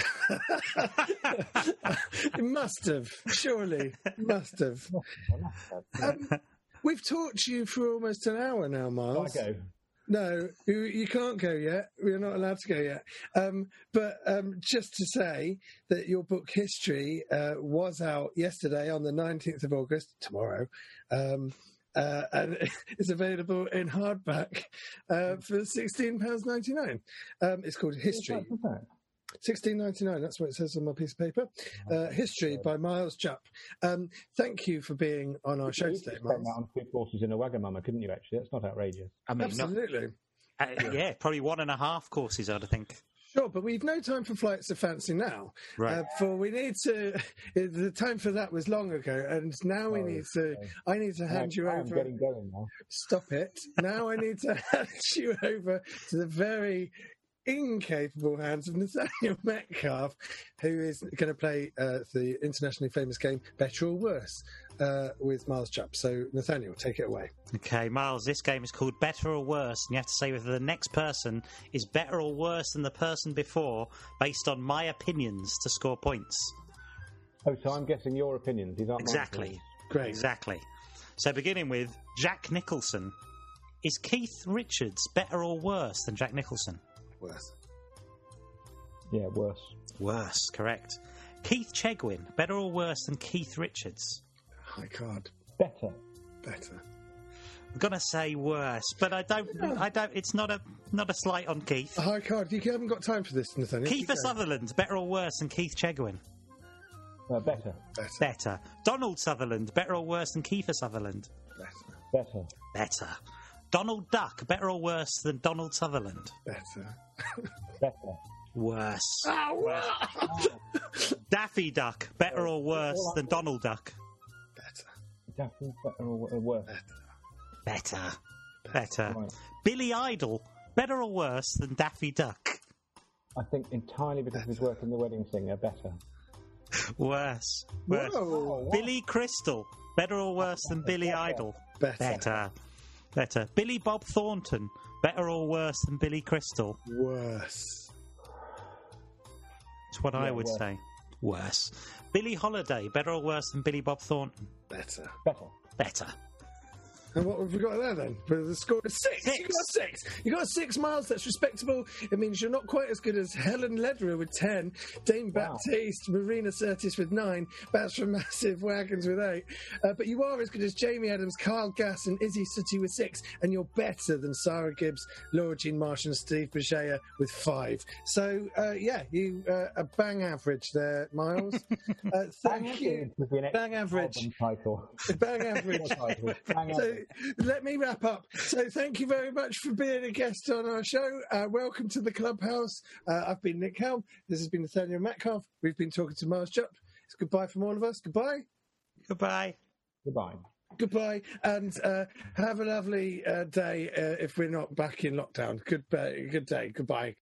It must have, surely. Must have. Um, we've talked to you for almost an hour now, Miles. I go. No, you, you can't go yet. We're not allowed to go yet. Um, but um, just to say that your book History uh, was out yesterday on the nineteenth of August, tomorrow, um, uh, and it's available in hardback uh, for sixteen pounds ninety-nine. Um, it's called History. What's that? sixteen ninety-nine, that's what it says on my piece of paper. Uh, History by Miles Jupp. Um, thank you for being on our show You today, could spend Miles. that on two courses in a Wagamama, couldn't you, actually? That's not outrageous. I mean, not, Absolutely. uh, yeah, probably one and a half courses, I'd think. Sure, but we've no time for flights of fancy now. Right. Uh, for we need to. The time for that was long ago, and now we Oh, need to. okay. I need to hand I, you I am over. getting going now. Stop it! Now I need to hand you over to the very incapable hands of Nathaniel Metcalf, who is going to play uh, the internationally famous game Better or Worse uh, with Miles Jupp. So, Nathaniel, take it away. Okay, Miles, this game is called Better or Worse, and you have to say whether the next person is better or worse than the person before based on my opinions to score points. Oh, so I'm guessing your opinions. These aren't mine, Exactly. please. Great. Exactly. So, beginning with Jack Nicholson. Is Keith Richards better or worse than Jack Nicholson? Worse. Yeah, worse. Worse, correct. Keith Chegwin, better or worse than Keith Richards? I can't. Better. Better. I'm gonna say worse, but I don't. I don't. It's not a not a slight on Keith. A high card. You haven't got time for this, Nathaniel. Kiefer Keep going. Sutherland, better or worse than Keith Chegwin? Uh, better. Better. Better. Donald Sutherland, better or worse than Kiefer Sutherland? Better. Better. Better. Donald Duck, better or worse than Donald Sutherland? Better. Better. Worse. Oh, Daffy Duck, better or worse than Donald Duck? better. Daffy, better or uh, worse? Better. Better. Right. Billy Idol, better or worse than Daffy Duck? I think entirely because of his work in The Wedding Singer, better. Worse. Worse. Whoa. Billy Crystal, better or worse than Billy Idol? Better. Better. Better. Billy Bob Thornton, better or worse than Billy Crystal? Worse. That's what I Yeah, would worse. say. Worse. Billy Holiday, better or worse than Billy Bob Thornton? Better. Better. Better. And what have we got there then? But the score is six. Six. You got six. You got six, Miles. That's respectable. It means you're not quite as good as Helen Lederer with ten, Dame Wow. Baptiste, Marina Sirtis with nine, Bats from Massive Wagons with eight. Uh, but you are as good as Jamie Adams, Kyle Gass, and Izzy Sooty with six. And you're better than Sarah Gibbs, Laura Jean Marsh, and Steve Bajea with five. So uh, yeah, you uh, a bang average there, Miles. Uh, thank you. Would be an Bang average. album title. Bang average. Bang So average. let me wrap up. So thank you very much for being a guest on our show. Uh, welcome to the clubhouse. Uh, I've been Nick Helm. This has been Nathaniel Metcalf. We've been talking to Miles Jupp. It's goodbye from all of us. Goodbye. Goodbye. Goodbye. Goodbye. And uh, have a lovely uh, day uh, if we're not back in lockdown. Good, uh, good day. Goodbye.